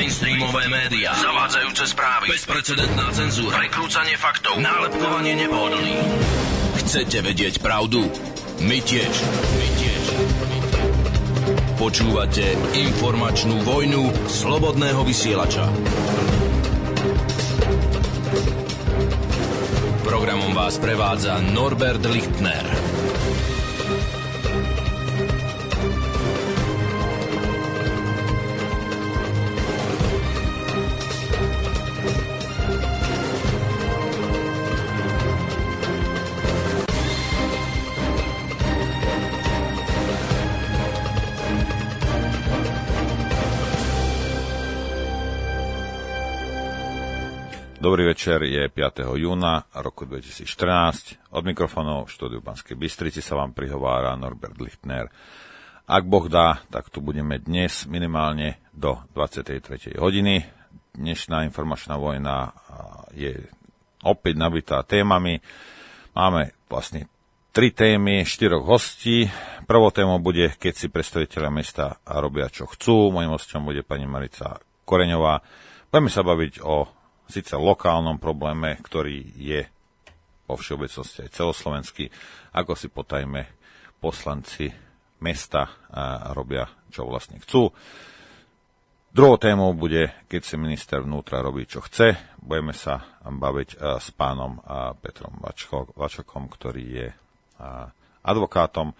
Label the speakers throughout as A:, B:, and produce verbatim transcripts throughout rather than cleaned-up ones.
A: mainstreamové médiá, zavádzajúce správy, bezprecedentná cenzúra, prekrúcanie faktov, nálepkovanie nepohodlných. Chcete vedieť pravdu? My tiež. My tiež. Počúvate informačnú vojnu slobodného vysielača. Programom vás prevádza Norbert Lichtner.
B: Dobrý večer, je piateho júna roku dvetisícštrnásť. Od mikrofónov v štúdiu Banskej Bystrici sa vám prihovára Norbert Lichtner. Ak Boh dá, tak tu budeme dnes minimálne do dvadsiatej tretej hodiny. Dnešná informačná vojna je opäť nabitá témami. Máme vlastne tri témy, štyroch hostí. Prvou témou bude, keď si predstavitelia mesta robia, čo chcú. Mojím hosťom bude pani Marica Koreňová. Budeme sa baviť o síce lokálnom probléme, ktorý je vo všeobecnosti aj celoslovenský, ako si potajme poslanci mesta a robia, čo vlastne chcú. Druhou témou bude, keď si minister vnútra robí, čo chce. Budeme sa baviť s pánom Petrom Vačokom, ktorý je advokátom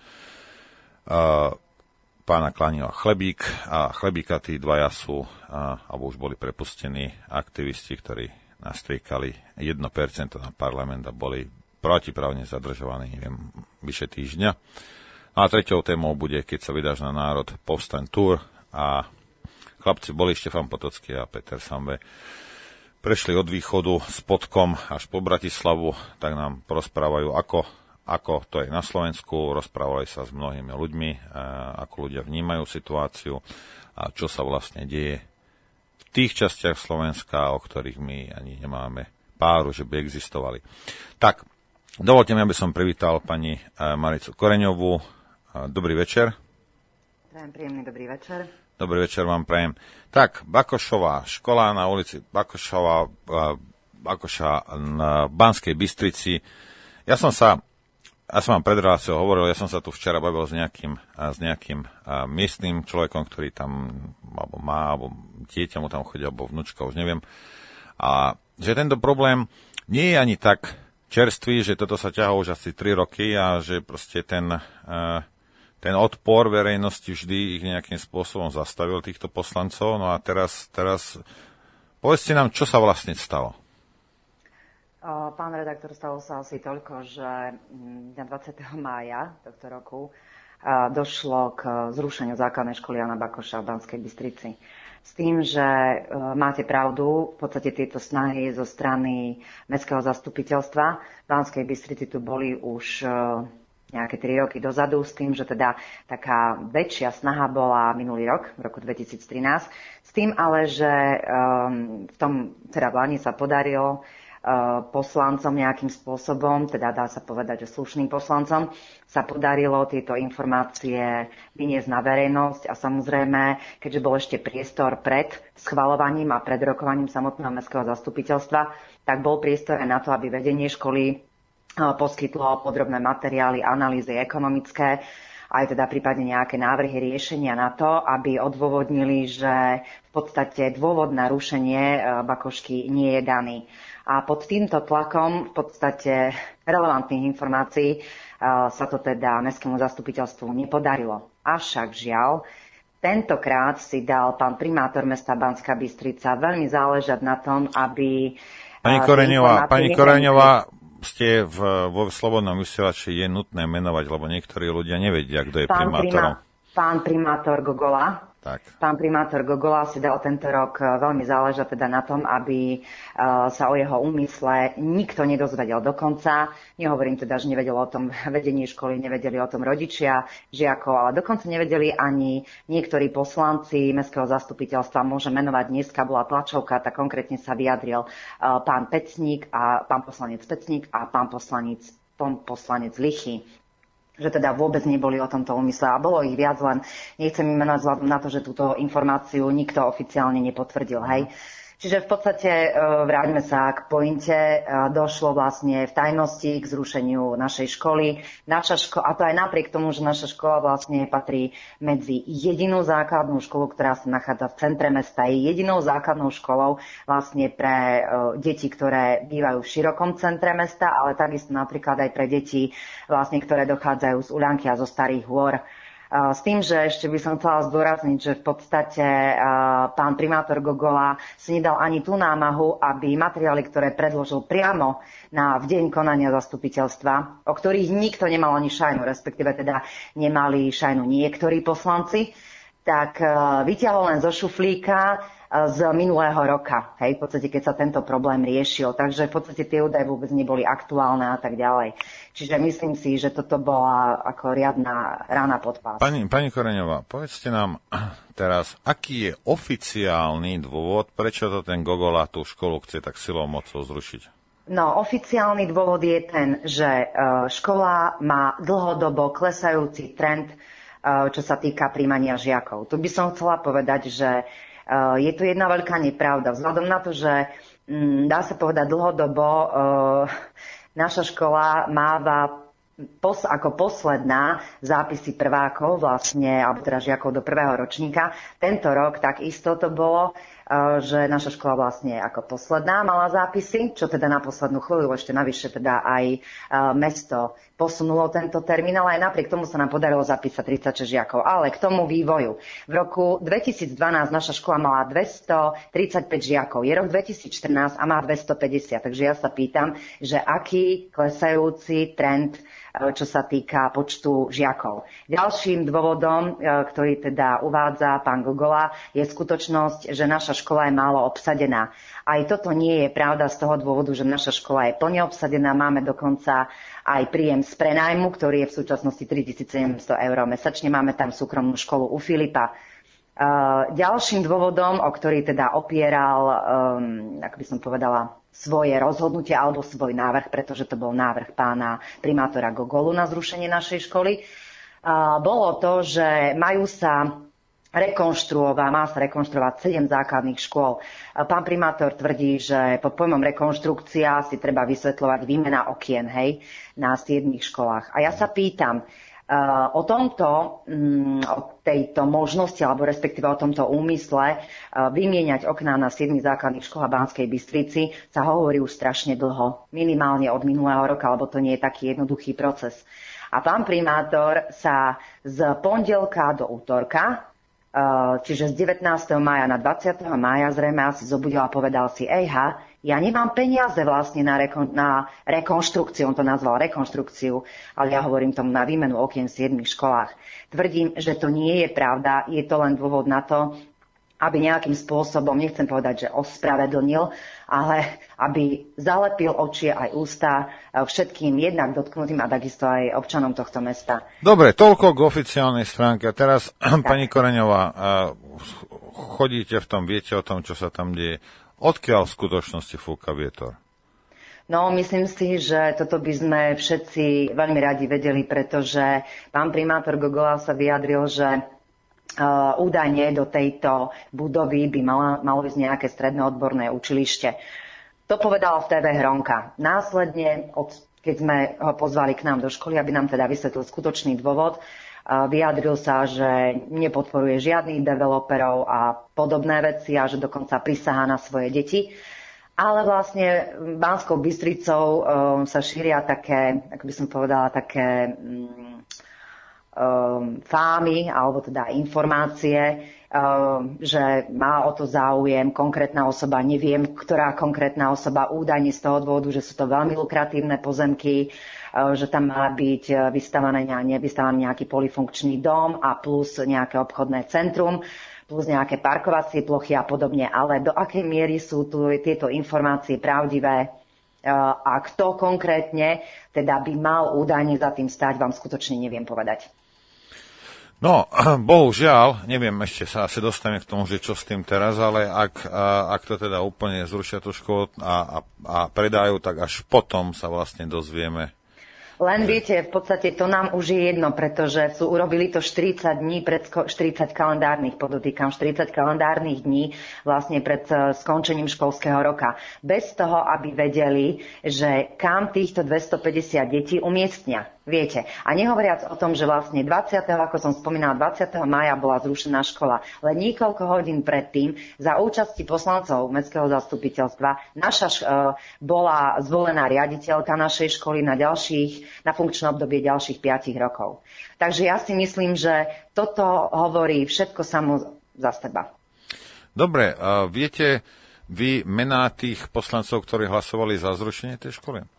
B: pána Klanila Chlebík a Chlebíka. Tí dvaja sú, a, alebo už boli prepustení aktivisti, ktorí nastriekali jedno percento na parlament a boli protiprávne zadržovaní, neviem, vyše týždňa. No a treťou témou bude, keď sa vydáš na národ, Povstaň Tour a chlapci boli, Štefan Potocký a Peter Sambe, prešli od východu s Podkom až po Bratislavu, tak nám porozprávajú, ako ako to je na Slovensku, rozprávali sa s mnohými ľuďmi, ako ľudia vnímajú situáciu a čo sa vlastne deje v tých častiach Slovenska, o ktorých my ani nemáme páru, že by existovali. Tak, dovolte mi, aby som privítal pani Maricu Koreňovú. Dobrý večer.
C: Prajem príjemný dobrý večer.
B: Dobrý večer vám prajem. Tak, Bakošová škola na ulici Bakošová, Bakoša na Banskej Bystrici. Ja som sa Ja som vám pred reláciou hovoril, ja som sa tu včera bavil s nejakým, s nejakým a, miestnym človekom, ktorý tam alebo má, alebo dieťa mu tam chodí, alebo vnúčka, už neviem. A že tento problém nie je ani tak čerstvý, že toto sa ťahá už asi tri roky a že proste ten, a, ten odpor verejnosti vždy ich nejakým spôsobom zastavil, týchto poslancov. No a teraz, teraz povedzte nám, čo sa vlastne stalo.
C: Pán redaktor, stalo sa asi toľko, že dňa dvadsiateho mája tohto roku došlo k zrušeniu základnej školy Jana Bakoša v Banskej Bystrici. S tým, že máte pravdu, v podstate tieto snahy zo strany mestského zastupiteľstva v Banskej Bystrici tu boli už nejaké tri roky dozadu, s tým, že teda taká väčšia snaha bola minulý rok, v roku dvetisíctrinásť, s tým ale, že v tom teda v Lani sa podarilo poslancom nejakým spôsobom, teda dá sa povedať, že slušným poslancom, sa podarilo tieto informácie vyniesť na verejnosť a samozrejme, keďže bol ešte priestor pred schvaľovaním a pred rokovaním samotného mestského zastupiteľstva, tak bol priestor aj na to, aby vedenie školy poskytlo podrobné materiály, analýzy ekonomické, aj teda prípadne nejaké návrhy riešenia na to, aby odôvodnili, že v podstate dôvod na rušenie Bakošky nie je daný. A pod týmto tlakom v podstate relevantných informácií sa to teda mestskému zastupiteľstvu nepodarilo. Avšak žiaľ, tentokrát si dal pán primátor mesta Banská Bystrica veľmi záležať na tom, aby...
B: Pani Koreňová, pani Koreňová, ste v, vo Slobodnom vysielači, je nutné menovať, lebo niektorí ľudia nevedia, kto je pán primátorom.
C: Prima, pán primátor Gogola.
B: Tak.
C: Pán primátor Gogola si dal tento rok veľmi záležať teda na tom, aby sa o jeho úmysle nikto nedozvedel do konca. Nehovorím teda, že nevedelo o tom vedenie školy, nevedeli o tom rodičia, žiakov, ale dokonca nevedeli ani niektorí poslanci mestského zastupiteľstva. Môžem menovať, dneska bola tlačovka, tak konkrétne sa vyjadril pán Pecník a pán poslanec Pecník a pán poslanec, pán poslanec Lichy. že teda vôbec neboli o tomto úmysle a bolo ich viac, len nechcem im menovať vzhľadom na to, že túto informáciu nikto oficiálne nepotvrdil, hej. Čiže v podstate vráťme sa k pointe, došlo vlastne v tajnosti k zrušeniu našej školy. Naša ško- a to aj napriek tomu, že naša škola vlastne patrí medzi jedinú základnú školu, ktorá sa nachádza v centre mesta. Je jedinou základnou školou vlastne pre deti, ktoré bývajú v širokom centre mesta, ale takisto napríklad aj pre deti, vlastne, ktoré dochádzajú z Uľanky a zo Starých Hôr. S tým, že ešte by som chcela zdôrazniť, že v podstate pán primátor Gogola si nedal ani tú námahu, aby materiály, ktoré predložil priamo na v deň konania zastupiteľstva, o ktorých nikto nemal ani šajnu, respektíve teda nemali šajnu niektorí poslanci, tak vyťahol len zo šuflíka z minulého roka, hej, v podstate keď sa tento problém riešil. Takže v podstate tie údaje vôbec neboli aktuálne a tak ďalej. Čiže myslím si, že toto bola ako riadna rána pod pás.
B: Pani, pani Koreňová, povedzte nám teraz, aký je oficiálny dôvod, prečo to ten Gogola tú školu chce tak silou mocou zrušiť?
C: No, oficiálny dôvod je ten, že škola má dlhodobo klesajúci trend, čo sa týka príjmania žiakov. Tu by som chcela povedať, že je tu jedna veľká nepravda. Vzhľadom na to, že dá sa povedať dlhodobo, naša škola máva pos, ako posledná zápisy prvákov, vlastne, alebo teda žiakov do prvého ročníka. Tento rok takisto to bolo, že naša škola vlastne ako posledná mala zápisy, čo teda na poslednú chvíľu, ešte navyše teda aj mesto posunulo tento termín, ale aj napriek tomu sa nám podarilo zapísať tridsaťšesť žiakov. Ale k tomu vývoju. V roku dvetisícdvanásť naša škola mala dvestotridsaťpäť žiakov. Je rok dvetisícštrnásť a má dvestopäťdesiat. Takže ja sa pýtam, že aký klesajúci trend, čo sa týka počtu žiakov. Ďalším dôvodom, ktorý teda uvádza pán Gogola, je skutočnosť, že naša škola je málo obsadená. Aj toto nie je pravda z toho dôvodu, že naša škola je plne obsadená. Máme dokonca aj príjem z prenájmu, ktorý je v súčasnosti tritisícsedemsto eur mesačne. Máme tam súkromnú školu u Filipa. Ďalším dôvodom, o ktorý teda opieral, um, ako by som povedala, svoje rozhodnutie alebo svoj návrh, pretože to bol návrh pána primátora Gogolu na zrušenie našej školy, uh, bolo to, že majú sa rekonštruovať, má sa rekonštruovať sedem základných škôl. Pán primátor tvrdí, že pod pojmom rekonštrukcia si treba vysvetľovať výmena okien, hej, na siedmich školách. A ja sa pýtam, Uh, o tomto, um, o tejto možnosti, alebo respektíve o tomto úmysle uh, vymieňať okná na siedmich základných školách Banskej Bystrici sa hovorí už strašne dlho, minimálne od minulého roka, lebo to nie je taký jednoduchý proces. A pán primátor sa z pondelka do útorka, uh, čiže z devätnásteho mája na dvadsiateho mája zrejme asi zobudil a povedal si, ejha, ja nemám peniaze vlastne na, rekon, na rekonštrukciu, on to nazval rekonštrukciu, ale ja hovorím tomu na výmenu okien v siedmich školách. Tvrdím, že to nie je pravda, je to len dôvod na to, aby nejakým spôsobom, nechcem povedať, že ospravedlnil, ale aby zalepil oči aj ústa všetkým jednak dotknutým a takisto aj občanom tohto mesta.
B: Dobre, toľko k oficiálnej stránke. A teraz, tak. Pani Koreňová, chodíte v tom, viete o tom, čo sa tam deje. Odkiaľ v skutočnosti fúka vietor?
C: No, myslím si, že toto by sme všetci veľmi radi vedeli, pretože pán primátor Gogola sa vyjadril, že uh, údajne do tejto budovy by mala, malo ísť nejaké stredné odborné učilište. To povedal v té vé Hronka. Následne, od, keď sme ho pozvali k nám do školy, aby nám teda vysvetlil skutočný dôvod, vyjadril sa, že nepodporuje žiadnych developerov a podobné veci a že dokonca prisahá na svoje deti. Ale vlastne Banskou Bystricou um, sa šíria také, ako by som povedala, také um, fámy, alebo teda informácie, um, že má o to záujem konkrétna osoba, neviem, ktorá konkrétna osoba, údajne z toho dôvodu, že sú to veľmi lukratívne pozemky, že tam má byť vystavaný, vystavaný nejaký polifunkčný dom a plus nejaké obchodné centrum, plus nejaké parkovacie plochy a podobne. Ale do akej miery sú tu tieto informácie pravdivé a kto konkrétne teda by mal údajne za tým stáť, vám skutočne neviem povedať.
B: No, bohužiaľ, neviem, ešte sa asi dostaneme k tomu, že čo s tým teraz, ale ak, ak to teda úplne zrušia tú školu a, a, a predajú, tak až potom sa vlastne dozvieme.
C: Len viete, v podstate to nám už je jedno, pretože sú, urobili to štyridsať dní pred štyridsať kalendárnych, podotýkam, štyridsať kalendárnych dní vlastne pred skončením školského roka. Bez toho, aby vedeli, že kam týchto dvestopäťdesiat detí umiestnia. Viete. A nehovoriac o tom, že vlastne dvadsiateho ako som spomínala, dvadsiateho mája bola zrušená škola. Len niekoľko hodín predtým za účasti poslancov mestského zastupiteľstva naša uh, bola zvolená riaditeľka našej školy na ďalších, na funkčné obdobie ďalších piatich rokov. Takže ja si myslím, že toto hovorí všetko samo za seba.
B: Dobre, a viete vy mená tých poslancov, ktorí hlasovali za zrušenie tej školy?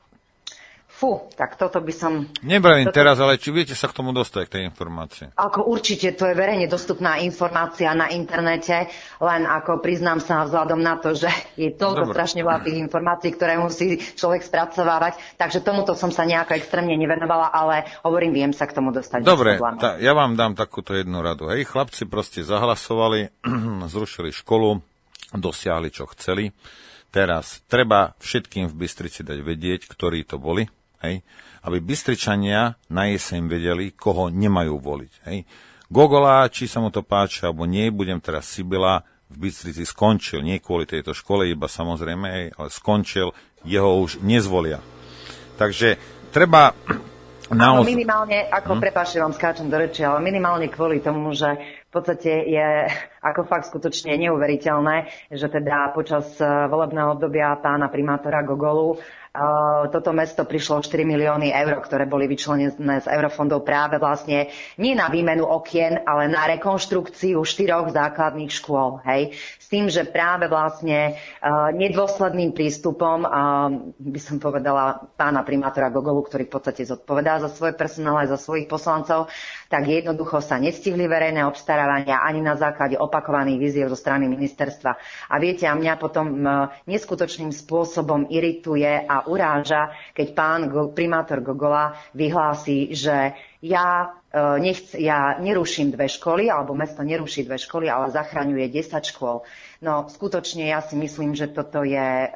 C: Fú, tak toto by som...
B: Nebravím
C: toto...
B: teraz, ale či viete sa k tomu dostať, k tej informácii?
C: Ako určite, to je verejne dostupná informácia na internete, len ako priznám sa vzhľadom na to, že je toľko Dobre. strašne veľa tých informácií, ktoré musí človek spracovávať, takže tomuto som sa nejako extrémne nevenovala, ale hovorím, viem sa k tomu dostať.
B: Dobre, tá, ja vám dám takúto jednu radu. Hej, chlapci proste zahlasovali, zrušili školu, dosiahli, čo chceli. Teraz treba všetkým v Bystrici dať vedieť, ktorí to boli. Hej, aby Bystričania na jeseň vedeli, koho nemajú voliť. Hej. Gogola, či sa mu to páči, alebo nie, budem teraz Sibila, v Bystrici skončil, nie kvôli tejto škole, iba samozrejme, hej, ale skončil, jeho už nezvolia. Takže treba naozaj...
C: Ako minimálne, ako hm? prepáčte, vám skáčem do reči, ale minimálne kvôli tomu, že v podstate je ako fakt skutočne neuveriteľné, že teda počas volebného obdobia pána primátora Gogolu toto mesto prišlo štyri milióny eur, ktoré boli vyčlenené z eurofondov práve vlastne nie na výmenu okien, ale na rekonštrukciu štyroch základných škôl. Hej. S tým, že práve vlastne uh, nedôsledným prístupom, uh, by som povedala, pána primátora Gogolu, ktorý v podstate zodpovedá za svoj personál aj za svojich poslancov, tak jednoducho sa nestihli verejné obstarávania ani na základe opakovaných víziev zo strany ministerstva. A viete, a mňa potom uh, neskutočným spôsobom irituje a uráža, keď pán primátor Gogola vyhlási, že ja, e, nechc, ja neruším dve školy, alebo mesto neruší dve školy, ale zachraňuje desať škôl. No skutočne ja si myslím, že toto je e,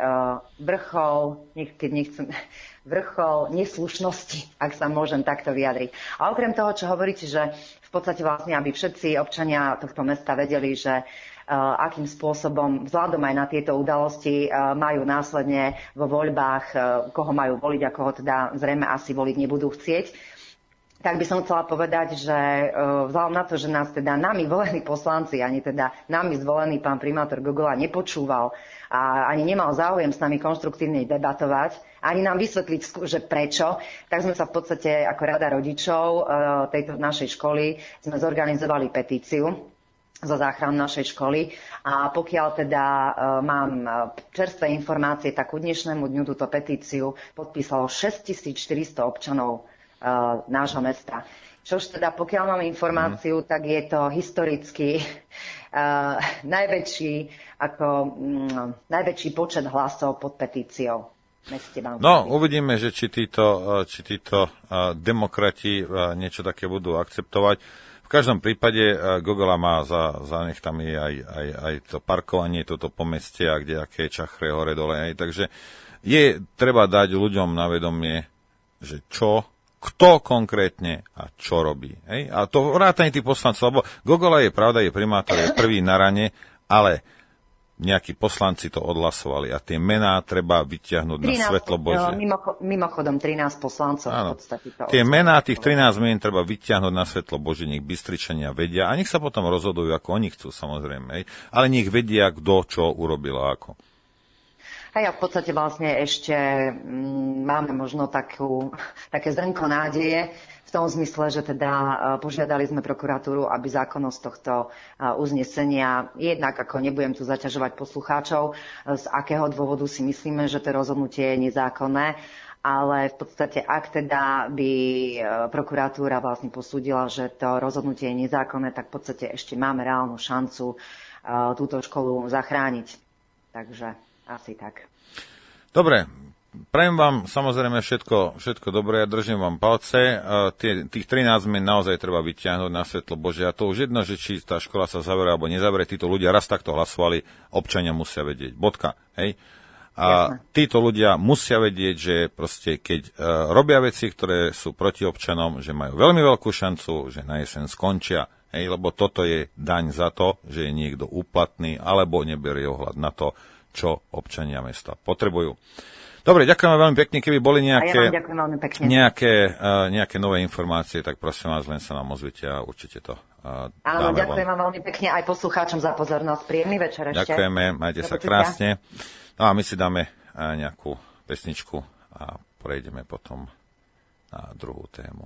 C: vrchol, nech, keď nechcem, vrchol neslušnosti, ak sa môžem takto vyjadriť. A okrem toho, čo hovoríte, že v podstate vlastne, aby všetci občania tohto mesta vedeli, že Uh, akým spôsobom vzhľadom aj na tieto udalosti uh, majú následne vo voľbách, uh, koho majú voliť a koho teda zrejme asi voliť nebudú chcieť. Tak by som chcela povedať, že uh, vzhľadom na to, že nás teda nami volení poslanci, ani teda nami zvolený pán primátor Gogola nepočúval a ani nemal záujem s nami konštruktívne debatovať, ani nám vysvetliť, že prečo, tak sme sa v podstate ako rada rodičov uh, tejto našej školy sme zorganizovali petíciu za záchranu našej školy. A pokiaľ teda e, mám čerstvé informácie, tak ku dnešnému dňu túto petíciu podpísalo šesťtisícštyristo občanov e, nášho mesta. Čož teda, pokiaľ mám informáciu, mm. tak je to historicky e, najväčší, ako, mm, najväčší počet hlasov pod petíciou.
B: No, uvidíme, že či títo, či títo uh, demokrati uh, niečo také budú akceptovať. V každom prípade Gogola má za, za nech tam je aj, aj, aj to parkovanie, toto po meste a kde aké čachre hore dole. Aj. Takže je treba dať ľuďom na vedomie, že čo, kto konkrétne a čo robí. Hej? A to vrátanie tých poslancov, lebo Gogola je pravda, je primátor, je prvý na rane, ale nejakí poslanci to odhlasovali a tie mená treba vyťahnuť trinásť, na svetlo Božie.
C: Mimocho, mimochodom trinásť poslancov.
B: Áno.
C: V podstate to
B: tie mená tých trinásť mien treba vyťahnuť na svetlo Božie, nech Bystričania vedia a nech sa potom rozhodujú, ako oni chcú, samozrejme. Hej. Ale nech vedia, kto čo urobil a ako.
C: A ja v podstate vlastne ešte mm, máme možno takú, také zrnko nádeje, v tom zmysle, že teda požiadali sme prokuratúru, aby zákonnosť tohto uznesenia, jednak ako nebudem tu zaťažovať poslucháčov, z akého dôvodu si myslíme, že to rozhodnutie je nezákonné, ale v podstate ak teda by prokuratúra vlastne posúdila, že to rozhodnutie je nezákonné, tak v podstate ešte máme reálnu šancu túto školu zachrániť. Takže asi tak.
B: Dobre. Prajem vám samozrejme všetko, všetko dobré, ja držím vám palce. Tie, tých trinásť mien naozaj treba vyťahnuť na svetlo Božie. A to už jedno, že či tá škola sa zavere alebo nezavere, títo ľudia raz takto hlasovali, občania musia vedieť. Bodka. Hej. A títo ľudia musia vedieť, že proste keď uh, robia veci, ktoré sú proti občanom, že majú veľmi veľkú šancu, že na jeseň skončia. Hej, lebo toto je daň za to, že je niekto úplatný alebo neberie ohľad na to, čo občania mesta potrebujú. Dobre, ďakujem veľmi pekne. Keby boli nejaké,
C: ja vám pekne.
B: nejaké, uh, nejaké nové informácie, tak prosím vás, len sa nám ozvite a určite to uh,
C: Áno,
B: dáme
C: ďakujem
B: vám.
C: vám veľmi pekne aj poslucháčom za pozornosť. Príjemný večer ešte.
B: Ďakujeme, majte sa krásne. No a my si dáme uh, nejakú pesničku a prejdeme potom na druhú tému.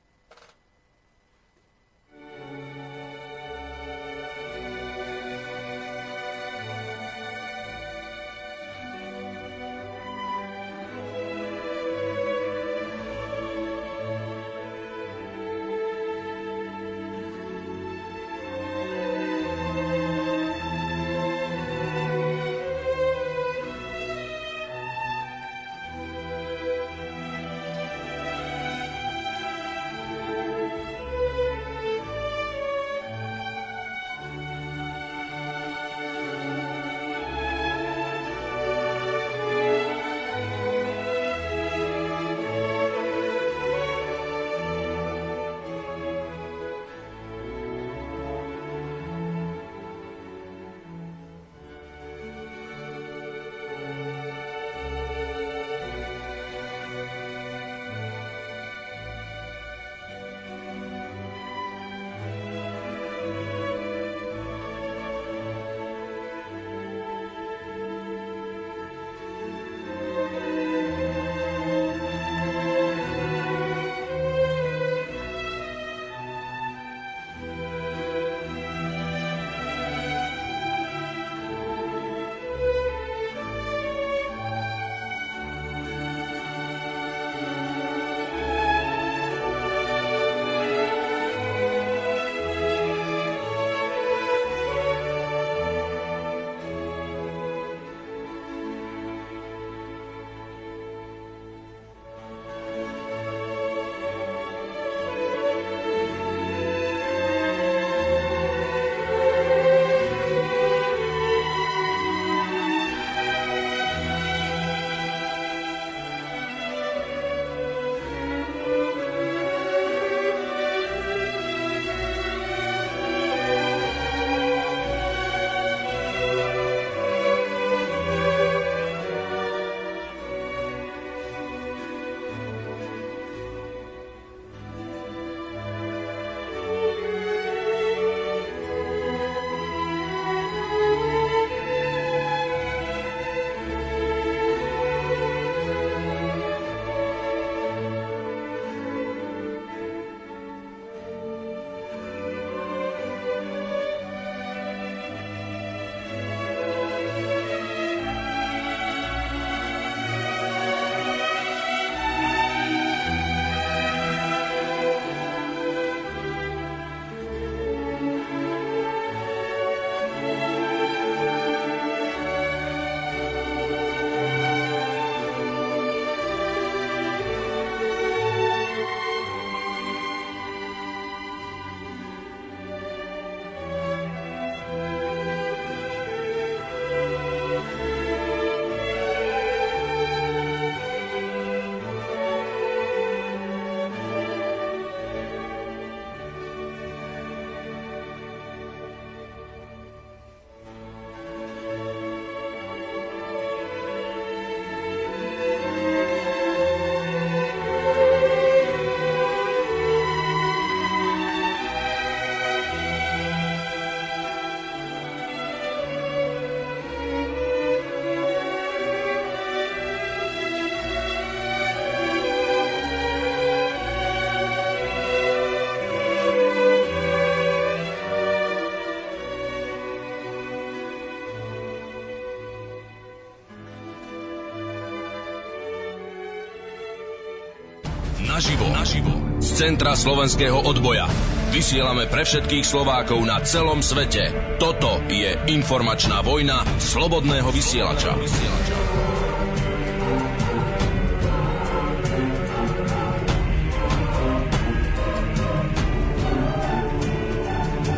A: Naživo, naživo, z centra slovenského odboja. Vysielame pre všetkých Slovákov na celom svete. Toto je informačná vojna slobodného vysielača.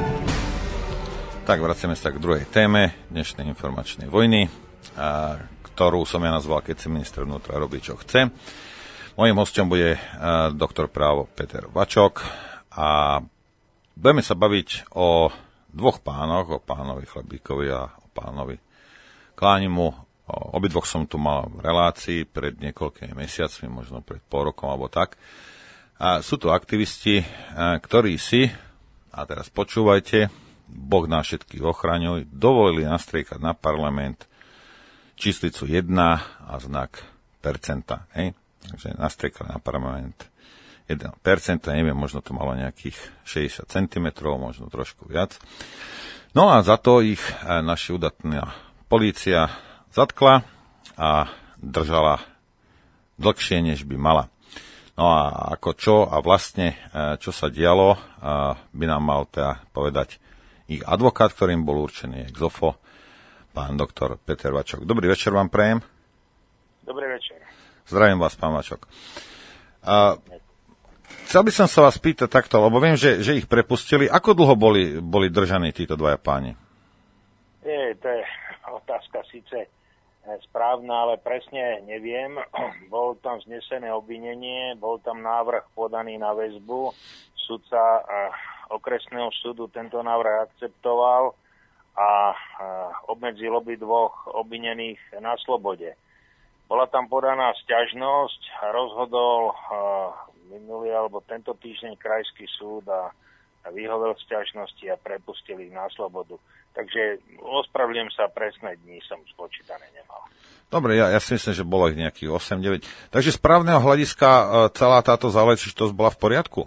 B: Tak, vraciame sa k druhej téme dnešnej informačnej vojny, a ktorú som ja nazval, keď si minister vnútra robí, čo chce. Mojím hosťom bude doktor právo Peter Vačok a budeme sa baviť o dvoch pánoch, o pánovi Chlebíkovi a o pánovi Klánimu. Obidvoch som tu mal v relácii pred niekoľkými mesiacmi, možno pred pol rokom alebo tak. A sú tu aktivisti, ktorí si, a teraz počúvajte, Boh nás všetkých ochraňuj, dovolili nastriekať na parlament číslicu jeden a znak percenta, hej? Takže nastriekali na parlament jeden percent, neviem, možno to malo nejakých šesťdesiat centimetrov, možno trošku viac. No a za to ich naša udatná polícia zatkla a držala dlhšie, než by mala. No a ako čo a vlastne, čo sa dialo, by nám mal teda povedať ich advokát, ktorým bol určený ex offo, pán doktor Peter Vačok. Dobrý večer vám prajem.
D: Dobrý večer.
B: Zdravím vás, pán Vačok. A chcel by som sa vás pýtať takto, lebo viem, že, že ich prepustili. Ako dlho boli, boli držaní títo dvaja páni?
D: Je, to je otázka síce správna, ale presne neviem. Bol tam znesené obvinenie, bol tam návrh podaný na väzbu. Sudca okresného súdu tento návrh akceptoval a obmedzil obidvoch obvinených na slobode. Bola tam podaná sťažnosť a rozhodol minulý alebo tento týždeň krajský súd a vyhovel sťažnosti a prepustil ich na slobodu. Takže ospravedlňujem sa, presné dni som spočítané nemal.
B: Dobre, ja, ja si myslím, že bolo ich nejakých osem deväť. Takže z právneho hľadiska celá táto záležitosť bola v poriadku?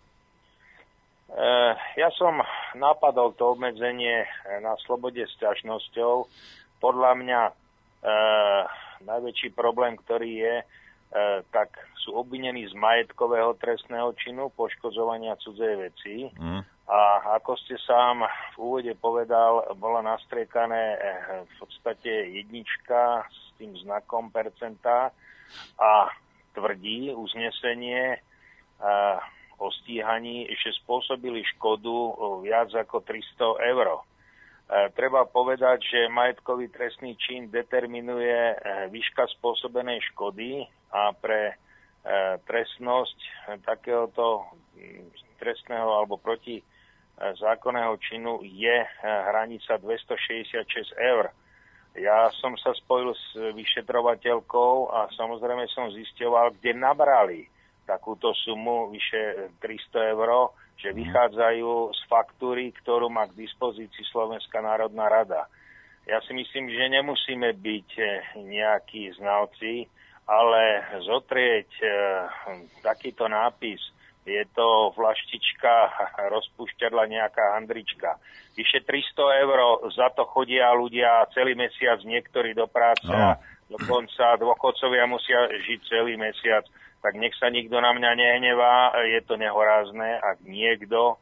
D: E, ja som napadol to obmedzenie na slobode sťažnosťou. Podľa mňa e, najväčší problém, ktorý je, e, tak sú obvinení z majetkového trestného činu, poškodzovania cudzej veci. Mm. A ako ste sám v úvode povedal, bola nastriekané v podstate jednička s tým znakom percenta a tvrdí uznesenie e, o stíhaní, že spôsobili škodu viac ako tristo eur. Treba povedať, že majetkový trestný čin determinuje výška spôsobenej škody a pre trestnosť takéhoto trestného alebo proti zákonného činu je hranica dvestošesťdesiatšesť eur. Ja som sa spojil s vyšetrovateľkou a samozrejme som zisťoval, kde nabrali takúto sumu vyše tristo eur, že vychádzajú z faktúry, ktorú má k dispozícii Slovenská národná rada. Ja si myslím, že nemusíme byť nejakí znalci, ale zotrieť e, takýto nápis, je to flaštička rozpúšťadla, nejaká handrička. Vyše tristo eur, za to chodia ľudia celý mesiac, niektorí do práce, no. Dokonca dôchodcovia musia žiť celý mesiac. Tak nech sa nikto na mňa nehnevá, je to nehorázne, ak niekto e,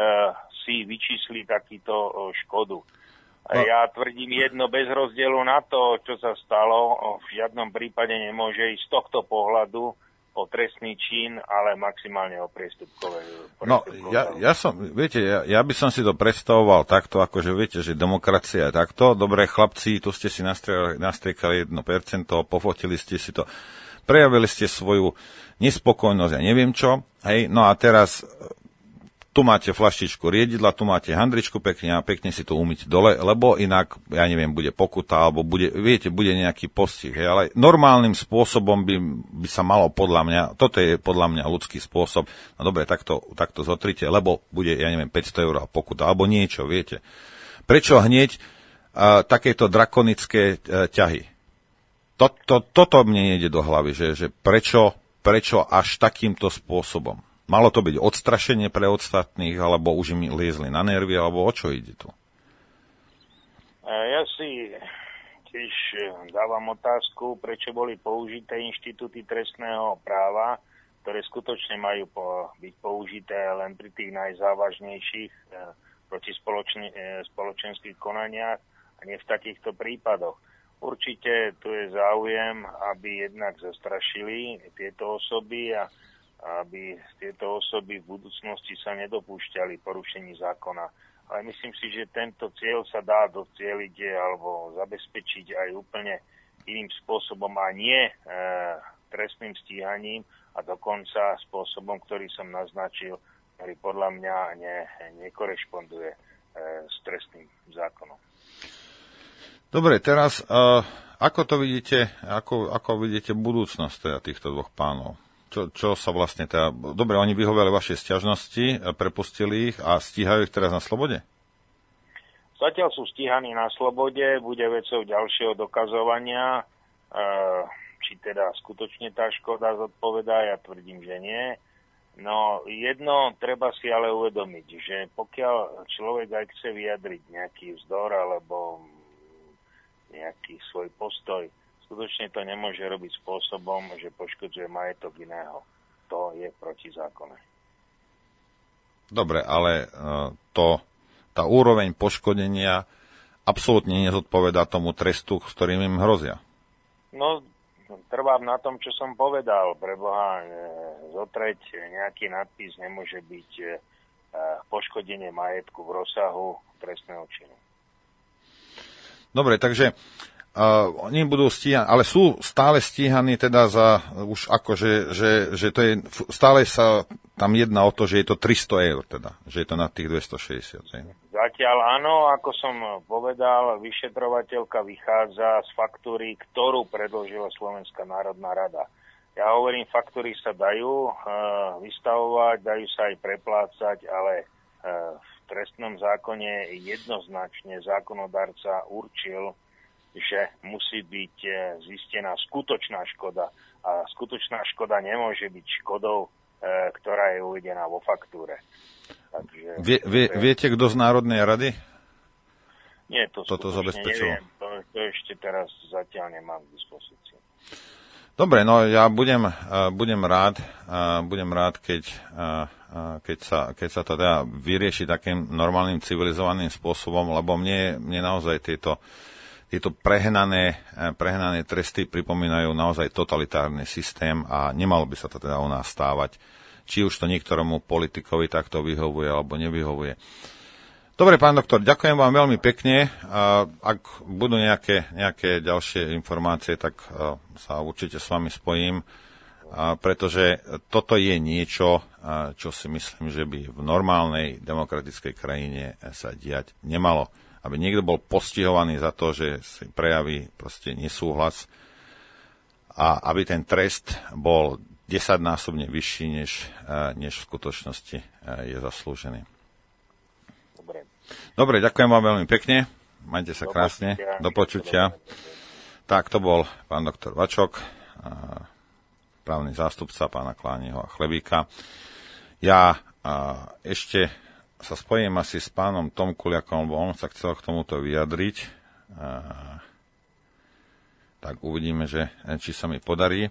D: si vyčísli takýto e, škodu. No. Ja tvrdím jedno, bez rozdielu na to, čo sa stalo, v žiadnom prípade nemôže ísť z tohto pohľadu o trestný čin, ale maximálne o priestupkové.
B: No, ja, ja som, viete, ja, ja by som si to predstavoval takto, akože viete, že demokracia je takto. Dobre, chlapci, tu ste si nastriekali jedno percento, pofotili ste si to. Prejavili ste svoju nespokojnosť, ja neviem čo, hej, no a teraz tu máte flaštičku riedidla, tu máte handričku pekne a pekne si to umyť dole, lebo inak, ja neviem, bude pokuta, alebo bude, viete, bude nejaký postih, hej, ale normálnym spôsobom by, by sa malo podľa mňa, toto je podľa mňa ľudský spôsob, no dobre, takto, takto zotrite, lebo bude, ja neviem, päťsto eur pokuta, alebo niečo, viete. Prečo hneď uh, takéto drakonické uh, ťahy? To, to, toto mne nejde do hlavy, že, že prečo, prečo až takýmto spôsobom? Malo to byť odstrašenie pre ostatných, alebo už im liezli na nervy, alebo o čo ide tu?
D: Ja si tiež dávam otázku, prečo boli použité inštitúty trestného práva, ktoré skutočne majú po, byť použité len pri tých najzávažnejších eh, proti spoločne, eh, spoločenských konaniach a nie v takýchto prípadoch. Určite tu je záujem, aby jednak zastrašili tieto osoby a aby tieto osoby v budúcnosti sa nedopúšťali porušení zákona. Ale myslím si, že tento cieľ sa dá docieliť alebo zabezpečiť aj úplne iným spôsobom a nie e, trestným stíhaním a dokonca spôsobom, ktorý som naznačil, ktorý podľa mňa ne, nekorešponduje e, s trestným zákonom.
B: Dobre, teraz uh, ako to vidíte, ako, ako vidíte budúcnosť teda týchto dvoch pánov? Čo, čo sa vlastne teda... Dobre, oni vyhoveli vaše sťažnosti, prepustili ich a stíhajú ich teraz na slobode?
D: Zatiaľ sú stíhaní na slobode, bude vecou ďalšieho dokazovania, uh, či teda skutočne tá škoda zodpovedá, ja tvrdím, že nie. No jedno treba si ale uvedomiť, že pokiaľ človek aj chce vyjadriť nejaký vzdor alebo nejaký svoj postoj, skutočne to nemôže robiť spôsobom, že poškodzuje majetok iného. To je protizákonné.
B: Dobre, ale to, tá úroveň poškodenia absolútne nezodpovedá tomu trestu, s ktorým im hrozia.
D: No, trvám na tom, čo som povedal. Preboha, zotreť nejaký nadpis nemôže byť poškodenie majetku v rozsahu trestného činu.
B: Dobre, takže uh, oni budú stíhaní, ale sú stále stíhaní teda za, už akože, že, že to je, stále sa tam jedná o to, že je to tristo eur teda, že je to na tých dvestošesťdesiat. Ne?
D: Zatiaľ áno, ako som povedal, vyšetrovateľka vychádza z faktúry, ktorú predložila Slovenská národná rada. Ja hovorím, faktúry sa dajú uh, vystavovať, dajú sa aj preplácať, ale uh, v trestnom zákone jednoznačne zákonodarca určil, že musí byť zistená skutočná škoda. A skutočná škoda nemôže byť škodou, e, ktorá je uvedená vo faktúre. Takže,
B: vie, vie, viete, kto z Národnej rady?
D: Nie, to
B: toto zabezpečilo?
D: Neviem. To, to ešte teraz zatiaľ nemám k dispozícii.
B: Dobre, no ja budem, uh, budem rád, uh, budem rád, keď, uh, keď, sa, keď sa to teda vyrieši takým normálnym, civilizovaným spôsobom, lebo mne, mne naozaj tieto, tieto prehnané, prehnané tresty pripomínajú naozaj totalitárny systém a nemalo by sa to teda u nás stávať. Či už to niektorému politikovi takto vyhovuje alebo nevyhovuje. Dobre, pán doktor, ďakujem vám veľmi pekne. Ak budú nejaké, nejaké ďalšie informácie, tak sa určite s vami spojím, pretože toto je niečo, čo si myslím, že by v normálnej demokratickej krajine sa diať nemalo. Aby niekto bol postihovaný za to, že si prejaví proste nesúhlas a aby ten trest bol desaťnásobne vyšší, než, než v skutočnosti je zaslúžený. Dobre, ďakujem vám veľmi pekne. Majte sa krásne. Do počutia. Tak, to bol pán doktor Vačok, právny zástupca pána Klániho a Chlebíka. Ja ešte sa spojím asi s pánom Tom Kuliakom, lebo on sa chcel k tomuto vyjadriť. Tak uvidíme, že, či sa mi podarí.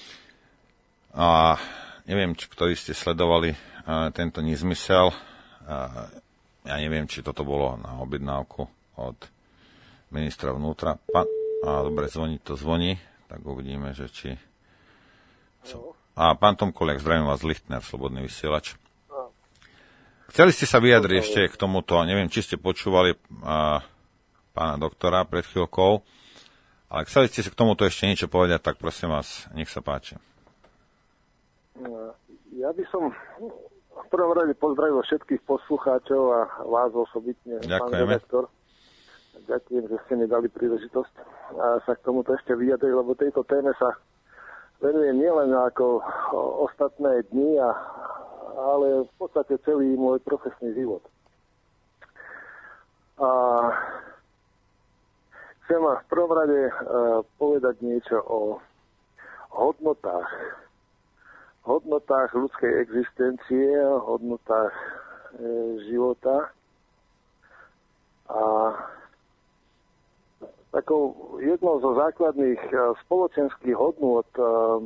B: A neviem, či, ktorí ste sledovali tento nezmysel. Ja neviem, či toto bolo na objednávku od ministra vnútra. Pán, a dobre, zvoní to zvoní, tak uvidíme, že či... A pán Tom Kuliak, zdravím vás, Lichtner, Slobodný vysielač. Chceli ste sa vyjadriť ešte k tomuto, neviem, či ste počúvali a, pána doktora pred chvíľkou, ale chceli ste sa k tomuto ešte niečo povedať, tak prosím vás, nech sa páči.
E: Ja by som... V prvom rade pozdravil všetkých poslucháčov a vás osobitne, pán redaktor. Ďakujem, že ste mi dali príležitosť a sa k tomuto ešte vyjadriť, lebo tejto téme sa venujem nielen ako ostatné dni, a, ale v podstate celý môj profesný život. A chcem vám v prvom rade uh, povedať niečo o hodnotách hodnotách ľudskej existencie, hodnotách e, života. A takou jednou zo základných e, spoločenských hodnôt e, e,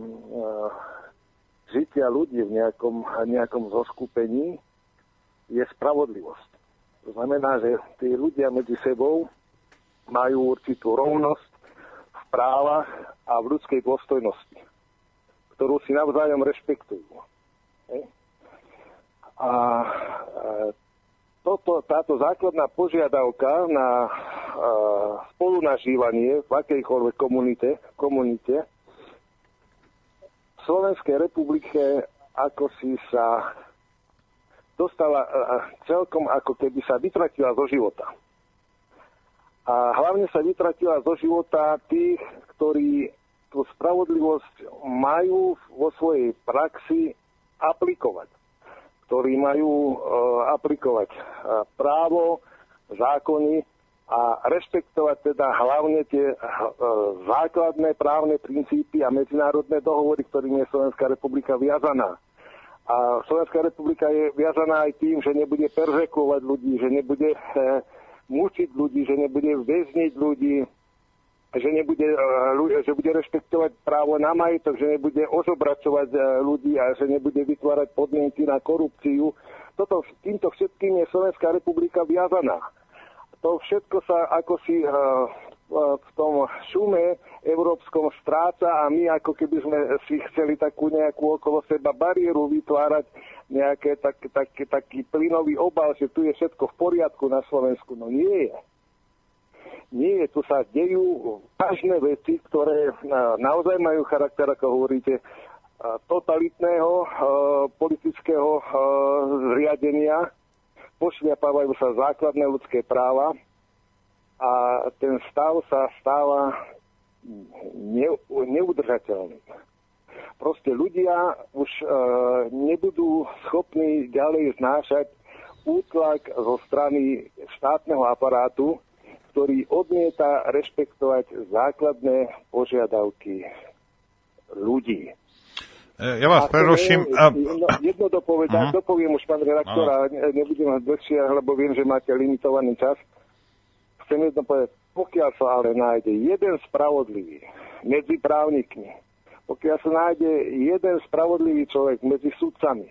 E: žitia ľudí v nejakom, nejakom zoskupení je spravodlivosť. To znamená, že tí ľudia medzi sebou majú určitú rovnosť v právach a v ľudskej dôstojnosti, ktorú si navzájom rešpektujú. A toto, táto základná požiadavka na spolunažívanie v akejkoľvek komunite, komunite. V Slovenskej republike ako si sa dostala celkom ako keby sa vytratila zo života. A hlavne sa vytratila zo života tých, ktorí tú spravodlivosť majú vo svojej praxi aplikovať. Ktorí majú uh, aplikovať uh, právo, zákony a rešpektovať teda hlavne tie uh, základné právne princípy a medzinárodné dohovory, ktorými je Slovenská republika viazaná. A Slovenská republika je viazaná aj tým, že nebude perzekuovať ľudí, že nebude uh, mučiť ľudí, že nebude väzniť ľudí, že nebude, že bude rešpektovať právo na majetok, že nebude ožobracovať ľudí a že nebude vytvárať podmienky na korupciu. Toto, týmto všetkým je Slovenská republika viazaná. To všetko sa ako si v tom šume európskom stráca a my ako keby sme si chceli takú nejakú okolo seba bariéru vytvárať, nejaké tak, tak, taký plynový obal, že tu je všetko v poriadku na Slovensku. No nie je. Nie, tu sa dejú vážne veci, ktoré naozaj majú charakter, ako hovoríte, totalitného politického zriadenia. Pošliapávajú sa základné ľudské práva a ten stav sa stáva neudržateľným. Proste ľudia už nebudú schopní ďalej znášať útlak zo strany štátneho aparátu, ktorý odmieta rešpektovať základné požiadavky ľudí.
B: Ja vás preruším.
E: Jedno, jedno dopovedať, uh-huh. dopoviem už, pán redaktor, a nebudem dlhšie, lebo viem, že máte limitovaný čas. Chcem jedno povedať, pokiaľ sa ale nájde jeden spravodlivý medzi právnikmi, pokiaľ sa nájde jeden spravodlivý človek medzi sudcami,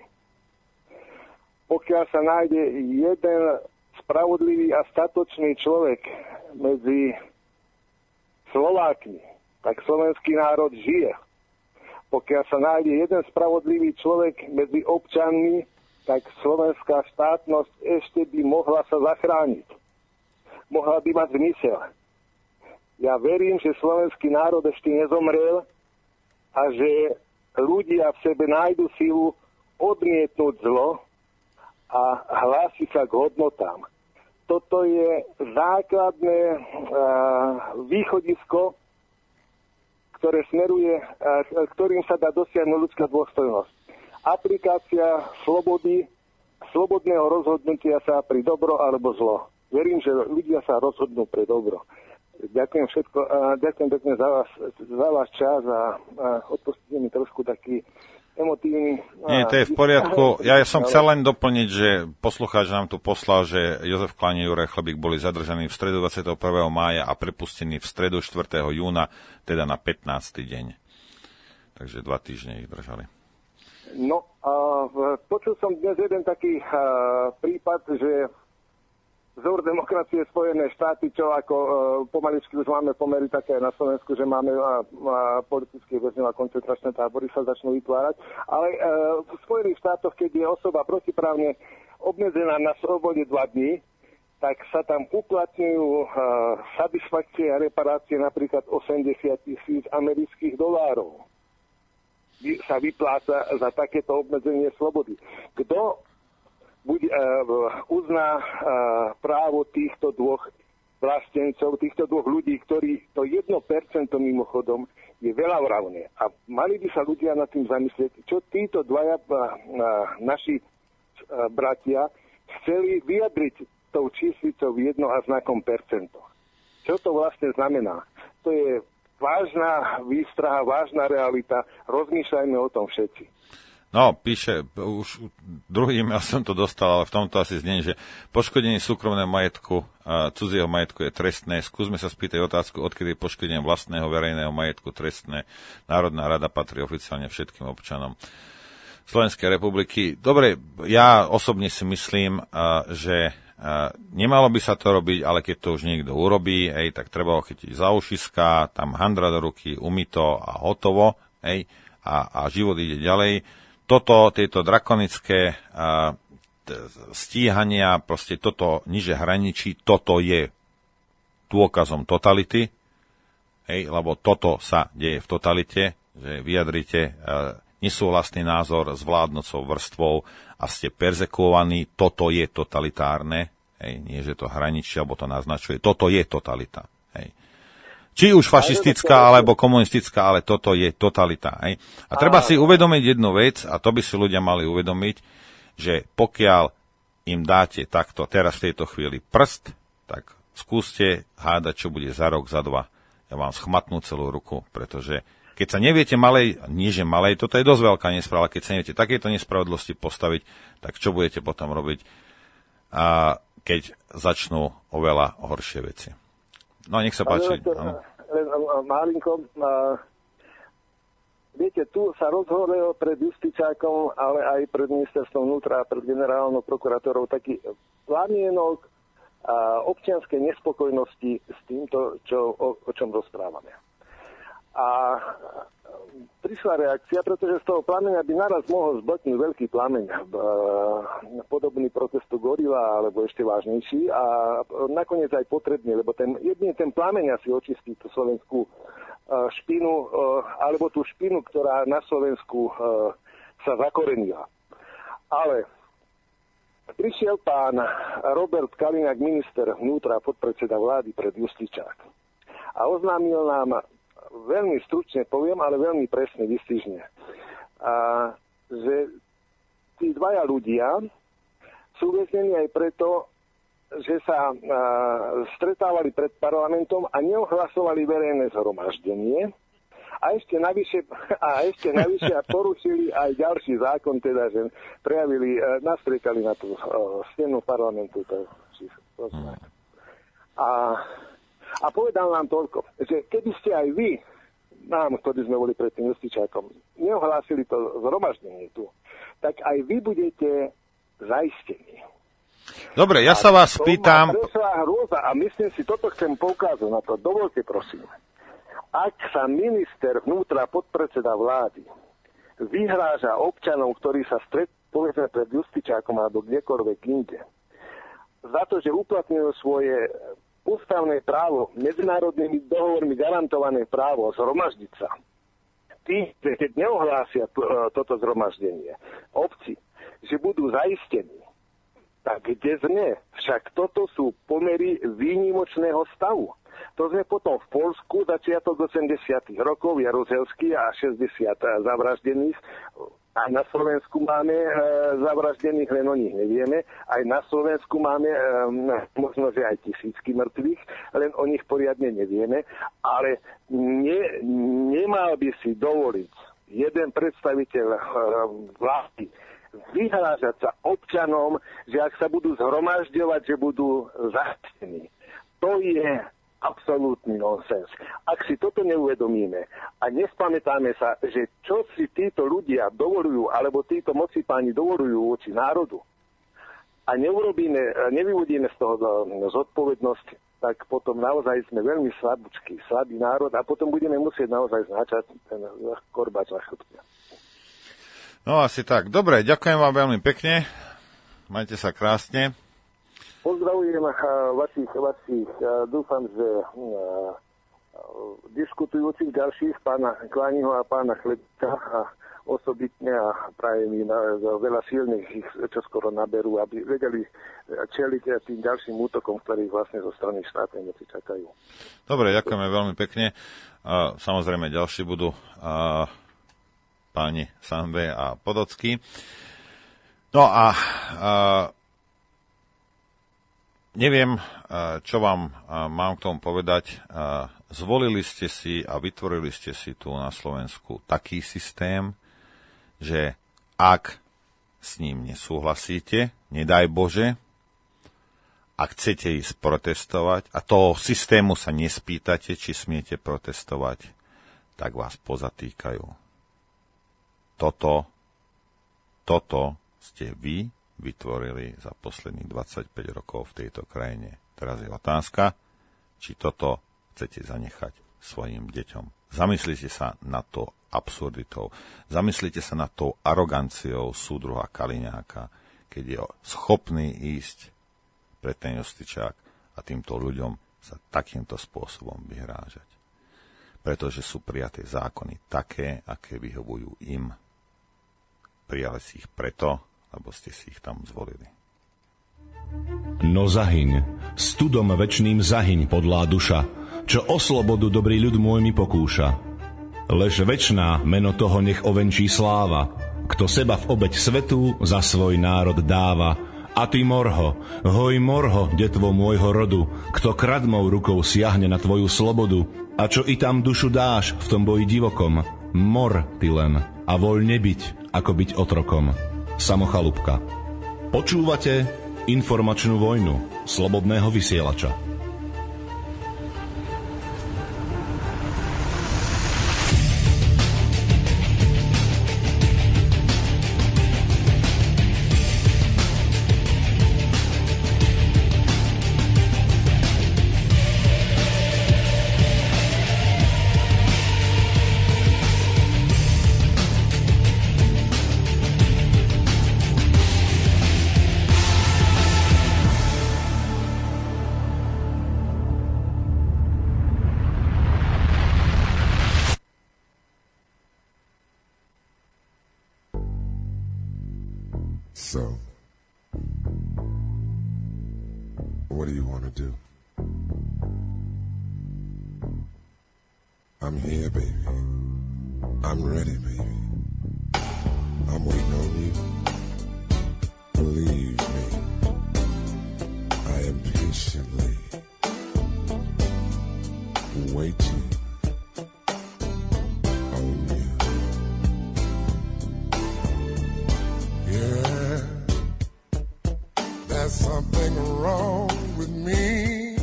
E: pokiaľ sa nájde jeden spravodlivý a statočný človek medzi Slovákmi, tak slovenský národ žije. Pokiaľ sa nájde jeden spravodlivý človek medzi občanmi, tak slovenská štátnosť ešte by mohla sa zachrániť. Mohla by mať zmysel. Ja verím, že slovenský národ ešte nezomrel a že ľudia v sebe nájdu silu odmietnúť zlo a hlási sa k hodnotám. Toto je základné uh, východisko, ktoré smeruje, uh, ktorým sa dá dosiahnuť ľudská dôstojnosť. Aplikácia slobody, slobodného rozhodnutia sa pri dobro alebo zlo. Verím, že ľudia sa rozhodnú pre dobro. Ďakujem všetko, uh, ďakujem pekne za vás, za váš čas a uh, odpustite mi trošku taký emotívny.
B: Nie, to je v poriadku. Ja som chcel len doplniť, že poslucháč nám tu poslal, že Jozef Kláň a Juraj Chlebík boli zadržaní v stredu dvadsiateho prvého mája a prepustení v stredu štvrtého júna, teda na pätnásty deň. Takže dva týždne ich držali.
E: No, uh, počul som dnes jeden taký uh, prípad, že vzor demokracie Spojené štáty, čo ako uh, pomaličky už máme pomery také na Slovensku, že máme uh, uh, politické väzňov a koncentračné tábory sa začnú vytvárať. Ale uh, v Spojených štátoch, keď je osoba protiprávne obmedzená na slobode dva dní, tak sa tam uplatňujú uh, satisfakcie a reparácie napríklad osemdesiat tisíc amerických dolárov. Sa vypláca za takéto obmedzenie slobody. Kto Buď, uh, uzná uh, právo týchto dvoch vlastencov, týchto dvoch ľudí, ktorí to jedno percento mimochodom je veľa vravné. A mali by sa ľudia nad tým zamyslieť, čo títo dvaja uh, naši uh, bratia chceli vyjadriť tou číslicou jedno a znakom percento. Čo to vlastne znamená? To je vážna výstraha, vážna realita. Rozmýšľajme o tom všetci.
B: No, píše, už druhý e-mail som to dostal, ale v tomto asi znenie, že poškodenie súkromného majetku, a cudzieho majetku je trestné. Skúsme sa spýtať otázku, odkedy je poškodenie vlastného verejného majetku trestné. Národná rada patrí oficiálne všetkým občanom Slovenskej republiky. Dobre, ja osobne si myslím, že nemalo by sa to robiť, ale keď to už niekto urobí, ej, tak treba ho chytiť za ušiska, tam handra do ruky, umyto a hotovo, ej, a, a život ide ďalej. Toto, tieto drakonické uh, stíhania, proste toto niže hraničí, toto je dôkazom totality, hej, lebo toto sa deje v totalite, že vyjadrite nesúhlasný názor s vládnocou vrstvou a ste perzekovaní, toto je totalitárne, hej, nie že to hraničí, alebo to naznačuje, toto je totalita. Hej. Či už fašistická, alebo komunistická, ale toto je totalita. Hej. A treba si uvedomiť jednu vec, a to by si ľudia mali uvedomiť, že pokiaľ im dáte takto teraz v tejto chvíli prst, tak skúste hádať, čo bude za rok, za dva. Ja vám schmatnú celú ruku, pretože keď sa neviete malej, nie že malej, toto je dosť veľká nespráva, keď sa neviete takéto nespravodlivosti postaviť, tak čo budete potom robiť, a keď začnú oveľa horšie veci. No, nech sa páči.
E: Málinko, viete, tu sa rozhodol pred Justičákom, ale aj pred ministerstvom vnútra a pred generálnou prokurátorou taký plamienok občianskej nespokojnosti s týmto, čo, o, o čom rozprávame. A prišla reakcia, pretože z toho plamenia by naraz mohol zblknúť veľký plameň, podobný protestu Gorila, alebo ešte vážnejší, a nakoniec aj potrebný, lebo ten, jedine ten plameň asi očistí tú slovenskú špinu, alebo tú špinu, ktorá na Slovensku sa zakorenila. Ale prišiel pán Robert Kaliňák, minister vnútra, podpredseda vlády, pred Justičák a oznámil nám, veľmi stručne poviem, ale veľmi presne, vystižne, a že tí dvaja ľudia sú väznení aj preto, že sa a, stretávali pred parlamentom a neohlasovali verejné zhromaždenie a ešte navyše, a ešte navyše a porušili aj ďalší zákon, teda, že prejavili, nastriekali na tú stenu parlamentu. To, to a A povedal nám toľko, že keby ste aj vy, nám, ktorí sme boli pred tým Justičákom, neohlásili to zhromaždenie tu, tak aj vy budete zaistení.
B: Dobre, ja sa vás pýtam...
E: Hrôza, a myslím si, toto chcem poukázať na to. Dovolte, prosím. Ak sa minister vnútra, podpredseda vlády, vyhráža občanov, ktorí sa stretli, povedzme, pred Justičákom alebo kdekoľvek inde, za to, že uplatňujú svoje ústavné právo, medzinárodnými dohovormi garantované právo zhromaždiť sa. Tí, keď neohlásia t- toto zhromaždenie obci, že budú zaistení, tak kde sme? Však toto sú pomery výnimočného stavu. To sme potom v Poľsku začiatok osemdesiatych rokov, Jaruzelský a šesťdesiat zavraždených. Aj na Slovensku máme e, zavraždených, len o nich nevieme. Aj na Slovensku máme e, možno, že aj tisícky mŕtvych, len o nich poriadne nevieme. Ale ne, nemal by si dovoliť jeden predstaviteľ e, vlády vyhrážať sa občanom, že ak sa budú zhromažďovať, že budú zaštení. To je absolútny nonsens. Ak si toto neuvedomíme a nespamätáme sa, že čo si títo ľudia dovolujú, alebo títo mocipáni dovolujú voči národu a neurobíme, nevyvodíme z toho zodpovednosť, tak potom naozaj sme veľmi slabúčky, slabý národ a potom budeme musieť naozaj značať ten korbač na chrbte.
B: No asi tak. Dobre, ďakujem vám veľmi pekne. Majte sa krásne.
E: Pozdravujem vašich, vašich, dúfam, že diskutujúcich ďalších, pána Klániho a pána Chlebka a osobitne a prajem im veľa silných, ich čoskoro naberú, aby vedeli čeliť tým ďalším útokom, ktorých vlastne zo strany štátnej moci čakajú.
B: Dobre, ďakujeme veľmi pekne. Samozrejme ďalší budú páni Sambe a Podocký. No a, a neviem, čo vám mám k tomu povedať. Zvolili ste si a vytvorili ste si tu na Slovensku taký systém, že ak s ním nesúhlasíte, nedaj Bože, ak chcete ísť protestovať a toho systému sa nespýtate, či smiete protestovať, tak vás pozatýkajú. Toto, toto ste vy vytvorili za posledných dvadsaťpäť rokov v tejto krajine. Teraz je otázka, či toto chcete zanechať svojim deťom. Zamyslite sa nad tou absurditou. Zamyslite sa nad tou aroganciou súdruha Kaliňáka, keď je schopný ísť pred ten Justičák a týmto ľuďom sa takýmto spôsobom vyhrážať. Pretože sú prijaté zákony také, aké vyhovujú im. Prijali si ich preto, lebo ste si ich tam zvolili.
F: No zahyň, studom večným zahyň, podlá duša, čo o slobodu dobrý ľud môj mi pokúša. Lež večná meno toho nech ovenčí sláva, kto seba v obeť svetu za svoj národ dáva. A ty, morho, hoj morho, detvo môjho rodu, kto kradmou rukou siahne na tvoju slobodu, a čo i tam dušu dáš v tom boji divokom, mor ty len a voľ nebyť, ako byť otrokom. Samochalúbka. Počúvate informačnú vojnu slobodného vysielača.
G: So, what do you want to do? I'm here, baby. I'm ready, baby. I'm waiting on you. Believe me, I am patiently waiting on you. Yeah, there's something wrong with me.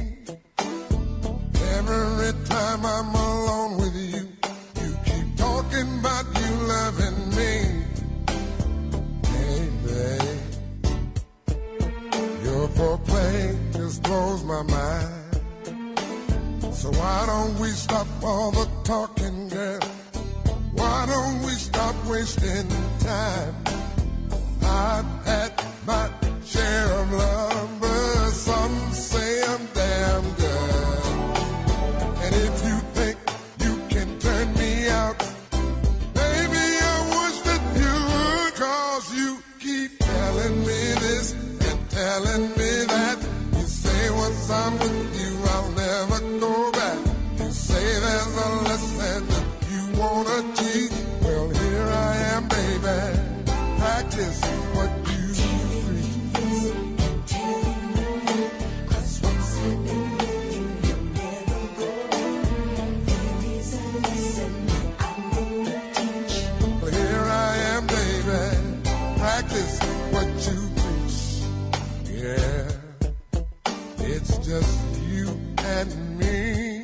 G: Every time I'm alone with you, you keep talking about you loving me. Hey, babe, your foreplay just blows my mind. So why don't we stop all the talking, girl? Why don't we stop wasting time? I've had my share of love, but some say I'm damn good. And if you think you can turn me out, baby, I wish that you would, 'cause you keep telling me this and telling me that. You say once I'm with you, I'll never go back. You say there's a lesson that you wanna teach. Well, here I am, baby. Practice what you practice what you preach. Yeah, it's just you and me.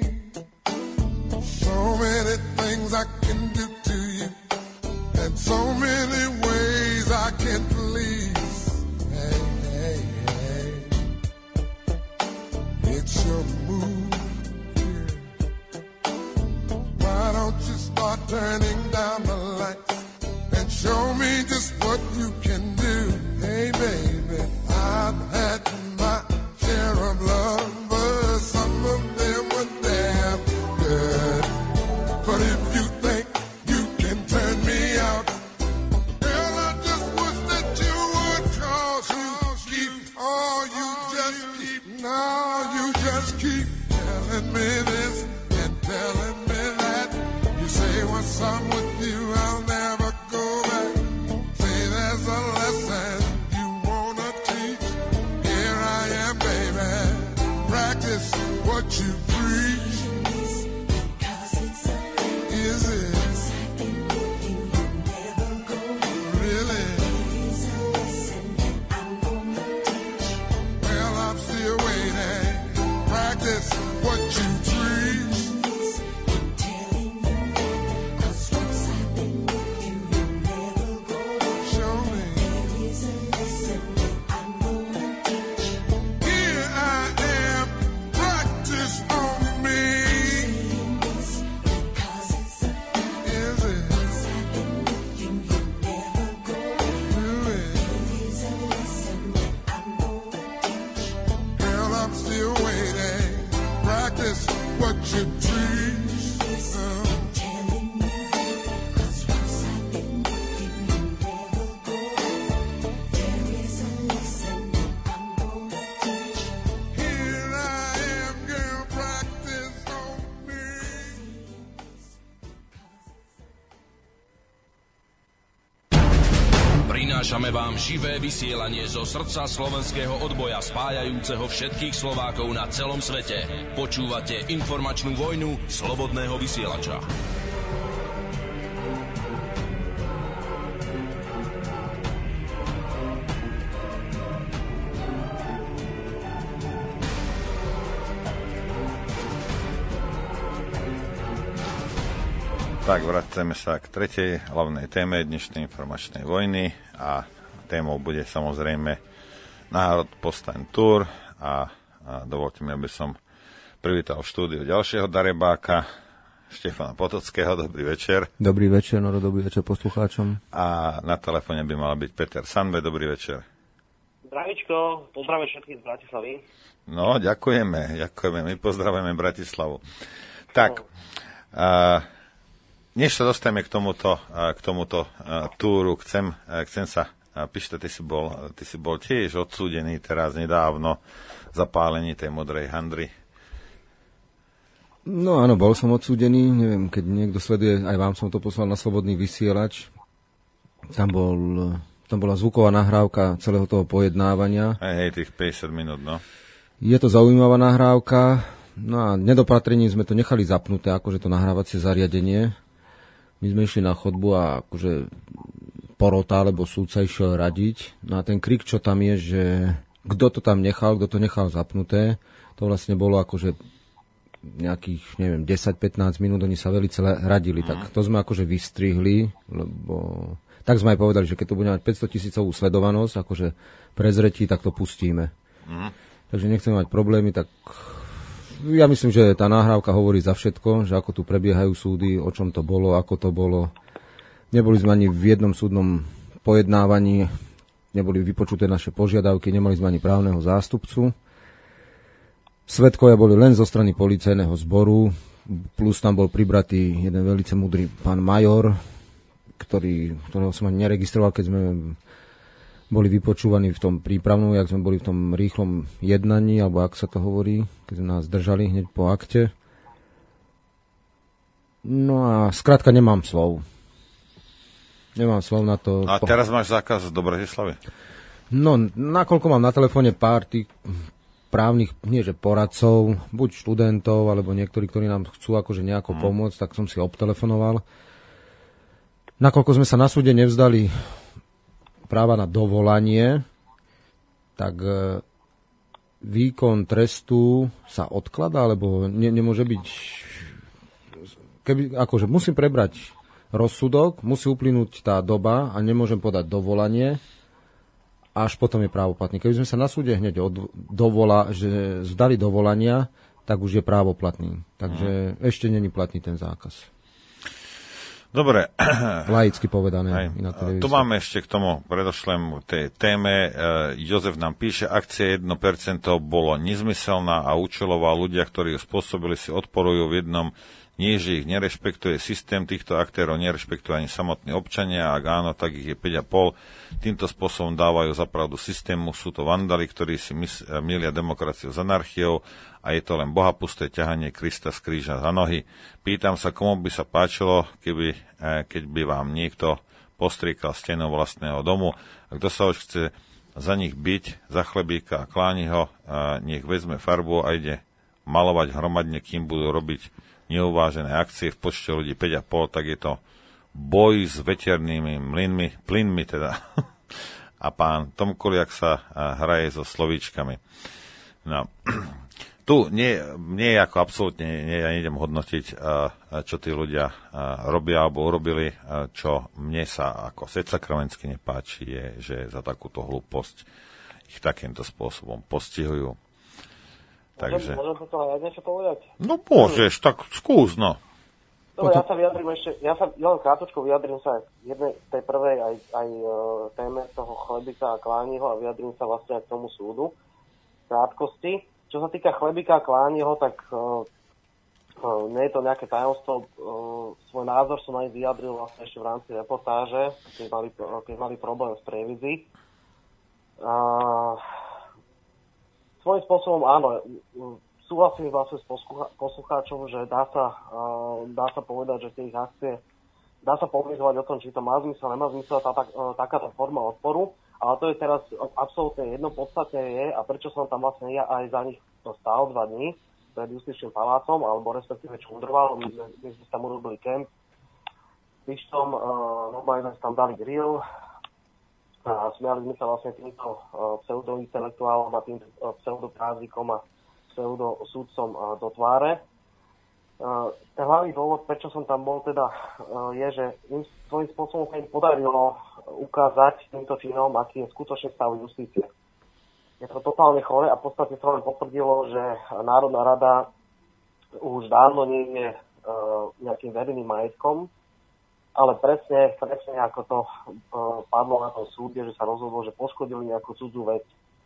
G: So many things I can do to you, and so many ways I can please. Hey, hey, hey, it's your move here. Why don't you start turning down the lights and show me just what you can do? Hey, baby, I've had my share of love, but some of them were damn good. But if you think you can turn me out, girl, I just wish that you would, 'cause you keep, oh, you just keep, no, you just keep telling me this and telling me that. You say once I'm with you, I'll never go back. Say there's a lesson you wanna teach. Here I am, baby. Practice what you preach. Is it? Really? Well, I'm still waiting. Practice what you preach.
A: Prinášame vám živé vysielanie zo srdca slovenského odboja spájajúceho všetkých Slovákov na celom svete. Počúvate informačnú vojnu slobodného vysielača.
B: Tak, vraceme sa k tretej hlavnej téme dnešnej informačnej vojny a témou bude samozrejme Národ Povstaň Tour a, a dovolte mi, aby som privítal v štúdiu ďalšieho darebáka, Štefana Potockého. Dobrý večer.
H: Dobrý večer, Noro, dobrý večer poslucháčom.
B: A na telefóne by mal byť Peter Sandve. Dobrý večer.
I: Zdravíčko, pozdravím všetkých z Bratislavy.
B: No, ďakujeme, ďakujeme. My pozdravujeme Bratislavu. Tak, a než sa dostaneme k tomuto, k tomuto túru, chcem, chcem sa, Pište, ty si bol, ty si bol tiež odsúdený teraz nedávno za pálenie tej modrej handry.
H: No áno, bol som odsúdený, neviem, keď niekto sleduje, aj vám som to poslal na Slobodný vysielač. Tam, bol, tam bola zvuková nahrávka celého toho pojednávania.
B: Hej, hej, tých päťdesiat minút, no. Je
H: to zaujímavá nahrávka, no a nedopatrením sme to nechali zapnuté, akože to nahrávacie zariadenie. My sme išli na chodbu a akože porota alebo súdca išiel radiť. No a ten krik, čo tam je, že kto to tam nechal, kto to nechal zapnuté, to vlastne bolo akože nejakých, neviem, desať pätnásť minút, oni sa veľmi celé radili. Mm. Tak to sme akože vystrihli, lebo tak sme aj povedali, že keď to bude mať päťsto tisícovú sledovanosť, akože prezretí, tak to pustíme. Mm. Takže nechceme mať problémy, tak ja myslím, že tá nahrávka hovorí za všetko, že ako tu prebiehajú súdy, o čom to bolo, ako to bolo. Neboli sme ani v jednom súdnom pojednávaní, neboli vypočuté naše požiadavky, nemali sme ani právneho zástupcu. Svedkovia boli len zo strany policajného zboru, plus tam bol pribratý jeden veľmi múdry pán major, ktorý, ktorého som ani neregistroval, keď sme boli vypočúvaní v tom prípravnom, jak sme boli v tom rýchlom jednaní, alebo ak sa to hovorí, keď sme nás držali hneď po akte. No a skrátka nemám slov. Nemám slov na to.
B: A teraz máš zákaz do Bratislavy?
H: No, nakoľko mám na telefóne pár tých právnych, nie že poradcov, buď študentov, alebo niektorí, ktorí nám chcú akože nejako hmm. pomôcť, tak som si obtelefonoval. Nakoľko sme sa na súde nevzdali práva na dovolanie, tak výkon trestu sa odkladá, alebo ne, nemôže byť, keby, akože musím prebrať rozsudok, musí uplynúť tá doba a nemôžem podať dovolanie, až potom je právoplatný. Keby sme sa na súde hneď od, dovola, že zdali dovolania, tak už je právoplatný. Takže hmm. ešte není platný ten zákaz.
B: Dobre.
H: Laicky povedané.
B: Tu máme ešte k tomu predošlému tej téme. E, Jozef nám píše, akcia jedno percento bolo nezmyselná a účelová. Ľudia, ktorí ju spôsobili, si odporujú v jednom. Nie, že ich nerešpektuje systém, týchto aktérov nerešpektuje ani samotní občania. Ak áno, tak ich je päť a pol. Týmto spôsobom dávajú zapravdu systému. Sú to vandali, ktorí si mys- milia demokraciu s anarchiou a je to len bohapusté ťahanie Krista z kríža za nohy. Pýtam sa, komu by sa páčilo, keby, keď by vám niekto postriekal stenou vlastného domu. A kto sa už chce za nich byť, za chlebíka a kláni ho, nech vezme farbu a ide malovať hromadne, kým budú robiť neuvážené akcie v počte ľudí päť a pol, tak je to boj s veternými mlynmi, plynmi teda. A pán Tom Kuliak sa hraje so slovíčkami. No. Tu nie, nie je ako absolútne, nie, ja nejdem hodnotiť, čo tí ľudia robia alebo urobili. Čo mne sa ako srdcakrovensky nepáči, je, že za takúto hlúposť ich takýmto spôsobom postihujú. Takže...
I: Môžem sa toho aj niečo povedať?
B: No môžeš, tak skús, no.
I: Dobre, ja sa vyjadrím ešte, ja sa len krátko vyjadrím sa jednej, tej prvej aj, aj uh, téme toho chlebika a Klániho a vyjadrím sa vlastne aj k tomu súdu. Krátkosti. Čo sa týka chlebika a Klániho, tak uh, uh, nie je to nejaké tajomstvo. Uh, svoj názor som aj vyjadril vlastne ešte v rámci reportáže, keď mali, keď mali problém s prevízi. Uh, svojím spôsobom áno, súhlasím vlastne s poslucháčom, že dá sa, uh, dá sa povedať, že tie ich akcie dá sa polemizovať o tom, či to má zmysel, nemá zmysel tá, tá, takáto forma odporu, ale to je teraz absolútne jedno. Podstatné je, a prečo som tam vlastne ja aj za nich stál dva dní pred Justičným palácom, alebo respektíve čundroval, my, my sme tam urobili kemp, Pištom, uh, normálne sme tam dali grill a smiali sme sa vlastne týmto uh, pseudointelektuálom a týmto uh, pseudoprázdnikom a pseudosúdcom uh, do tváre. Uh, ten hlavný dôvod, prečo som tam bol, teda uh, je, že im svojím spôsobom sa im podarilo ukázať týmto činom, aký je skutočný stav justície. Je to totálne chore a v podstate sa len potvrdilo, že Národná rada už dávno nie je uh, nejakým verejným majetkom, ale presne, presne ako to uh, padlo na tom súde, že sa rozhodlo, že poškodili nejakú cudzú vec.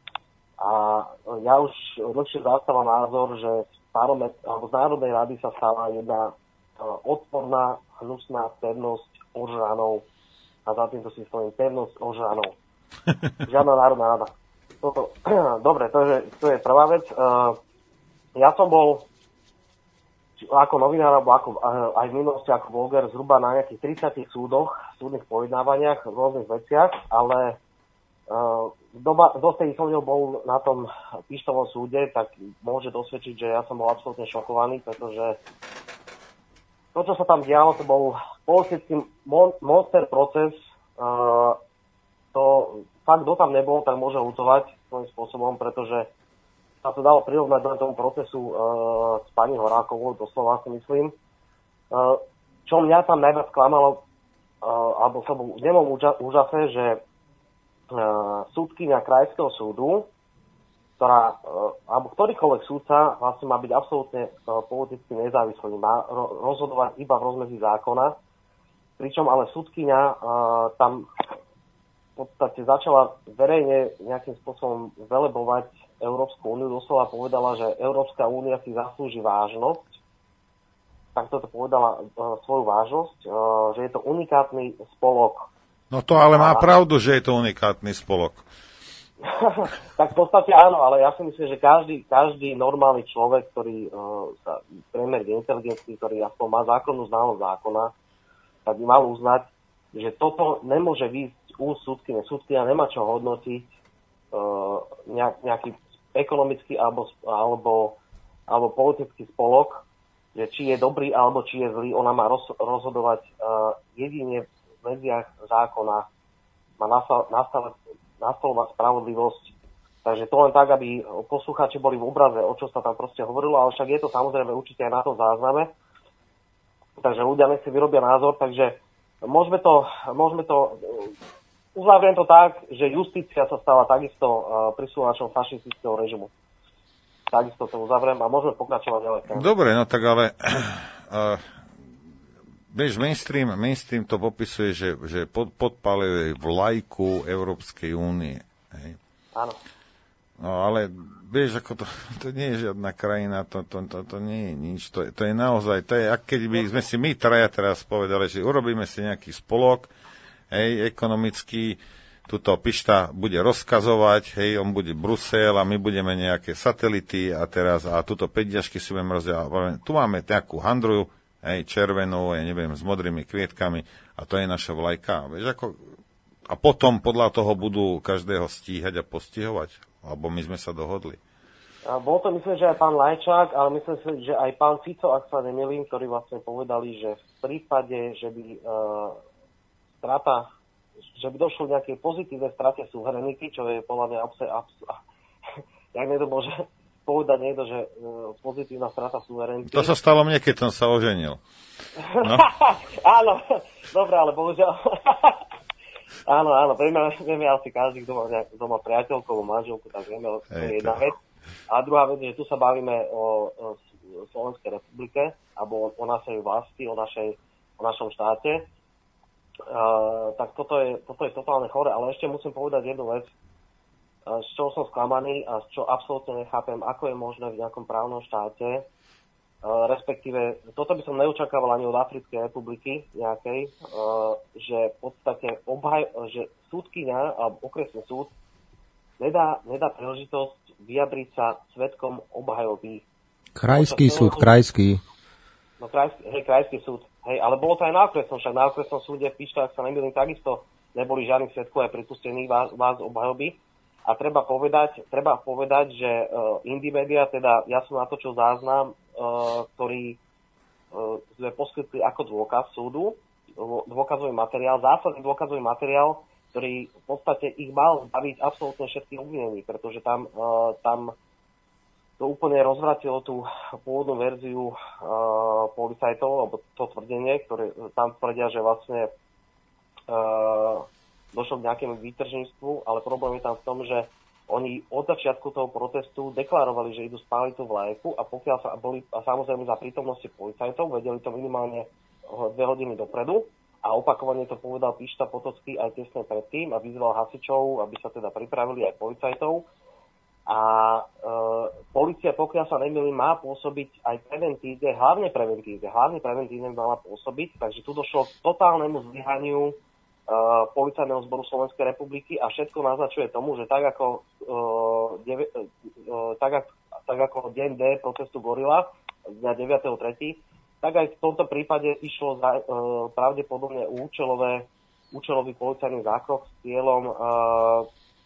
I: A ja už dlhšie zastávam názor, že z, parlament, alebo z Národnej rady sa stala jedna uh, odporná, hnusná pevnosť ožranov. A za týmto si stojím, pevnosť ožranov. Žiadna Národná rada. Toto, dobre, to je, to je prvá vec. Uh, ja som bol ako novinár, alebo ako, aj v minulosti ako bloger zhruba na nejakých tridsiatich súdoch, súdnych pojednávaniach v rôznych veciach, ale uh, doba, dosť som bol na tom Pištovom súde, tak môže dosvedčiť, že ja som bol absolútne šokovaný, pretože to, čo sa tam dialo, to bol politický mon- monster proces. Uh, to fakt, kto tam nebol, tak môže ľutovať svojím spôsobom, pretože sa to dalo prirovnať do tomu procesu uh, s pani Horákovou, doslova si myslím. Uh, čo mňa tam najviac klamalo, uh, alebo som bol v nemom úža- úžase, že uh, súdkyňa Krajského súdu, ktorá, uh, alebo ktorýkoľvek súdca vlastne má byť absolútne uh, politicky nezávislý, má ro- rozhodovať iba v rozmedzi zákona, pričom ale súdkyňa uh, tam v podstate začala verejne nejakým spôsobom velebovať Európsku úniu, doslova povedala, že Európska únia si zaslúži vážnosť. Tak toto povedala uh, svoju vážnosť, uh, že je to unikátny spolok.
B: No to ale má pravdu, že je to unikátny spolok.
I: Tak v podstate áno, ale ja si myslím, že každý, každý normálny človek, ktorý uh, sa priemer inteligencií, ktorý aspoň má zákonnú znalosť zákona, tak by mal uznať, že toto nemôže výjsť úst súdkyne. Súdkyňa nemá čo hodnotiť uh, nejak, nejaký ekonomický alebo, alebo, alebo politický spolok, že či je dobrý alebo či je zlý, ona má roz, rozhodovať uh, jedine v medziach zákona, má nastavovať nastolovať spravodlivosť. Takže to len tak, aby poslucháči boli v obraze, o čo sa tam proste hovorilo, ale však je to samozrejme určite aj na tom zázname. Takže ľudia nech si vyrobia názor, takže môžeme to, môžeme to uzavriem to tak, že justícia sa stala takisto uh, prisúvačom fašistického režimu. Takisto to uzavriem a môžeme pokračovať ďalej.
B: Dobre, no tak ale uh, vieš, mainstream, mainstream to popisuje, že, že pod, podpálili vlajku Európskej únie. Hej.
I: Áno.
B: No ale vieš, ako to, to nie je žiadna krajina, to, to, to, to nie je nič. To, to je naozaj, to je, ak keď by sme si my traja teraz povedali, že urobíme si nejaký spolok, hej, ekonomický, tuto Pišta bude rozkazovať, hej, on bude Brusel a my budeme nejaké satelity a teraz, a tuto päťďažky si budeme rozdielovať. Tu máme nejakú handru, hej, červenú, ja neviem, s modrými kvietkami a to je naša vlajka. Vieš, ako, a potom podľa toho budú každého stíhať a postihovať, alebo my sme sa dohodli.
I: A bol to, myslím, že aj pán Lajčák, ale myslím si, že aj pán Fico, ak sa nemýlim, ktorí vlastne povedali, že v prípade, že by uh, strata, že by došlo k nejakej pozitívnej strate suverenity, čo je podľa mňa abs- abs- jak niekto môže povedať niekto, že uh, pozitívna strata suverenity.
B: To sa stalo mne, keď som sa oženil. No.
I: Áno, dobre, ale bohužiaľ. áno, áno, vieme, vieme asi každý, kto má, kto má priateľku alebo manželku, tak vieme, to je jedna vec. A druhá vec, že tu sa bavíme o, o Slovenskej republike, alebo o, o našej vlasti, o, našej, o našom štáte. Uh, tak toto je, toto je totálne chore, ale ešte musím povedať jednu vec, uh, z čoho som sklamaný a z čo absolútne nechápem, ako je možné v nejakom právnom štáte, uh, respektíve, toto by som neočakával ani od Africkej republiky nejakej, uh, že v podstate obhaj, že súdkyňa alebo okresný súd nedá, nedá príležitosť vyjadriť sa svedkom obhajoby.
H: Krajský súd, krajský.
I: No krajský, hej, krajský súd. Hej, ale bolo to aj na okresnom, však na okresnom súde v Pištoch, ak sa nemýlim, takisto neboli žiadni svedkovia pripustení vás, vás obhajoby. A treba povedať, treba povedať, že uh, Indymedia, teda ja som natočil záznam, uh, ktorý uh, sme poskytli ako dôkaz súdu, dôkazový materiál, zásadný dôkazový materiál, ktorý v podstate ich mal zbaviť absolútne všetkých obvinení, pretože tam, uh, tam to úplne rozvratilo tú pôvodnú verziu uh, policajtov, alebo to tvrdenie, ktoré tam tvrdia, že vlastne uh, došlo k nejakému výtržníctvu, ale problém je tam v tom, že oni od začiatku toho protestu deklarovali, že idú spáliť tú vlajku a pokiaľ sa boli, a samozrejme za prítomnosti policajtov, vedeli to minimálne dve hodiny dopredu a opakovane to povedal Pišta Potocký aj tesne predtým a vyzval hasičov, aby sa teda pripravili aj policajtov. A e, polícia, pokiaľ sa nemýlim, má pôsobiť aj preventívne, hlavne preventívne, hlavne preventívne mala pôsobiť, takže tu došlo k totálnemu zlyhaniu Uh, Policajného zboru Slovenskej republiky a všetko naznačuje tomu, že tak ako, uh, deve, uh, tak, ako, tak ako deň D protestu Gorila z dňa deviateho tretieho tak aj v tomto prípade išlo za, uh, pravdepodobne účelové, účelový policajný zákrok s cieľom, uh,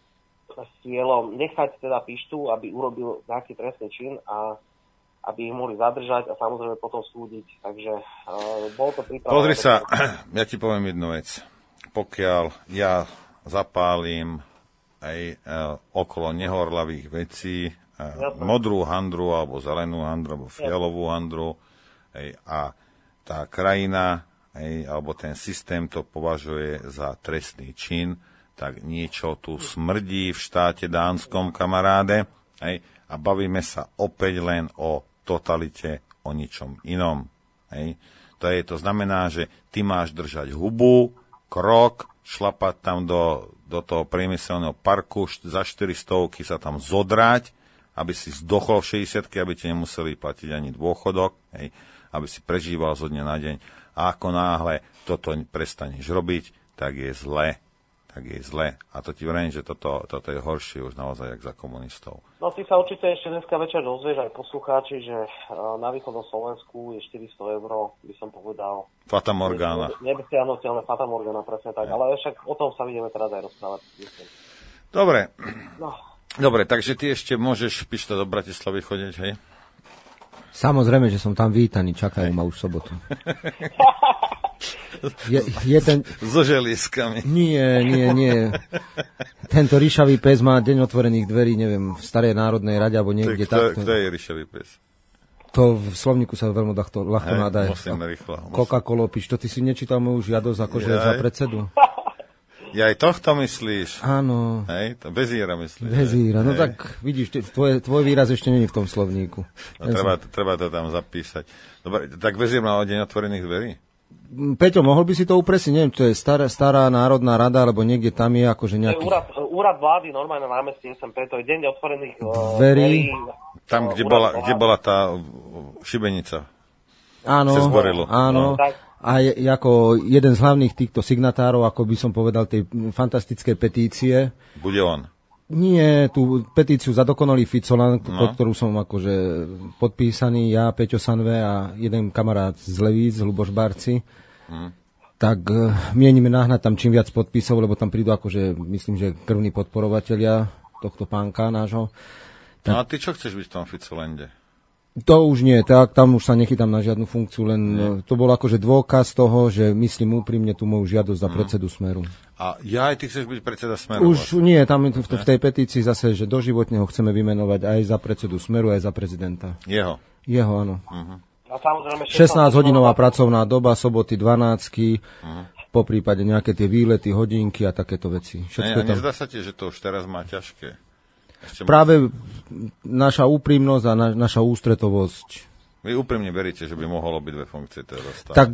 I: s cieľom nechať teda Pištu, aby urobil nejaký trestný čin a aby ich mohli zadržať a samozrejme potom súdiť. Takže uh, bolo to prípravené.
B: Pozri sa, ja ti poviem jednu vec. Pokiaľ ja zapálim aj e, okolo nehorlavých vecí e, modrú handru, alebo zelenú handru, alebo fialovú handru, e, a tá krajina, e, alebo ten systém to považuje za trestný čin, tak niečo tu smrdí v štáte dánskom, kamaráde, e, a bavíme sa opäť len o totalite, o ničom inom. E. To, je, to znamená, že ty máš držať hubu, krok, šlapať tam do, do toho priemyselného parku, za štyristovky sa tam zodrať, aby si zdochol v šesťdesiatke, aby ti nemuseli platiť ani dôchodok, hej, aby si prežíval zo dňa na deň. A ako náhle toto prestaneš robiť, tak je zle. Tak je zle. A to ti vrajím, že toto, toto je horšie už naozaj, jak za komunistov.
I: No ty sa určite ešte dneska večer dozvieš aj poslucháči, že na východnom Slovensku je štyristo eur, by som povedal.
B: Fata Morgana.
I: Nebesiahnutelné Fata Morgana, presne tak. Ja. Ale však o tom sa vidíme teraz aj rozprávať.
B: Dobre.
I: No.
B: Dobre, takže ty ešte môžeš, Pišta, do Bratislavy chodiť, hej?
H: Samozrejme, že som tam vítaný, čakajú ma už v sobotu. Je, je ten...
B: So želieskami.
H: Nie, nie, nie. Tento ríšavý pes má deň otvorených dverí, neviem, v Starej národnej rade, alebo niekde
B: tak.
H: Kto,
B: kto je ríšavý pes?
H: To v slovníku sa veľmi ľahko, ľahko nádaje.
B: Musím rýchlo.
H: Coca-Cola, piš, to ty si nečítal moju žiadosť akože za predsedu?
B: Ja aj tohto myslíš?
H: Áno.
B: Hej, to Vezíra myslíš?
H: Vezíra, no
B: hej.
H: Tak vidíš, tvoj, tvoj výraz ešte není v tom slovníku.
B: No, treba, treba to tam zapísať. Dobre, tak Vezír má deň otvorených dverí?
H: Peťo, mohol by si to upresniť? Neviem, to je stará, stará národná rada, alebo niekde tam je akože nejaký...
I: Úrad, úrad vlády, normálne na námestí es em pé, to je deň otvorených
H: dverí.
B: Tam, kde bola, kde bola tá šibenica.
H: Áno, áno.
I: Tak.
H: A je, ako jeden z hlavných týchto signatárov, ako by som povedal, tej fantastickej petície.
B: Bude on?
H: Nie, tú petíciu za dokonalý Ficolan, no. Ktorú som akože podpísaný, ja, Peťo Sanve a jeden kamarát z Levíc, Luboš Barci, hmm. tak uh, mienime nahnať tam čím viac podpisov, lebo tam prídu akože, myslím, že krvní podporovatelia tohto pánka nášho. Tak... No
B: a ty čo chceš byť v tom Ficolande?
H: To už nie, tak tam už sa nechytám na žiadnu funkciu, len nie. To bol akože dôkaz toho, že myslím úprimne tú moju žiadosť za predsedu Smeru.
B: A ja aj ty chceš byť predseda Smeru?
H: Už vlastne. Nie, tam v, v tej petícii zase, že doživotne ho chceme vymenovať aj za predsedu Smeru, aj za prezidenta.
B: Jeho?
H: Jeho, áno.
B: Uh-huh.
H: šestnásťhodinová pracovná doba, soboty dvanáctky, uh-huh. po prípade nejaké tie výlety, hodinky a takéto veci.
B: Všetko ne, tam... Nezdá sa ti, že to už teraz má ťažké? Ešte
H: Práve naša úprimnosť a na, naša ústretovosť.
B: Vy úprimne veríte, že by mohlo byť dve funkcie teda dostať?
H: Tak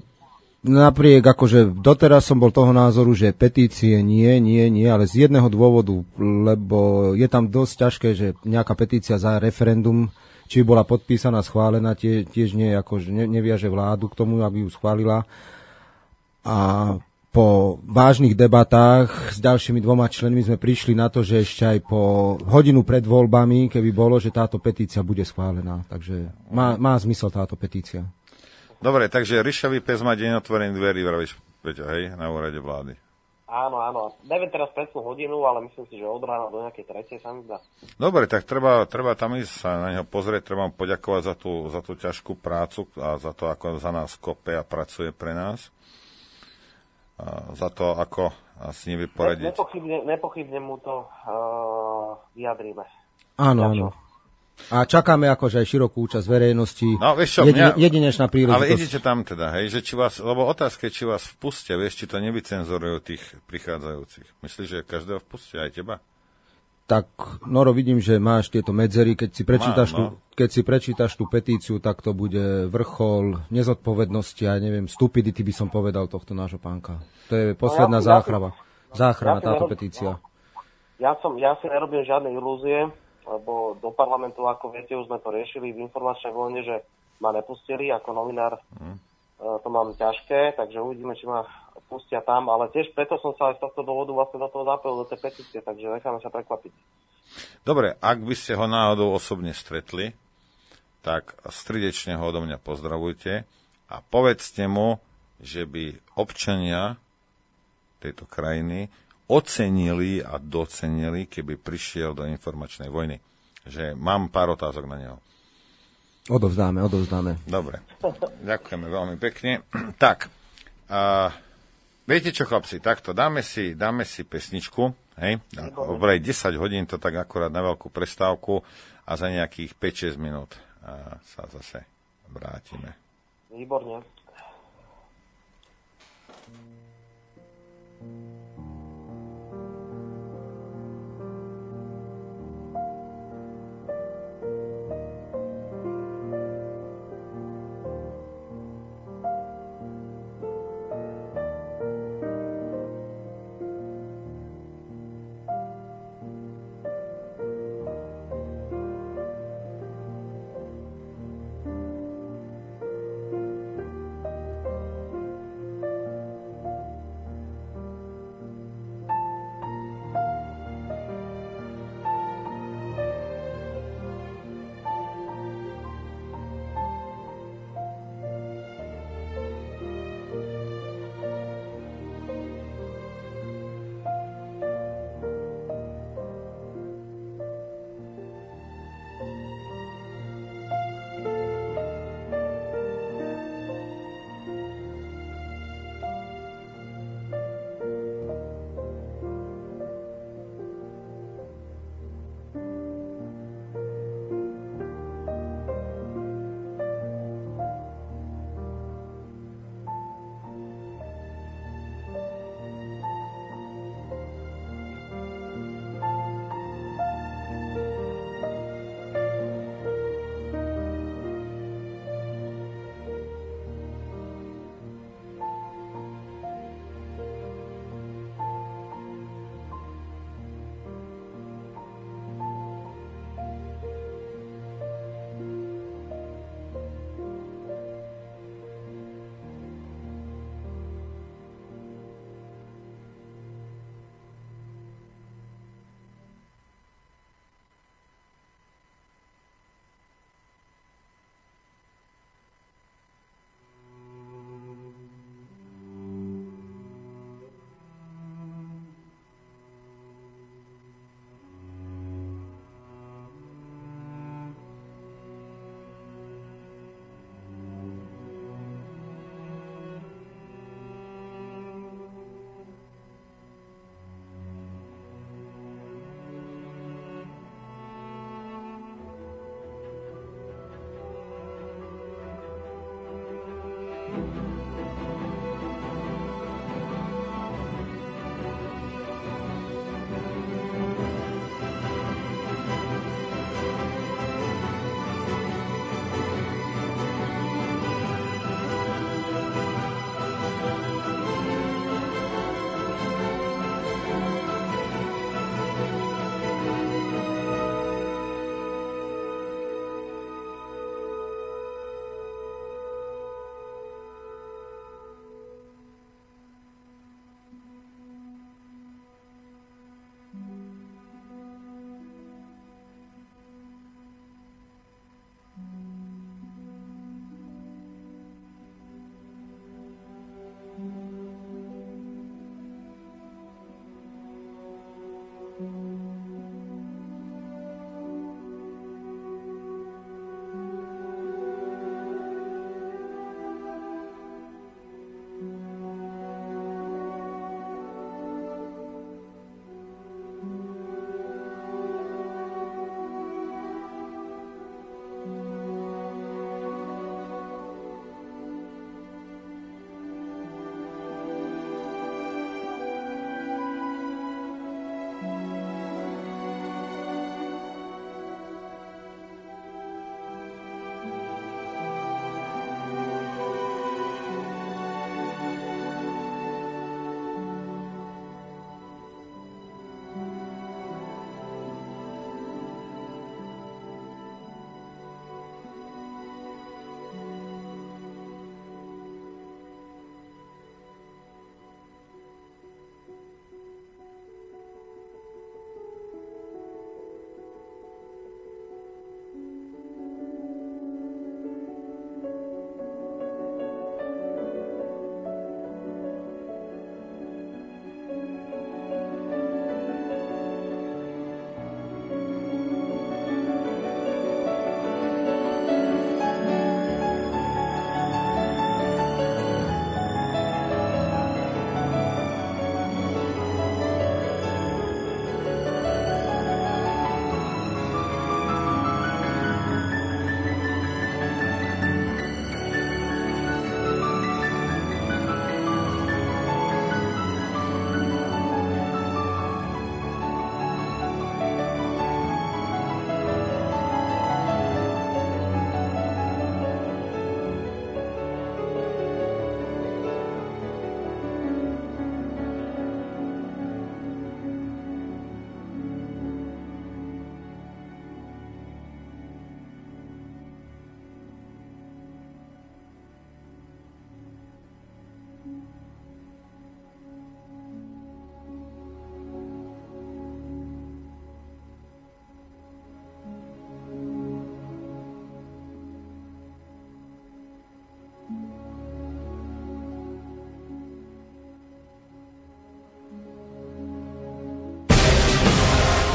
H: napriek, akože doteraz som bol toho názoru, že petície nie, nie, nie, ale z jedného dôvodu, lebo je tam dosť ťažké, že nejaká petícia za referendum, či bola podpísaná, schválená, tie, tiež nie, akože ne, neviaže vládu k tomu, aby ju schválila. A po vážnych debatách s ďalšími dvoma členmi sme prišli na to, že ešte aj po hodinu pred voľbami, keby bolo, že táto petícia bude schválená. Takže má, má zmysel táto petícia.
B: Dobre, takže Ryšavý pes má deň otvorený dverí, vravíš, Peťo, hej, na úrade vlády.
I: Áno, áno. Neviem teraz presnú hodinu, ale myslím si, že od rána do nejakej tretej sa mi zdá.
B: Dobre, tak treba, treba tam ísť sa na neho pozrieť, treba mu poďakovať za tú, za tú ťažkú prácu a za to, ako za nás kope a pracuje pre nás. A za to, ako asi nevyporadiť.
I: Nepochybne, nepochybne mu to uh, vyjadríme.
H: Áno, áno. A čakáme akože aj širokú účasť verejnosti.
B: No, vieš čo,
H: Jedine,
B: mňa,
H: jedinečná príležitosť.
B: Ale idete tam teda, hej, že či vás, lebo otázka je, či vás vpustia, vieš, či to nevycenzorujú tých prichádzajúcich. Myslíš, že každého vpustia, aj teba?
H: Tak, Noro, vidím, že máš tieto medzery, keď si prečítaš,
B: Mám, no.
H: tú, keď si prečítaš tú petíciu, tak to bude vrchol nezodpovednosti a neviem, stupidity by som povedal tohto nášho pánka. To je posledná no, ja, záchrava. Záchrana, ja táto nerob... petícia.
I: Ja, som, ja si nerobím žiadne ilúzie, lebo do parlamentu, ako viete, už sme to riešili v informačnej vojne, že ma nepustili, ako novinár mm. to mám ťažké, takže uvidíme, či ma pustia tam, ale tiež preto som sa aj z tohto dôvodu vlastne do toho zapojil, do tej petície, takže necháme sa prekvapiť.
B: Dobre, ak by ste ho náhodou osobne stretli, tak stridečne ho odo mňa pozdravujte a povedzte mu, že by občania tejto krajiny ocenili a docenili, keby prišiel do informačnej vojny. Že mám pár otázok na neho.
H: Odovzdáme, odovzdáme.
B: Dobre, ďakujeme veľmi pekne. Tak, a, viete čo, chlapci, takto, dáme si, dáme si pesničku, hej, vraj desať hodín, to tak akurát na veľkú prestávku a za nejakých päť šesť minút a, sa zase vrátime.
I: Výborne.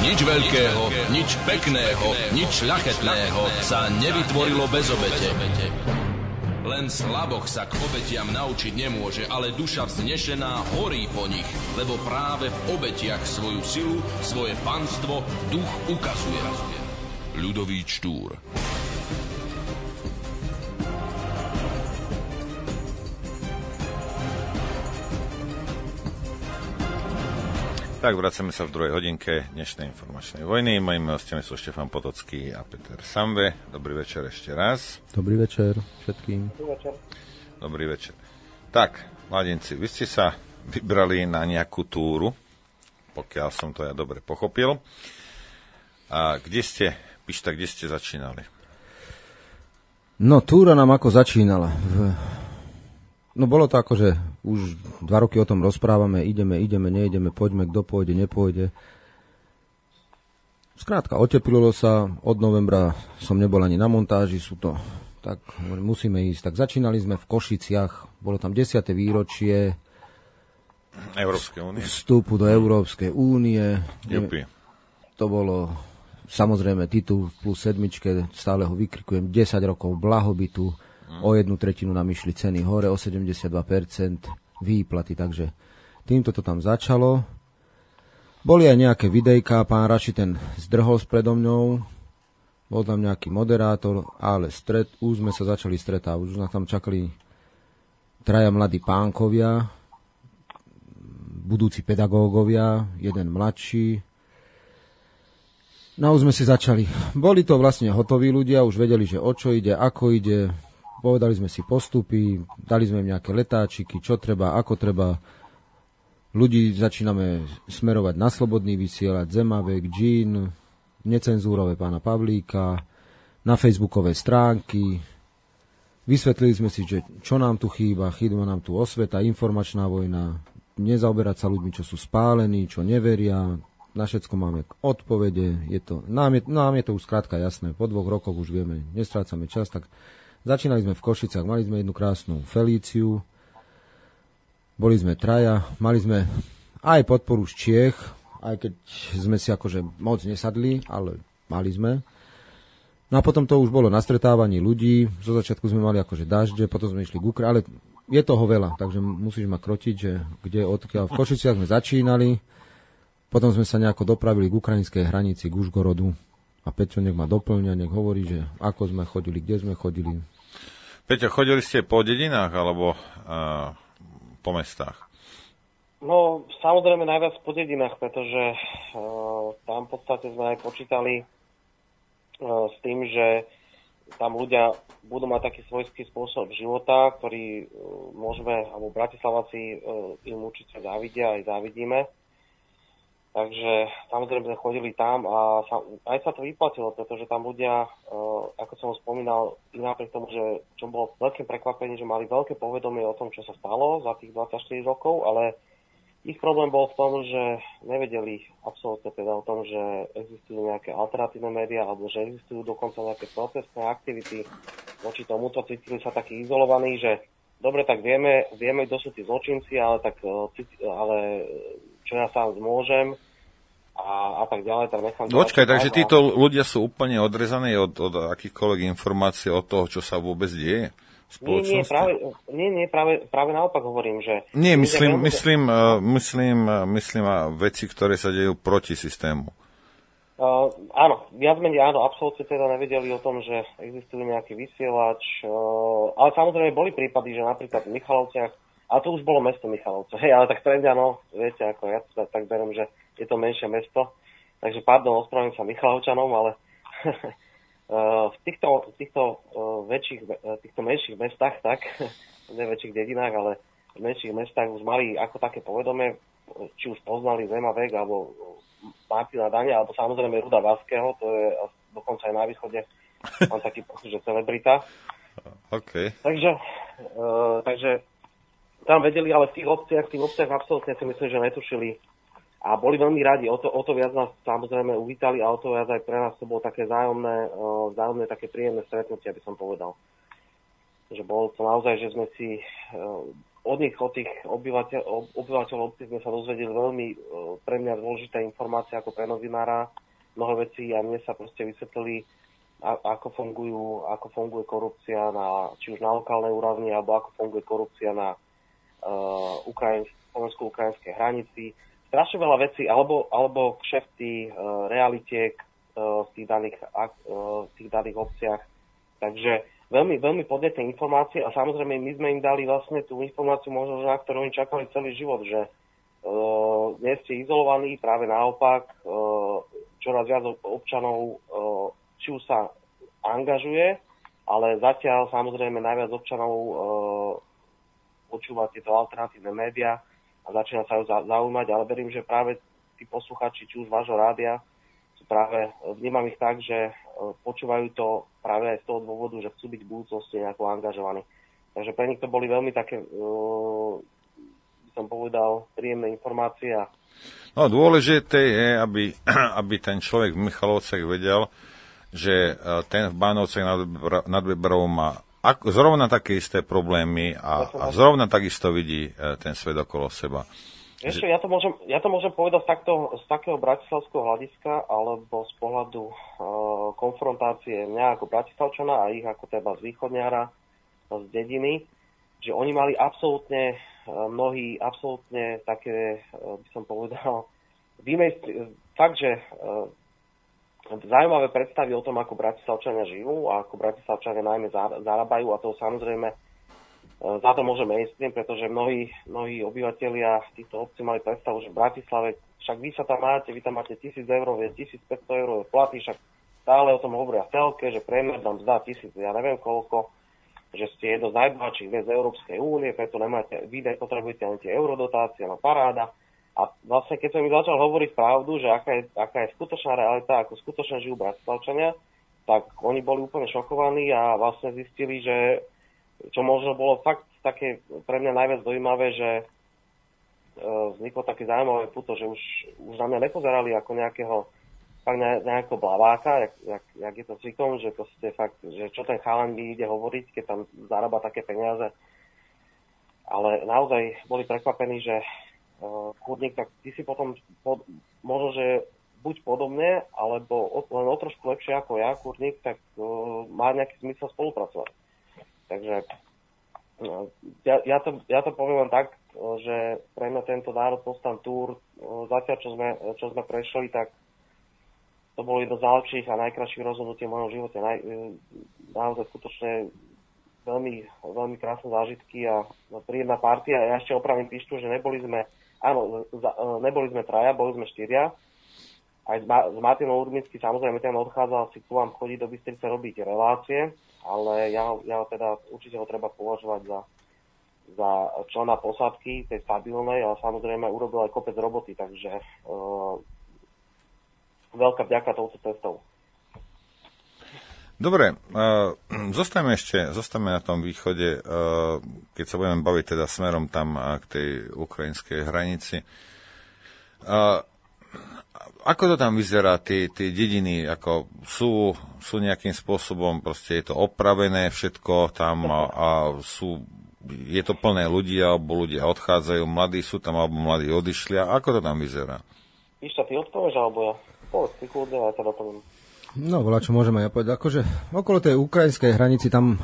A: Nič veľkého, nič pekného, nič šľachetného sa nevytvorilo bez obete. Len slaboch sa k obetiam naučiť nemôže, ale duša vznešená horí po nich, lebo práve v obetiach svoju silu, svoje panstvo duch ukazuje. Ľudovít Štúr.
B: Tak, vracame sa v druhej hodinke dnešnej informačnej vojny. Mojimi hostiami sú Štefan Potocký a Peter Sambe. Dobrý večer ešte raz.
H: Dobrý večer všetkým.
I: Dobrý večer.
B: Dobrý večer. Tak, mladinci, vy ste sa vybrali na nejakú túru, pokiaľ som to ja dobre pochopil. A kde ste, Pišta, kde ste začínali?
H: No, túra nám ako začínala. V... No bolo to ako, že už dva roky o tom rozprávame, ideme, ideme, neideme, poďme, kto pôjde, nepôjde. Skrátka, oteplilo sa, od novembra som nebol ani na montáži, sú to, tak musíme ísť. Tak začínali sme v Košiciach, bolo tam desiate výročie
B: Európskej únie.
H: Vstupu do Európskej únie.
B: Jupi.
H: To bolo samozrejme titul plus sedmičke, stále ho vykrikujem, desať rokov blahobytu. O jednu tretinu nám išli ceny hore, o sedemdesiatdva percent výplaty, takže týmto to tam začalo. Boli aj nejaké videjká, pán Raši ten zdrhol spredo mňou, bol tam nejaký moderátor, ale stret, už sme sa začali stretávať, už nás tam čakali traja mladí pánkovia, budúci pedagógovia, jeden mladší. No už sme si začali. Boli to vlastne hotoví ľudia, už vedeli, že o čo ide, ako ide. Povedali sme si postupy, dali sme im nejaké letáčiky, čo treba, ako treba. Ľudí začíname smerovať na slobodný vysielať, Zemavek, Džín, necenzúrové pána Pavlíka, na facebookové stránky. Vysvetlili sme si, že čo nám tu chýba, chýba nám tu osveta, informačná vojna, nezaoberať sa ľuďmi, čo sú spálení, čo neveria. Na všetko máme odpovede. Je to, nám, je, nám je to už skrátka jasné. Po dvoch rokoch už vieme, nestrácame čas, tak začínali sme v Košicách, mali sme jednu krásnu Felíciu, boli sme traja, mali sme aj podporu z Čiech, aj keď sme si akože moc nesadli, ale mali sme. No a potom to už bolo na stretávaní ľudí, zo začiatku sme mali akože dažde, potom sme išli k Ukra- ale je toho veľa, takže musíš ma krotiť, že kde, odkiaľ. V Košiciach sme začínali, potom sme sa nejako dopravili k ukrajinskej hranici, k Užgorodu. A Peťo nech ma doplňa, nech hovorí, že ako sme chodili, kde sme chodili.
B: Peťo, chodili ste po dedinách alebo uh, po mestách?
I: No, samozrejme najviac po dedinách, pretože uh, tam v podstate sme aj počítali uh, s tým, že tam ľudia budú mať taký svojský spôsob života, ktorý uh, môžeme, alebo Bratislavaci uh, im určite závidia, aj závidíme. Takže samozrejme sme chodili tam a sa, aj sa to vyplatilo, pretože tam ľudia, e, ako som spomínal, i napriek tomu, že čo bolo veľkým prekvapením, že mali veľké povedomie o tom, čo sa stalo za tých dvadsaťštyri rokov, ale ich problém bol v tom, že nevedeli absolútne teda o tom, že existujú nejaké alternatívne médiá alebo že existujú dokonca nejaké protestné aktivity voči tomuto. Cítili sa takí izolovaní, že dobre, tak vieme, vieme, kto sú tí zločinci, ale, tak, ale čo ja sám môžem a, a tak ďalej. Tak nechám
B: Počkaj, takže a... títo ľudia sú úplne odrezaní od, od akýchkoľvek informácií od toho, čo sa vôbec deje v spoločnosti?
I: Nie, nie, práve, nie, nie práve, práve naopak hovorím, že...
B: Nie, myslím, myslím, uh, myslím, uh, myslím uh, veci, ktoré sa dejú proti systému.
I: Uh, áno, viac menej áno, absolútne teda nevedeli o tom, že existuje nejaký vysielač, uh, ale samozrejme boli prípady, že napríklad v Michalovciach, ale to už bolo mesto Michalovce, hej, ale tak Trendiano, viete, ako ja to tak beriem, že je to menšie mesto, takže pardon, ospravedlňujem sa Michalovčanom, ale v týchto, týchto uh, väčších, týchto menších mestách, tak, ne väčších dedinách, ale v menších mestách už mali ako také povedomie, či už poznali Zemavek, alebo Martina Dania, alebo samozrejme Ruda Vaského, to je dokonca aj na východe, mám taký pocit, že celebrita.
B: Okay.
I: Takže, uh, takže tam vedeli, ale v tých obciach, v tých obciach absolútne si myslím, že netušili. A boli veľmi radi, o to, o to viac nás samozrejme uvítali a o to viac aj pre nás to bolo také vzájomné, uh, vzájomné také príjemné stretnutie, aby som povedal. Že bolo to naozaj, že sme si uh, o od nich, od tých obyvateľ, obyvateľov obcí sme sa dozvedeli veľmi pre mňa dôležité informácie ako pre novinára, mnohé veci a mne sa proste vysvetlili, ako fungujú, ako funguje korupcia na, či už na lokálnej úrovni, alebo ako funguje korupcia na uh, Ukrajin, slovensko-ukrajinskej hranici. Strašne veľa vecí, alebo, alebo kšefty, uh, realitiek uh, v tých daných, uh, v tých daných obciach. Takže veľmi, veľmi podnetné informácie a samozrejme my sme im dali vlastne tú informáciu možno, na ktorú oni čakali celý život, že uh, nie ste izolovaní, práve naopak, uh, čoraz viac občanov uh, či už sa angažuje, ale zatiaľ samozrejme najviac občanov e, počúva tieto alternatívne médiá a začína sa ju zaujímať, ale verím, že práve tí posluchači, či už vášho rádia, sú práve, vnímam ich tak, že e, počúvajú to práve aj z toho dôvodu, že chcú byť v budúcnosti nejako angažovaní. Takže pre nich to boli veľmi také, e, by som povedal, príjemné informácie. A...
B: No dôležité je, aby, aby ten človek v Michalovciach vedel, že ten v Bánovciach nad Vyberovou má zrovna také isté problémy a, a zrovna takisto vidí ten svet okolo seba.
I: Ešte, ja to môžem, ja to môžem povedať z, takto, z takého bratislavského hľadiska alebo z pohľadu uh, konfrontácie mňa ako bratislavčana a ich ako teda z východňára, z dediny, že oni mali absolútne, uh, mnohí absolútne také, uh, by som povedal, výmejstri, fakt, že uh, zaujímavé predstavy o tom, ako bratislavčania žijú a ako bratislavčania najmä zarábajú a to samozrejme za to môže mainstream, pretože mnohí, mnohí obyvatelia týchto obcí mali predstavu, že v Bratislave však vy sa tam máte, vy tam máte tisíc eur, je tisícpäťsto eur platy, však stále o tom hovoria v telke, že priemer nám zdá tisíc, ja neviem koľko, že ste jedno z najbohatších miest Európskej únie, preto nemáte, vy nepotrebujete ani tie eurodotácie, no paráda. A vlastne, keď som mi začal hovoriť pravdu, že aká je, aká je skutočná realita, ako skutočne žijú bratislavčania, tak oni boli úplne šokovaní a vlastne zistili, že čo možno bolo fakt také pre mňa najviac dojímavé, že e, vzniklo také zaujímavé puto, že už, už na mňa nepozerali ako nejakého fakt nejakého blaváka, jak, jak, jak je to zvykom, že proste fakt, že čo ten chalan mi ide hovoriť, keď tam zarába také peniaze. Ale naozaj boli prekvapení, že Kurník, tak ty si potom pod, možno, že buď podobne, alebo o, len o trošku lepšie ako ja, Kurník, tak uh, má nejaký zmysel spolupracovať. Takže uh, ja, ja, to, ja to poviem len tak, uh, že pre mňa tento Národ Povstan Tour, uh, zatiaľ čo sme, čo sme prešli, tak to bolo jedno z najlepších a najkrajších rozhodnutí v mojom živote. Naj, uh, naozaj skutočne veľmi, veľmi krásne zážitky a no, príjemná partia. Ja ešte opravím píštu, že neboli sme Áno, neboli sme traja, boli sme štyria. Aj s, Ma- s Martinom Urmickým, samozrejme, ten odchádzal si ku vám chodiť do Bystrice robiť relácie, ale ja, ja teda určite ho treba považovať za, za člena posádky, tej stabilnej, ale samozrejme urobil aj kopec roboty, takže uh, veľká vďaka touto cestou.
B: Dobre, uh, zostaňme ešte, zostaňme na tom východe, uh, keď sa budeme baviť teda smerom tam uh, k tej ukrajinskej hranici. Uh, ako to tam vyzerá, tie, tie dediny, ako sú, sú nejakým spôsobom, proste je to opravené všetko tam a, a sú, je to plné ľudí, alebo ľudia odchádzajú, mladí sú tam, alebo mladí odišli, a ako to tam vyzerá?
I: Išta, ty odpovieš, alebo ja? Povedz, ty kľudne, ja teda poviem.
H: No, voľa, čo môžeme ja povedať. Akože okolo tej ukrajinskej hranici tam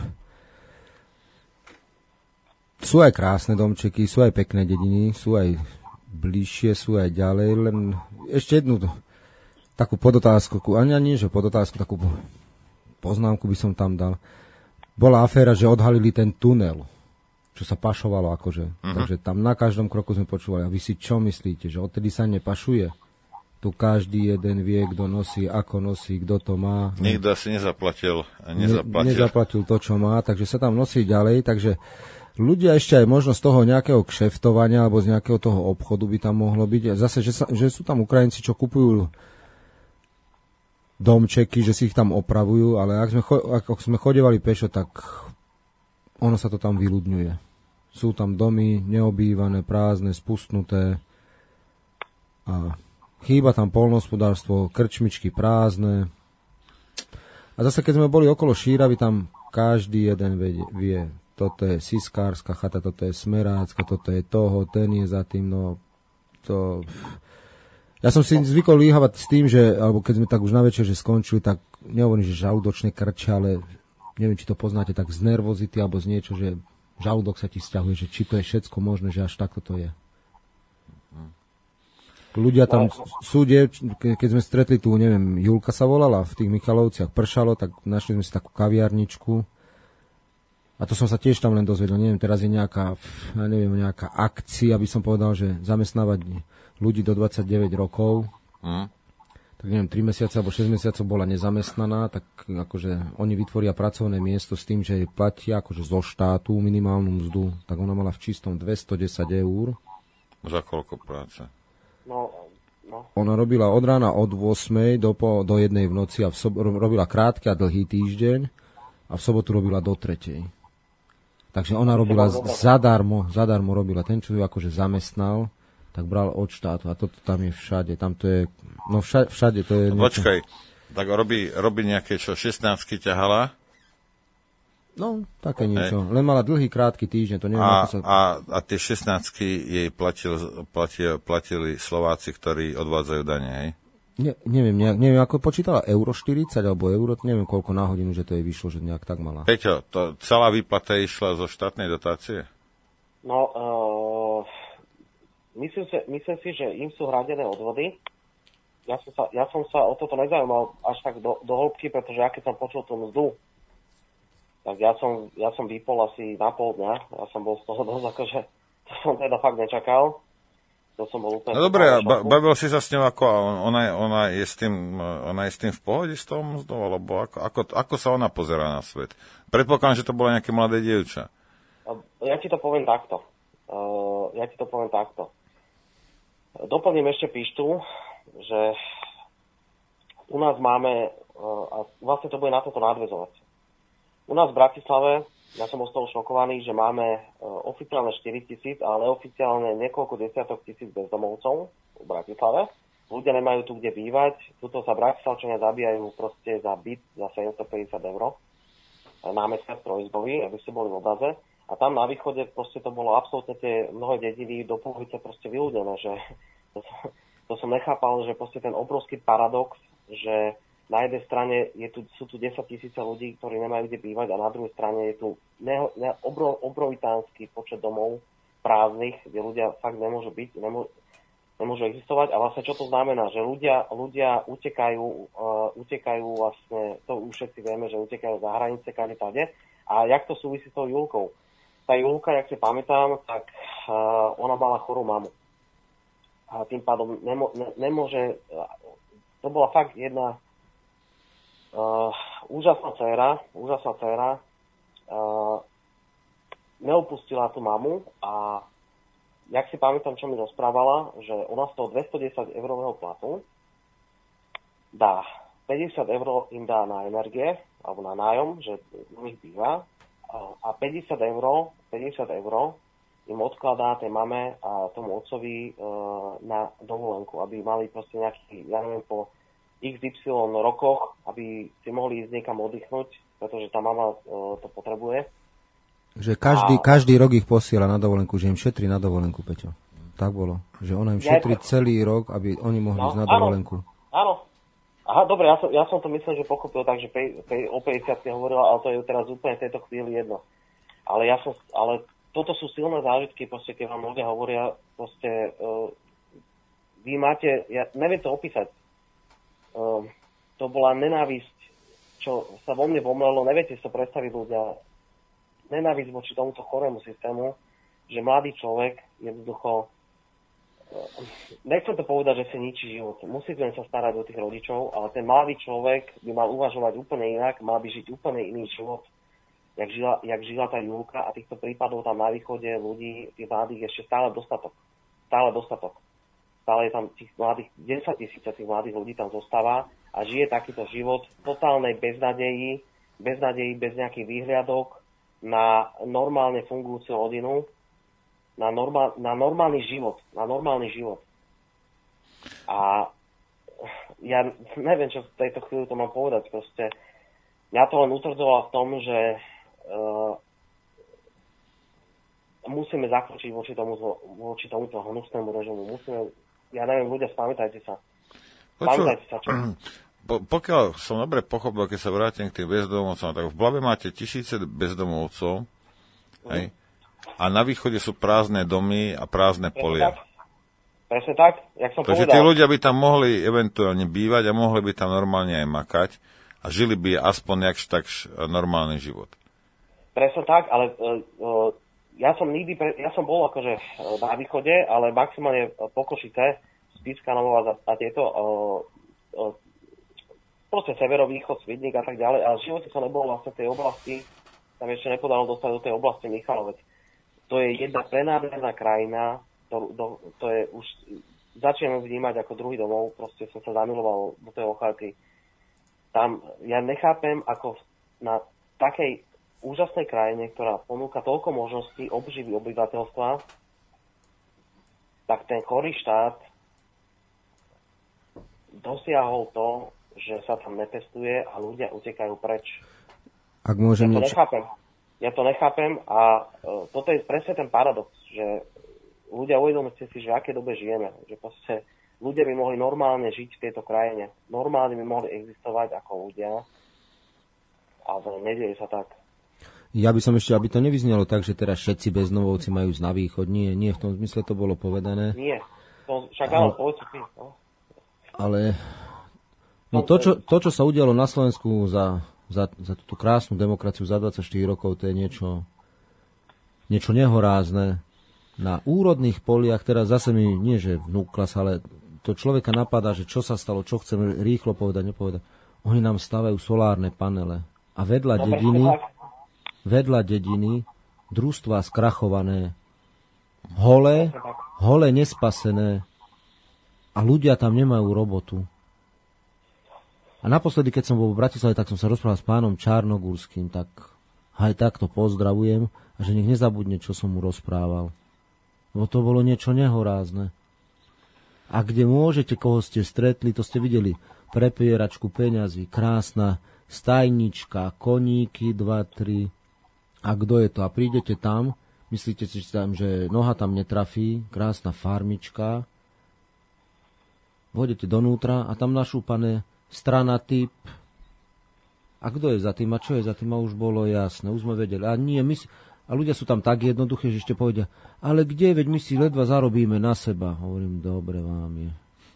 H: sú aj krásne domčeky, sú aj pekné dediny, sú aj bližšie, sú aj ďalej, len ešte jednu takú podotázku, ani nie, že podotázku, takú poznámku by som tam dal. Bola aféra, že odhalili ten tunel, čo sa pašovalo akože. Uh-huh. Takže tam na každom kroku sme počúvali. A vy si čo myslíte, že odtedy sa nepašuje? Tu každý jeden vie, kto nosí, ako nosí, kto to má.
B: Nikto asi nezaplatil, nezaplatil.
H: Ne, nezaplatil to, čo má, takže sa tam nosí ďalej. Takže ľudia ešte aj možno z toho nejakého kšeftovania alebo z nejakého toho obchodu by tam mohlo byť. Zase, že, sa, že sú tam Ukrajinci, čo kupujú domčeky, že si ich tam opravujú, ale ak sme, cho, ak sme chodevali pešo, tak ono sa to tam vyľudňuje. Sú tam domy neobývané, prázdne, spustnuté a chýba tam poľnohospodárstvo, krčmičky prázdne. A zase, keď sme boli okolo Šíravy, tam každý jeden vie, vie toto je Siskárska chata, toto je Smerácka, toto je toho, ten je za tým, no to... Ja som si zvykol líhavať s tým, že, alebo keď sme tak už na večer, že skončili, tak nehovorím, že žalúdočné krče, ale neviem, či to poznáte, tak z nervozity alebo z niečo, že žalúdok sa ti sťahuje, že či to je všetko možné, že až takto to je. Ľudia tam sú, keď sme stretli tu, neviem, Julka sa volala, v tých Michalovciach pršalo, tak našli sme si takú kaviarničku. A to som sa tiež tam len dozvedel. Neviem, teraz je nejaká, ja neviem, nejaká akcia, aby som povedal, že zamestnávať ľudí do dvadsaťdeväť rokov. Mm. Tak neviem, tri mesiace alebo šesť mesiacov bola nezamestnaná, tak akože oni vytvoria pracovné miesto s tým, že platia akože zo štátu minimálnu mzdu. Tak ona mala v čistom dvestodesať eur.
B: Za koľko práce?
I: No, no.
H: Ona robila od rána od ôsmej do, po, do jednej v noci a v sob- robila krátky a dlhý týždeň a v sobotu robila do tretej. Takže ona robila zadarmo, zadarmo robila. Ten, čo ju akože zamestnal, tak bral od štátu a toto tam je všade. Tam to je, no všade, všade to je...
B: No, počkaj, tak robí, robí nejaké čo, šestnáctky ťahala?
H: No, také niečo. Len mala dlhý, krátky týždeň. To neviem,
B: a,
H: ako sa...
B: a, a tie šestnáctky jej platil, platil, platili Slováci, ktorí odvádzajú dane, hej?
H: Ne, neviem, nejak, neviem, ako počítala, euro štyridsať alebo euro, neviem, koľko na hodinu, že to jej vyšlo, že nejak tak mala.
B: Peťo, to celá výplata išla zo štátnej dotácie?
I: No, uh, myslím, si, myslím si, že im sú hradené odvody. Ja som sa, ja som sa o toto nezaujímal až tak do, do hĺbky, pretože ja keď som počul tú mzdu, tak ja som, ja som vypol asi na pol dňa. Ja som bol z toho dosť, akože to som teda fakt nečakal. To som bol úplne...
B: No dobre, ba- bavil si sa s ňou ako, ona, ona, je s tým, ona je s tým v pohode s tou mzdou, alebo ako, ako, ako sa ona pozerá na svet? Predpokladám, že to bolo nejaké mladé dievča.
I: Ja ti to poviem takto. Uh, ja ti to poviem takto. Doplním ešte píštu, že u nás máme, uh, a vlastne to bude na toto nadväzovať. U nás v Bratislave, ja som bol z toho šokovaný, že máme uh, oficiálne štyri tisíc, ale neoficiálne niekoľko desiatok tisíc bezdomovcov v Bratislave. Ľudia nemajú tu kde bývať. Tuto sa Bratislavčania zabíjajú proste za byt za sedemstopäťdesiat eur. Na mesiac trojizbový, aby ste boli v obraze. A tam na východe proste to bolo absolútne tie mnohé dediny do polovice proste vyľudené, že to som, to som nechápal, že proste ten obrovský paradox, že na jednej strane je tu, sú tu desať tisíc ľudí, ktorí nemajú kde bývať a na druhej strane je tu ne, ne, obro, obrovitánsky počet domov prázdnych, kde ľudia fakt nemôžu byť, nemôžu, nemôžu existovať. A vlastne čo to znamená? Že ľudia, ľudia utekajú, uh, utekajú vlastne, to už všetci vieme, že utekajú za hranice, kade tade. A jak to súvisí s tou Julkou? Tá Julka, jak si pamätám, tak uh, ona mala chorú mamu. A tým pádom nemo, ne, nemôže... Uh, to bola fakt jedna... Uh, úžasná dcéra, úžasná dcéra uh, neopustila tú mamu a jak si pamätám, čo mi rozprávala, že ona z toho dvestodesať eurového platu dá päťdesiat eur im dá na energie alebo na nájom, že u nich býva a päťdesiat eur, päťdesiat eur im odkladá tej mame a tomu otcovi uh, na dovolenku, aby mali proste nejaký, ja neviem, po iks ypsilon rokoch, aby si mohli ísť niekam oddychnúť, pretože tá mama uh, to potrebuje.
H: Že každý, a... každý rok ich posiela na dovolenku, že im šetrí na dovolenku, Peťo. Tak bolo. Že ona im šetrí ja, celý rok, aby oni mohli no, ísť na áno, dovolenku.
I: Áno. Aha, dobre, ja som, ja som to myslel, že pochopil tak, že pej, pej, o päťdesiatke hovorila, ale to je teraz úplne v tejto chvíli jedno. Ale ja som, ale toto sú silné zážitky, proste, keď vám ľudia hovoria, proste, uh, vy máte, ja neviem to opísať, Uh, to bola nenávisť, čo sa vo mne vomlelo, neviete si to predstaviť ľudia, nenávisť voči tomuto chorému systému, že mladý človek jednoducho, uh, nechcem to povedať, že si ničí život, musíte sa starať o tých rodičov, ale ten mladý človek by mal uvažovať úplne inak, mal by žiť úplne iný život, jak žila, jak žila tá Julka a týchto prípadov tam na východe ľudí, tých mladých ešte stále dostatok, stále dostatok. Stále je tam tých mladých, desať tisíc tých mladých ľudí tam zostáva a žije takýto život totálnej beznadeji, beznadeji, bez nejakých výhliadok na normálne fungujúcu rodinu, na, normál, na normálny život, na normálny život. A ja neviem, čo v tejto chvíli to mám povedať, proste mňa to len utvrdzovalo v tom, že uh, musíme zakročiť voči tomuto, voči tomuto hnusnému režimu. Musíme, ja neviem, ľudia, spamätajte sa. Spamätajte sa, čo?
B: Po, pokiaľ som dobre pochopil, keď sa vrátim k tým bezdomovcom, tak v Blave máte tisíce bezdomovcov, mm. hej, a na východe sú prázdne domy a prázdne polia.
I: Presne tak, jak som
B: Takže
I: povedal.
B: tí ľudia by tam mohli eventuálne bývať a mohli by tam normálne aj makať a žili by aspoň jakž takž normálny život.
I: Presne tak, ale uh, ja som nikdy, pre, ja som bol akože na východe, ale maximálne po Košice, Spišská Nová a tieto, uh, uh, proste severovýchod, Svidník a tak ďalej, ale v živote som nebol vlastne v tej oblasti, tam ešte nepodalo dostať do tej oblasti Michalovec. To je jedna prenádherná krajina, to, do, to je už, začnem vnímať ako druhý domov, proste som sa zamiloval do tej ochalky. Tam, ja nechápem, ako na takej úžasnej krajine, ktorá ponúka toľko možností obživy obyvateľstva, tak ten chorý štát dosiahol to, že sa tam nepestuje a ľudia utekajú preč.
H: Ak môžem
I: ja to
H: niečo...
I: nechápem. Ja to nechápem a uh, toto je presne ten paradox, že ľudia, uvedomte si, že v akej dobe žijeme. Že proste ľudia by mohli normálne žiť v tejto krajine. Normálne by mohli existovať ako ľudia, ale nedieje sa tak.
H: Ja by som ešte, aby to nevyznelo tak, že teraz všetci bezdomovci majú ísť na východ. Nie, nie, v tom zmysle to bolo povedané.
I: Nie, to, však áno, povedz si. No.
H: Ale no to, čo, to, čo sa udialo na Slovensku za, za, za túto krásnu demokraciu za dvadsaťštyri rokov, to je niečo, niečo nehorázne. Na úrodných poliach, teraz zase mi, nie že vnúklas, ale to človeka napadá, že čo sa stalo, čo chceme rýchlo povedať, nepovedať. Oni nám stavajú solárne panele. A vedľa
I: No,
H: dediny...
I: tak.
H: vedľa dediny, družstvá skrachované, holé, holé nespasené a ľudia tam nemajú robotu. A naposledy, keď som bol v Bratislave, tak som sa rozprával s pánom Čarnogórským, tak aj takto pozdravujem a že nech nezabudne, čo som mu rozprával. Lebo to bolo niečo nehorázne. A kde môžete, koho ste stretli, to ste videli, prepieračku peňazí, krásna stajnička, koníky, dva, tri. A kto je to? A prídete tam, myslíte si tam, že noha tam netrafí, krásna farmička, vôjdete donútra a tam našúpané strana typ. A kto je za tým? A čo je za tým? A už bolo jasné, už sme vedeli. A nie, my si... A ľudia sú tam tak jednoduché, že ešte povedia, ale kde, veď my si ledva zarobíme na seba. Hovorím, dobre vám je.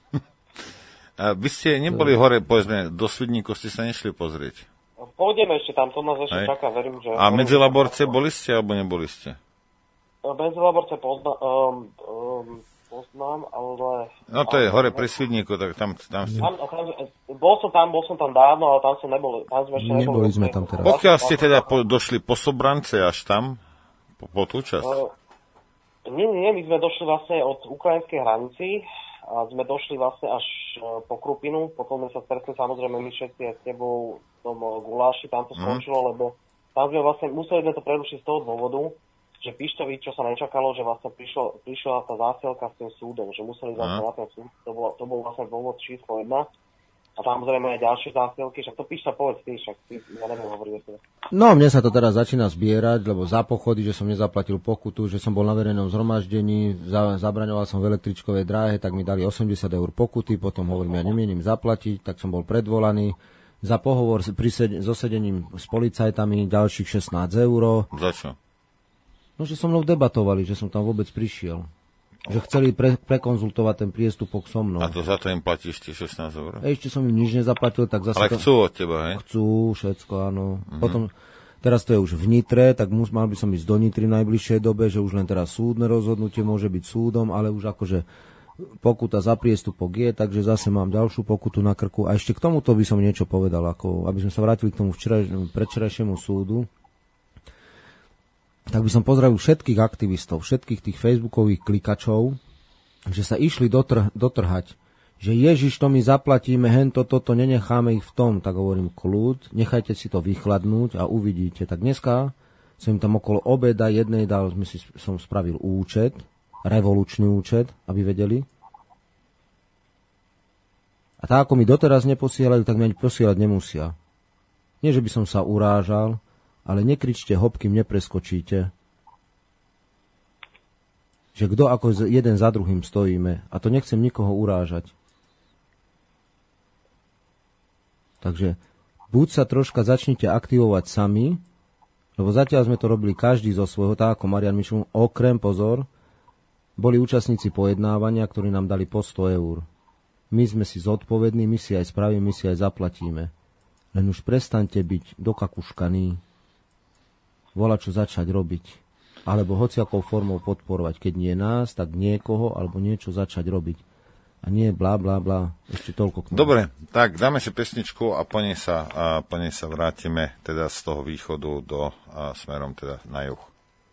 B: A vy ste neboli hore, povedzme, do Svidníku ste sa nešli pozrieť?
I: Pôjdeme ešte tam, to nás ešte Hej. čaká, verím, že...
B: A Medzilaborce boli ste, alebo neboli ste?
I: Medzilaborce pozna, um, um, poznám, ale...
B: No to je hore pri Svidníku, tak tam... tam,
I: tam, tam bol som tam, bol som tam dávno, ale tam som nebol. Tam sme ešte neboli.
H: Neboli sme tam teraz.
B: Pokiaľ ste teda po, došli po Sobrance až tam, po, po tú časť?
I: Uh, nie, nie, my sme došli vlastne od ukrajinskej hranici, a sme došli vlastne až po Krupinu, potom sme sa stretli samozrejme my všetci aj s tebou v tom guláši, tam to skončilo, mm. lebo tam sme vlastne museli sme to prerušiť z toho dôvodu, že Pištovi, čo sa nečakalo, že vlastne prišlo, prišla tá zásielka s tým súdom, že museli vlastne mm. na ten súd, to bol, to bol vlastne dôvod číslo jedna. A samozrejme aj ďalšie zásielky, však to Pišta povedz ty, však ty, ja neviem hovoriť o tebe.
H: No, mne sa to teraz začína zbierať, lebo za pochody, že som nezaplatil pokutu, že som bol na verejnom zhromaždení, za, zabraňoval som v električkovej dráhe, tak mi dali osemdesiat eur pokuty, potom hovorím, ja nemienim zaplatiť, tak som bol predvolaný. Za pohovor pri, so sedením s policajtami ďalších šestnásť eur.
B: Za čo?
H: No, že so mnou debatovali, že som tam vôbec prišiel. Že chceli pre, prekonzultovať ten priestupok so mnou.
B: A to za to im platíš tie šestnásť eur?
H: Ešte som im nič nezaplatil, tak zase...
B: Ale
H: to...
B: chcú od teba, hej?
H: Chcú, všetko, áno. Mm-hmm. Potom, teraz to je už v Nitre, tak mus, mal by som ísť do Nitry v najbližšej dobe, že už len teraz súdne rozhodnutie môže byť súdom, ale už akože pokuta za priestupok je, takže zase mám ďalšiu pokutu na krku. A ešte k tomuto by som niečo povedal, ako aby sme sa vrátili k tomu včera, predvčerajšiemu súdu. Tak by som pozdravil všetkých aktivistov, všetkých tých facebookových klikačov, že sa išli dotr- dotrhať, že Ježiš, to my zaplatíme, hento, toto, nenecháme ich v tom. Tak hovorím, kľud, nechajte si to vychladnúť a uvidíte. Tak dneska som im tam okolo obeda jednej dal, si, som spravil účet, revolučný účet, aby vedeli. A tak, ako mi doteraz neposielajú, tak mi ani posielať nemusia. Nie, že by som sa urážal, ale nekričte hop, kým nepreskočíte. že kto ako jeden za druhým stojíme. A to nechcem nikoho urážať. Takže buď sa troška začnite aktivovať sami, lebo zatiaľ sme to robili každý zo svojho, tak ako Marian Mišul, okrem, pozor, boli účastníci pojednávania, ktorí nám dali po sto eur. My sme si zodpovední, my si aj spravíme, my si aj zaplatíme. Len už prestaňte byť dokakuškaní, volať, čo začať robiť. Alebo hociakou formou podporovať. Keď nie nás, tak niekoho alebo niečo začať robiť. A nie blá, blá, blá. Ešte toľko k tomu.
B: Dobre, tak dáme si pesničku a po nej sa, a po nej sa vrátime teda z toho východu do a smerom teda na juh.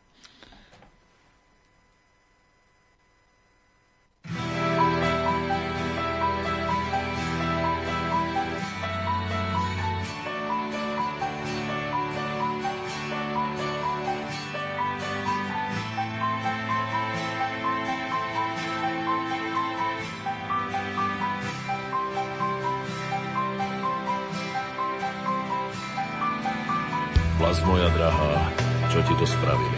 J: Vlas moja drahá, čo ti to spravili?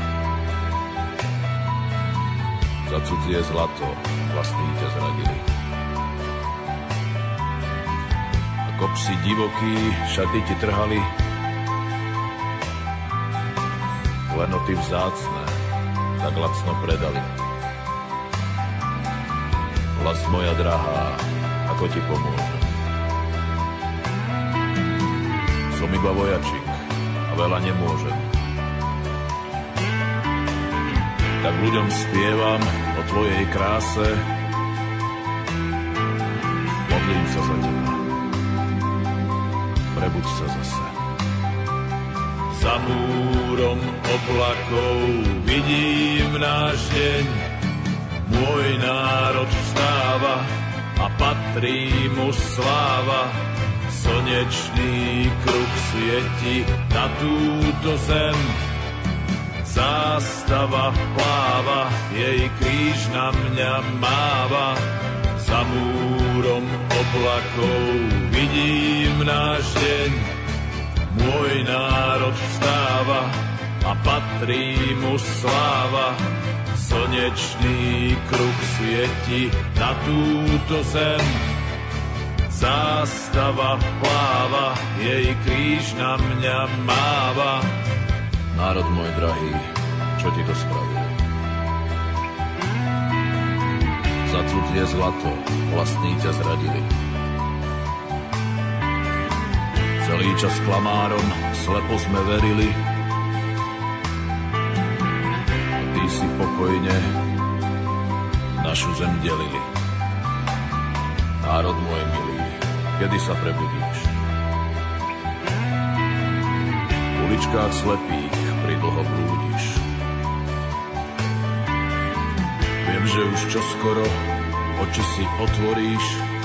J: Za cudzie zlato vlastní ťa zradili. Ako psi divokí šaty ti trhali, klenoty vzácne tak lacno predali. Vlas moja drahá, ako ti pomôžem? Som iba vojačik, veľa nemôžem. Tak ľuďom spievam o tvojej kráse, modlím sa za teba, prebuď sa zase. Za múrom oblakov vidím náš deň, môj národ vstáva a patrí mu sláva. Slnečný kruh svieti na túto zem, zástava pláva, jej kríž na mňa máva. Za múrom oblakov vidím náš deň, môj národ vstáva a patrí mu sláva. Slnečný kruh svieti na túto zem, zástava pláva, jej kríž na mňa máva. Národ môj drahý, čo ti to spravili? Za cudzie zlato vlastní ťa zradili. Celý čas klamárom slepo sme verili. A ty si pokojne našu zem delili. Národ môj milý, kedy sa prebudíš? V uličkách slepých pridlho blúdiš. Viem, že už čoskoro oči si otvoríš.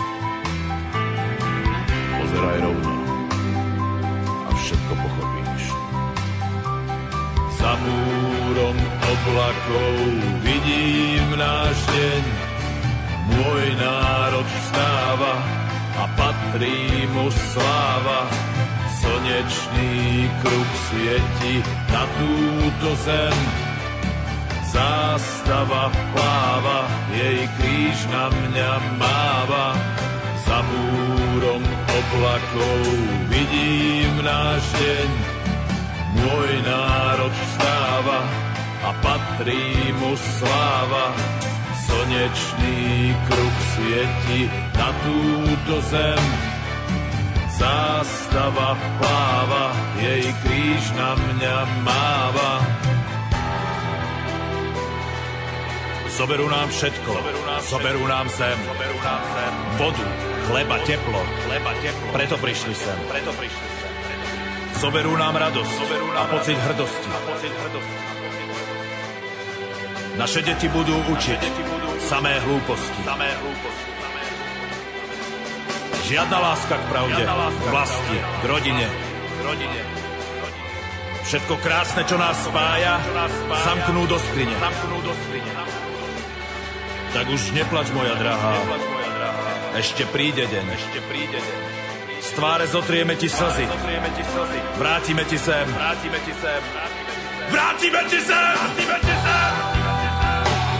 J: Pozeraj rovno a všetko pochopíš. Za múrom oblakov vidím náš deň, môj národ vstáva a patrí mu sláva. Slnečný kruh svieti na túto zem, zástava pláva, jej kríž na mňa máva. Za múrom oblakov vidím náš deň, môj národ vstáva a patrí mu sláva. Slnečný kruh svieti na túto zem, zástava pláva, jej kríž na mňa máva. Zoberú nám všetko, zoberú nám zem, vodu, chleba, teplo, preto prišli sem. Zoberú nám radosť a pocit hrdosti. Naše deti budú učiť samé hlúposti. Žiadna láska k pravde, k vlasti, k rodine. Všetko krásne, čo nás spája, zamknú do skrine. Tak už neplač, moja drahá, ešte príde deň. Z tváre zotrieme ti slzy, vrátime ti sem. Vrátime ti sem! Vrátime ti sem!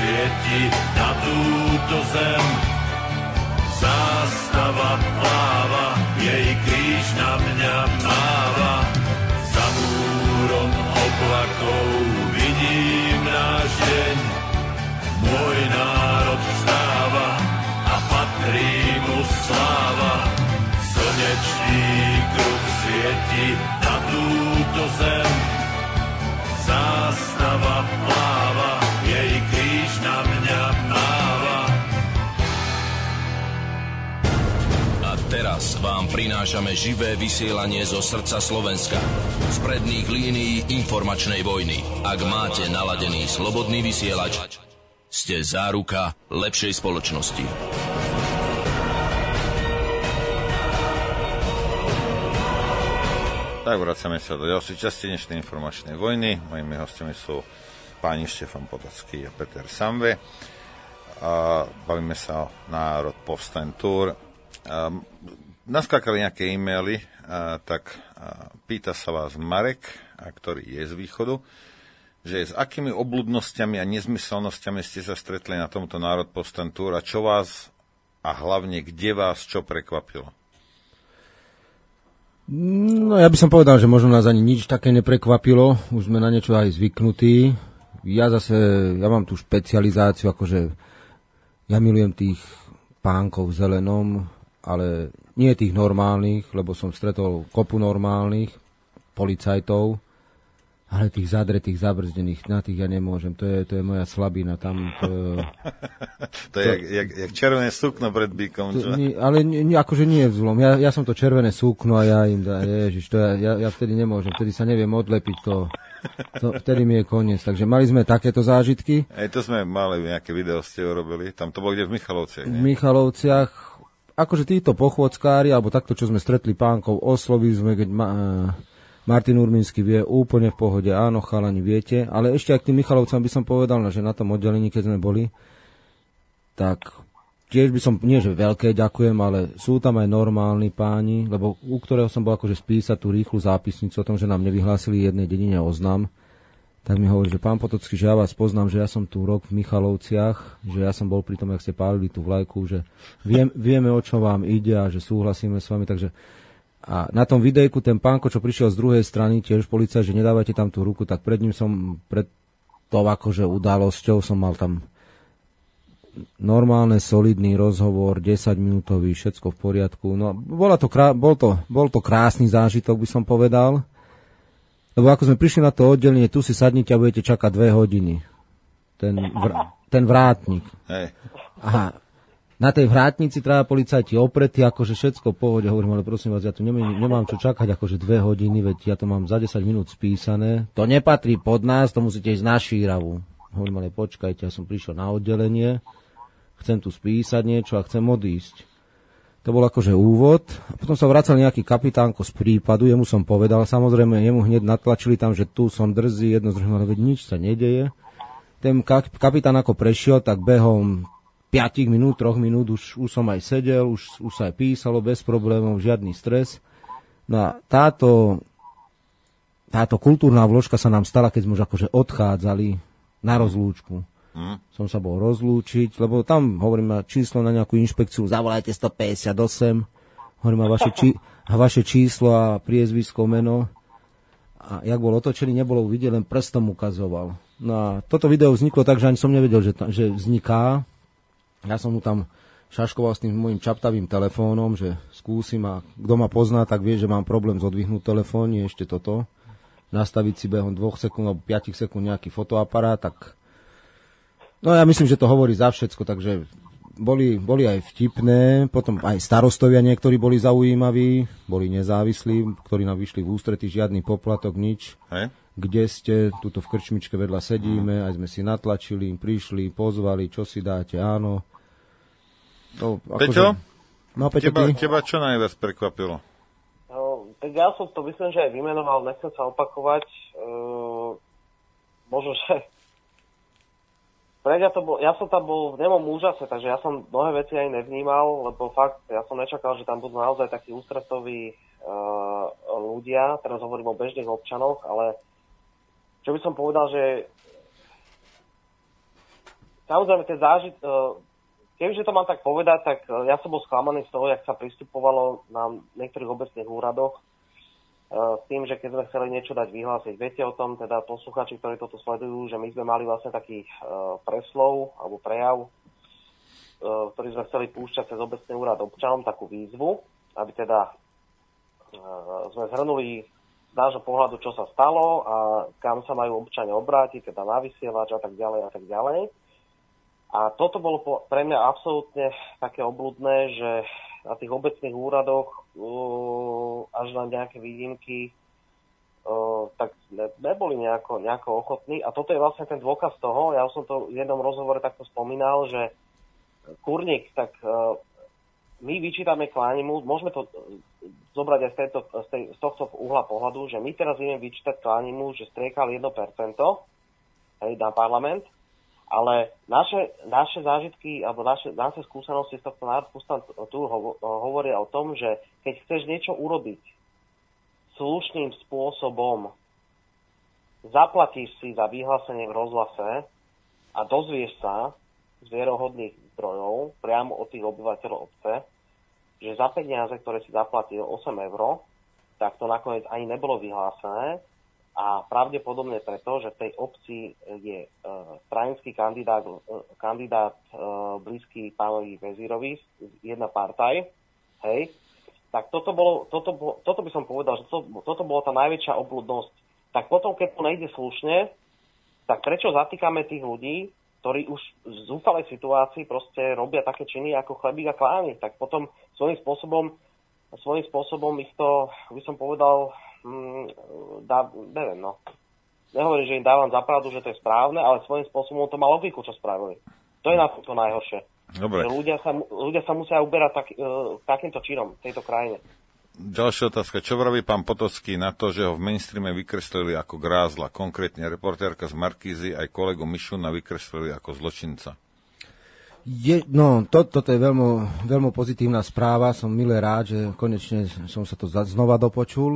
J: svieti na túto zem. Zástava pláva, jej kríž na mňa máva. Za múrom oblakov vidím náš deň. Môj národ vstáva a patrí mu sláva. Slnečný kruh svieti na túto zem. Zástava pláva, jej kríž na mňa máva.
A: A teraz vám prinášame živé vysielanie zo srdca Slovenska. Z predných línií informačnej vojny. Ak máte naladený slobodný vysielač, ste záruka lepšej spoločnosti.
B: Tak vracame sa do ďalšej časti dnešnej informačnej vojny. Mojimi hostiami sú páni Štefan Potocký a Peter Samve. A bavíme sa o Národ povstaň Tour. Naskákali nejaké e-maily, a, tak a, pýta sa vás Marek, a, ktorý je z východu, že s akými obľudnosťami a nezmyselnosťami ste sa stretli na tomto Národ povstaň Tour a čo vás a hlavne kde vás čo prekvapilo?
H: No ja by som povedal, že možno nás ani nič také neprekvapilo, už sme na niečo aj zvyknutí. Ja zase, ja mám tú špecializáciu, akože ja milujem tých pánkov v zelenom, ale nie tých normálnych, lebo som stretol kopu normálnych policajtov, ale tých zadretých, zabrzdených, na tých ja nemôžem, to je, to je moja slabina, tam to...
B: to je to, jak, jak, jak červené sukno pred bíkom, čo?
H: Nie, ale nie, akože nie je vzlom, ja, ja som to červené sukno a ja im dá, ježiš, to ja, ja, ja vtedy nemôžem, vtedy sa neviem odlepiť, to, to vtedy mi je koniec, takže mali sme takéto zážitky.
B: Aj to sme mali, nejaké video ste urobili, tam to bolo kde v Michalovciach, nie?
H: V Michalovciach, akože títo pochôdzkári, alebo takto, čo sme stretli pánkov, oslovili sme, keď ma, Martin Urmínsky vie úplne v pohode, áno, chalani, viete, ale ešte aj k tým Michalovcom by som povedal, že na tom oddelení, keď sme boli, tak tiež by som, nie že veľké ďakujem, ale sú tam aj normálni páni, lebo u ktorého som bol akože spísať tú rýchlu zápisnicu o tom, že nám nevyhlásili jednej dedine oznam, tak mi hovorí, že pán Potocký, že ja vás poznám, že ja som tu rok v Michalovciach, že ja som bol pri tom, jak ste pálili tú vlajku, že viem, vieme, o čo vám ide a že súhlasíme s vami, takže a na tom videjku ten pánko, čo prišiel z druhej strany, tiež policajt, že nedávajte tam tú ruku, tak pred ním som, pred tou akože udalosťou som mal tam normálne, solidný rozhovor, desaťminútový, všetko v poriadku. No, bola to krá- bol, to, bol to krásny zážitok, by som povedal. Lebo ako sme prišli na to oddelenie, tu si sadnite a budete čakať dve hodiny. Ten, vr- ten vrátnik.
B: Hej.
H: Aha. Na tej vrátnici traja policajti opretí, akože všetko v pohode. Hovorím, ale prosím vás, ja tu nemám, nemám čo čakať, akože dve hodiny, veď ja to mám za desať minút spísané. To nepatrí pod nás, to musíte ísť na Šíravu. Hovorím, ale počkajte, ja som prišiel na oddelenie, chcem tu spísať niečo a chcem odísť. To bol akože úvod. A potom sa vracal nejaký kapitánko z prípadu, jemu som povedal, samozrejme, jemu hneď natlačili tam, že tu som drzý, jedno z druhým, ale veď nič sa nedeje. Ten kapitán ako prešiel, tak behom päť minút, tri minút, už, už som aj sedel, už, už sa aj písalo bez problémov, žiadny stres. No a táto, táto kultúrna vložka sa nám stala, keď sme už akože odchádzali na rozlúčku. Hmm. Som sa bol rozlúčiť, lebo tam, hovorím, číslo na nejakú inšpekciu, zavolajte sto päťdesiatosem, hovorím, a vaše, či, a vaše číslo a priezvisko, meno. A jak bol otočený, nebolo vidieť, len prstom ukazoval. No a toto video vzniklo tak, že ani som nevedel, že, že vzniká. Ja som mu tam šaškoval s tým môjim čaptavým telefónom, že skúsim a kto ma pozná, tak vie, že mám problém zodvihnúť telefón, nie ešte toto. Nastaviť si behom dvoch sekúnd alebo piatich sekúnd nejaký fotoaparát, tak no ja myslím, že to hovorí za všetko, takže boli, boli aj vtipné, potom aj starostovia niektorí boli zaujímaví, boli nezávislí, ktorí nám vyšli v ústretí, žiadny poplatok, nič.
B: Hej.
H: Kde ste, tuto v krčmičke vedľa sedíme, aj sme si natlačili, prišli, pozvali, čo si dáte, áno. To,
B: Peťo?
H: Akože, no, Peťo,
B: teba, teba čo najviac prekvapilo?
I: No, tak ja som to myslím, že aj vymenoval, nechcem sa opakovať. Uh, možno, že pre mňa to bol, ja som tam bol v nemom úžase, takže ja som mnohé veci aj nevnímal, lebo fakt, ja som nečakal, že tam budú naozaj takí ústretoví uh, ľudia, teraz hovorím o bežných občanoch, ale čo by som povedal, že samozrejme, ten zážit, keďže to mám tak povedať, tak ja som bol sklamaný z toho, jak sa pristupovalo na niektorých obecných úradoch s tým, že keď sme chceli niečo dať vyhlásiť. Viete o tom, teda poslucháči, ktorí toto sledujú, že my sme mali vlastne taký preslov alebo prejav, ktorý sme chceli púšťať cez obecný úrad občanom, takú výzvu, aby teda sme zhrnuli z nášho pohľadu, čo sa stalo a kam sa majú občania obrátiť, teda na vysielač a tak ďalej a tak ďalej. A toto bolo pre mňa absolútne také obľudné, že na tých obecných úradoch uh, až na nejaké výnimky uh, tak ne, neboli nejako, nejako ochotní. A toto je vlastne ten dôkaz toho, ja som to v jednom rozhovore takto spomínal, že kurník, tak uh, my vyčítame Klánimu, môžeme to zobrať aj z, tejto, z, tej, z tohto uhla pohľadu, že my teraz ideme vyčítať Klánimu, že striekal jedno percento hej, na parlament, ale naše, naše zážitky alebo naše, naše skúsenosti z tohto národpústa tu hovoria o tom, že keď chceš niečo urobiť slušným spôsobom, zaplatíš si za vyhlásenie v rozhlase a dozvieš sa z vierohodných zdrojov priamo od tých obyvateľov obce, že za peniaze, ktoré si zaplatil osem eur, tak to nakoniec ani nebolo vyhlásené a pravdepodobne preto, že v tej obci je uh, stranický kandidát, uh, kandidát uh, blízky pánovi Vezírovi, jedna partaj, hej, tak toto, bolo, toto, bolo, toto by som povedal, že to, toto bola tá najväčšia obľudnosť. Tak potom, keď to nejde slušne, tak prečo zatýkame tých ľudí, ktorí už v zúfalej situácii proste robia také činy ako chlebík a kláni, tak potom svojím spôsobom, svojím spôsobom ich to, by som povedal, mm, dá, neviem, no. Nehovorím, že im dávam za pravdu, že to je správne, ale svojím spôsobom to má logiku, čo spravili. To je na to najhoršie.
B: Dobre. Že
I: ľudia sa, ľudia sa musia uberať tak, uh, takýmto činom v tejto krajine.
B: Ďalšia otázka. Čo vraví pán Potocký na to, že ho v mainstreame vykreslili ako grázla? Konkrétne reportérka z Markízy aj kolegu Mišuna vykreslili ako zločinca.
H: Je, no, to, toto je veľmi, veľmi pozitívna správa. Som milé rád, že konečne som sa to znova dopočul.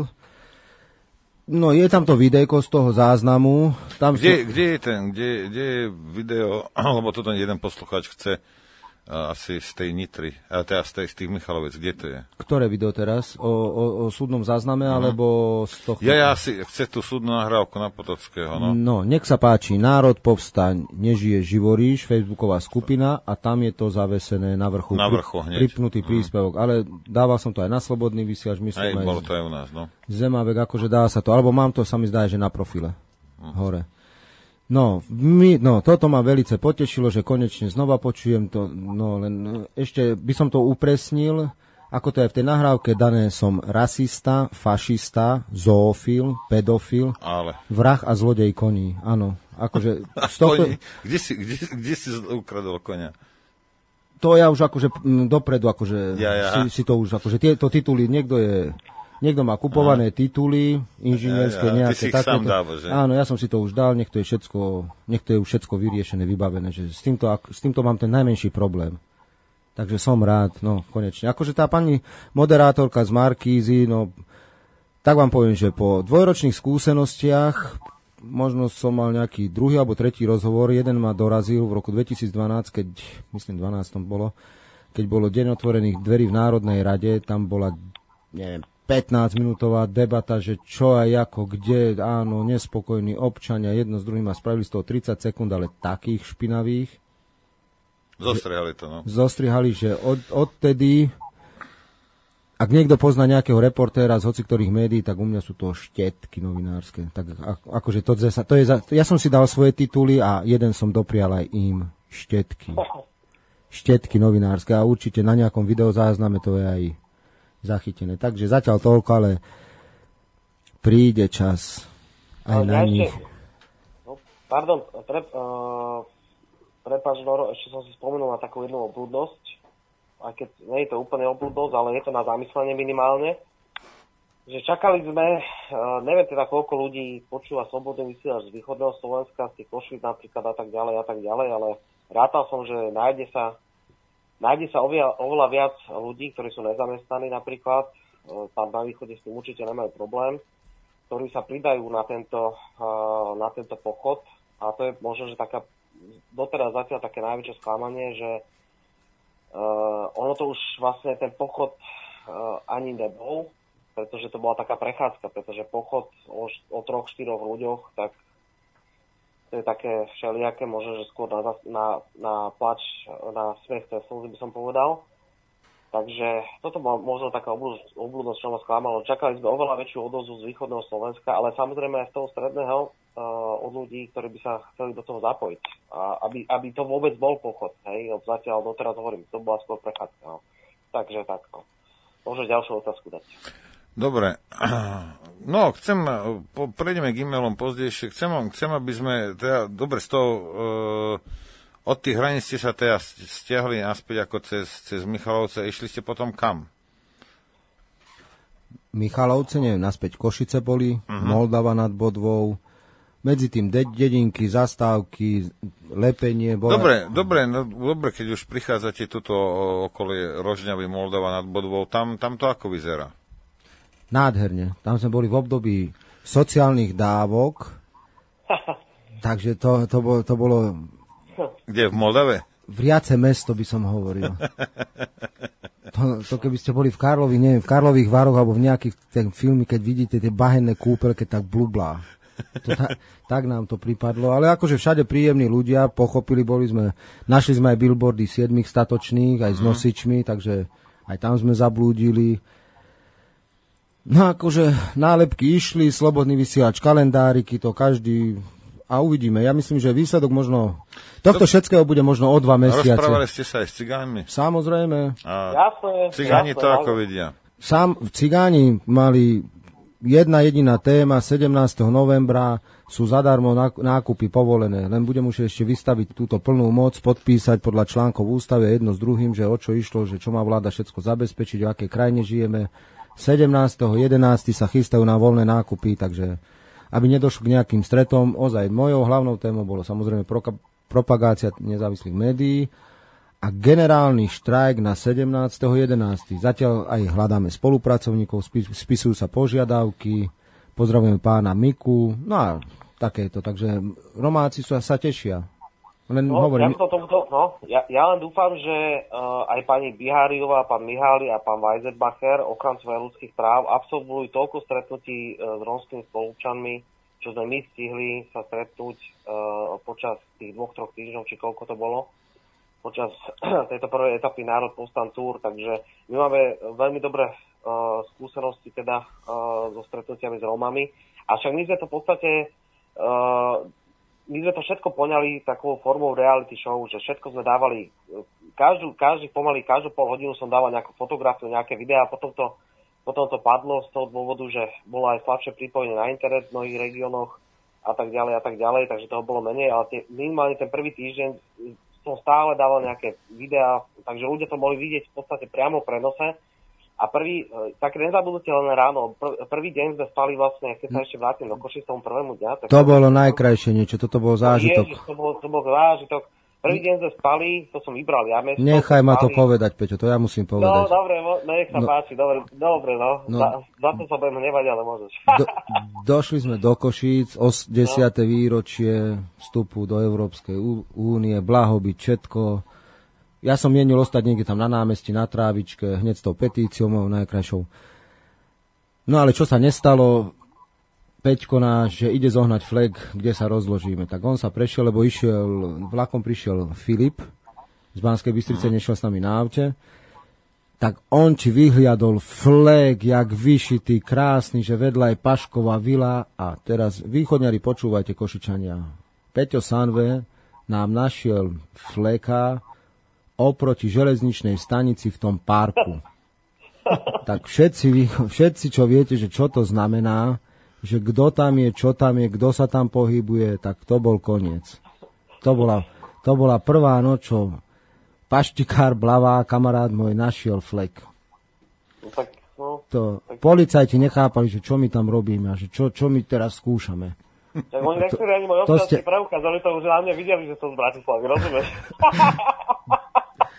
H: No, je tam to videjko z toho záznamu. Tam
B: kde,
H: sú...
B: kde je ten, kde, kde je video, lebo toto jeden poslucháč chce asi z tej Nitry, a teda z, tej, z tých Michaloviec, kde to je?
H: Ktoré video teraz? O, o, o súdnom zázname, uh-huh. alebo z toho...
B: Ja, ja si chce tú súdnu nahrávku na Potockého, no.
H: No, nech sa páči, Národ povstaň, nežije Živoríš, facebooková skupina a tam je to zavesené na vrchu.
B: Na vrchu hneď.
H: Pripnutý uh-huh. príspevok, ale dával som to aj na Slobodný vysielač, myslím
B: aj...
H: aj...
B: bolo to aj u nás, no.
H: Zemavek, akože dá sa to, alebo mám to, sa mi zdá, že na profile, uh-huh. hore. No, my, no, toto ma veľce potešilo, že konečne znova počujem to, no len ešte by som to upresnil, ako to je v tej nahrávke dané, som rasista, fašista, zoofil, pedofil,
B: ale...
H: vrah a zlodej koní, áno. Akože z tohto...
B: kde, si, kde, kde si ukradol konia?
H: To ja už akože dopredu, akože
B: ja, ja.
H: Si, si to už, akože tieto tituly, niekto je... Niekto má kupované Aha. tituly, inžinierské,
B: ja, ja.
H: nejaké takéto.
B: Dáva, že?
H: Áno, ja som si to už dal, nech to je všetko, nech to je už všetko vyriešené, vybavené, že s týmto, s týmto mám ten najmenší problém. Takže som rád, no, konečne. Akože tá pani moderátorka z Markízy, no, tak vám poviem, že po dvojročných skúsenostiach, možno som mal nejaký druhý alebo tretí rozhovor, jeden ma dorazil v roku dvetisícdvanásť, keď, myslím, dvanásť bolo, keď bolo deň otvorených dverí v Národnej rade, tam bola, neviem, pätnásťminútová debata, že čo a ako, kde, áno, nespokojní občania, jedno s druhým a spravili z toho tridsať sekúnd, ale takých špinavých.
B: Zostrihali to, no.
H: Zostrihali, že od, odtedy, ak niekto pozná nejakého reportéra z hociktorých médií, tak u mňa sú to štetky novinárske. Tak akože to, to je za, ja som si dal svoje tituly a jeden som doprial aj im. Štetky. Štetky novinárske a určite na nejakom videozázname to je aj zachytené. Takže zatiaľ toľko, ale príde čas aj no, na ja nich. Ešte,
I: no, pardon, pre, uh, prepáč, Noro, ešte som si spomenul na takú jednu obľudnosť, aj keď nie je to úplne obľudnosť, ale je to na zamyslenie minimálne, že čakali sme, uh, neviem teda koľko ľudí počúva Slobodný vysielač z východného Slovenska, z tých Košíc napríklad a tak ďalej a tak ďalej, ale rátal som, že nájde sa Nájde sa oveľa, oveľa viac ľudí, ktorí sú nezamestnaní napríklad, tam na východe s tým určite nemajú problém, ktorí sa pridajú na tento, na tento pochod a to je možno, že taká doteraz zatiaľ také najväčšie sklamanie, že uh, ono to už vlastne ten pochod uh, ani nebol, pretože to bola taká prechádzka, pretože pochod o, o troch, štyroch ľuďoch, tak to je také všelijaké, možno, že skôr na, na, na plač, na smiech, to je slzy, by som povedal. Takže toto bola možno taká obľúdnosť, čo ma sklamalo. Čakali sme oveľa väčšiu odozvu z východného Slovenska, ale samozrejme aj z toho stredného uh, od ľudí, ktorí by sa chceli do toho zapojiť. A aby, aby to vôbec bol pochod. Hej? Zatiaľ doteraz hovorím, to bola skôr prechádzka. No. Takže tak. No. Môže ďalšiu otázku dať.
B: Dobre. No, chcem, po, prejdeme k e-mailom pozdejšie. Chcem, chcem aby sme, teda, dobre, z toho... Uh, od tých hraníc ste sa teda stiahli naspäť ako cez, cez Michalovce. Išli ste potom kam?
H: Michalovce, neviem, naspäť Košice boli, uh-huh. Moldava nad Bodvou, medzi tým de- dedinky, zastávky, lepenie. Bola...
B: Dobre, dobre, no, dobre, keď už prichádzate tuto okolie Rožňavy, Moldava nad Bodvou, tam, tam to ako vyzerá?
H: Nádherne. Tam sme boli v období sociálnych dávok, takže to, to, bolo, to bolo...
B: Kde, v Moldave?
H: Vriace mesto, by som hovoril. To, to keby ste boli v Karlových, neviem, v Karlových Varoch alebo v nejakých ten filmy, keď vidíte tie bahenné kúpeľky, tak blublá. To ta, tak nám to pripadlo. Ale akože všade príjemní ľudia, pochopili, boli sme, našli sme aj billboardy siedmich statočných, aj s nosičmi, takže aj tam sme zablúdili. No akože nálepky išli, slobodný vysielač, kalendáriky, to každý... A uvidíme. Ja myslím, že výsledok možno... Tohto všetkého bude možno o dva mesiace.
B: Rozprávali ste sa aj s cigánmi?
H: Samozrejme.
B: A cigáni to ako vidia?
H: Sám, cigáni mali jedna jediná téma, sedemnásteho novembra sú zadarmo nákupy povolené. Len budem už ešte vystaviť túto plnú moc, podpísať podľa článkov ústavy jedno s druhým, že o čo išlo, že čo má vláda všetko zabezpečiť, v akej krajine žijeme. sedemnásteho jedenásteho sa chystajú na voľné nákupy, takže... aby nedošlo k nejakým stretom. Ozaj, mojou hlavnou témou bolo samozrejme proka- propagácia nezávislých médií a generálny štrajk na sedemnásteho jedenásteho Zatiaľ aj hľadáme spolupracovníkov, spis- spisujú sa požiadavky, pozdravujeme pána Miku, no a takéto. Takže Romáci sa, sa tešia. Len
I: no,
H: hovorím...
I: ja, tomuto, no, ja, ja len dúfam, že uh, aj pani Biháriová, pán Mihály a pán Weiserbacher, ochrancovia ľudských práv, absolvujú toľko stretnutí uh, s rómskymi spolupčanmi, čo sme my stihli sa stretnúť uh, počas tých dvoch, troch týždňov, či koľko to bolo, počas tejto prvej etapy Národ povstan Tour, takže my máme veľmi dobré uh, skúsenosti teda uh, so stretnutiami s Rómami. A však my sme to v podstate... Uh, My sme to všetko poňali takou formou reality show, že všetko sme dávali, každú, každý pomaly, každú pol hodinu som dával nejakú fotografiu, nejaké videá, potom to, potom to padlo z toho dôvodu, že bolo aj slabšie pripojenie na internet v mnohých regiónoch a tak ďalej a tak ďalej, takže toho bolo menej, ale tie, minimálne ten prvý týždeň som stále dával nejaké videá, takže ľudia to mohli vidieť v podstate priamo v prenose. A prvý, také nezabudnutelné ráno, pr- prvý deň sme spali vlastne, keď sa ešte vrátim do Košic tomu prvému dňa.
H: To bolo najkrajšie niečo, toto bol zážitok.
I: Ježiš, to bol, to bol zážitok. Prvý deň sme spali, to som vybral ja mesto.
H: Nechaj ma to povedať, Peťo, to ja musím povedať.
I: No, dobre, nech sa no, páči, dobre, dobre, no. no za, za to sa budem hnevať, ale môžeš.
H: Do, došli sme do Košíc, os, desiate no. výročie vstupu do Európskej únie, blahobyt, všetko. Ja som mienil ostať niekde tam na námestí, na trávičke, hneď s tou petíciou mojou najkrajšou. No ale čo sa nestalo, Peťko náš, že ide zohnať flek, kde sa rozložíme. Tak on sa prešiel, lebo išiel, vlakom prišiel Filip z Banskej Bystrice, nešiel s nami na aute. Tak on či vyhliadol flek, jak vyšitý, krásny, že vedľa je Pašková vila. A teraz východňari, počúvajte, Košičania. Peťo Sanve nám našiel fleka oproti železničnej stanici v tom parku. Tak všetci, všetci, čo viete, že čo to znamená, že kto tam je, čo tam je, kto sa tam pohybuje, tak to bol koniec. To bola, to bola prvá noc, čo paštikár Blavá, kamarát môj, našiel flek.
I: No, tak, no,
H: to,
I: tak...
H: Policajti nechápali, že čo my tam robíme a že čo, čo my teraz skúšame.
I: Tak oni nechceli ani môj občanský ste... preukaz, oni to už na mňa videli, že som z Bratislavy, rozumieš?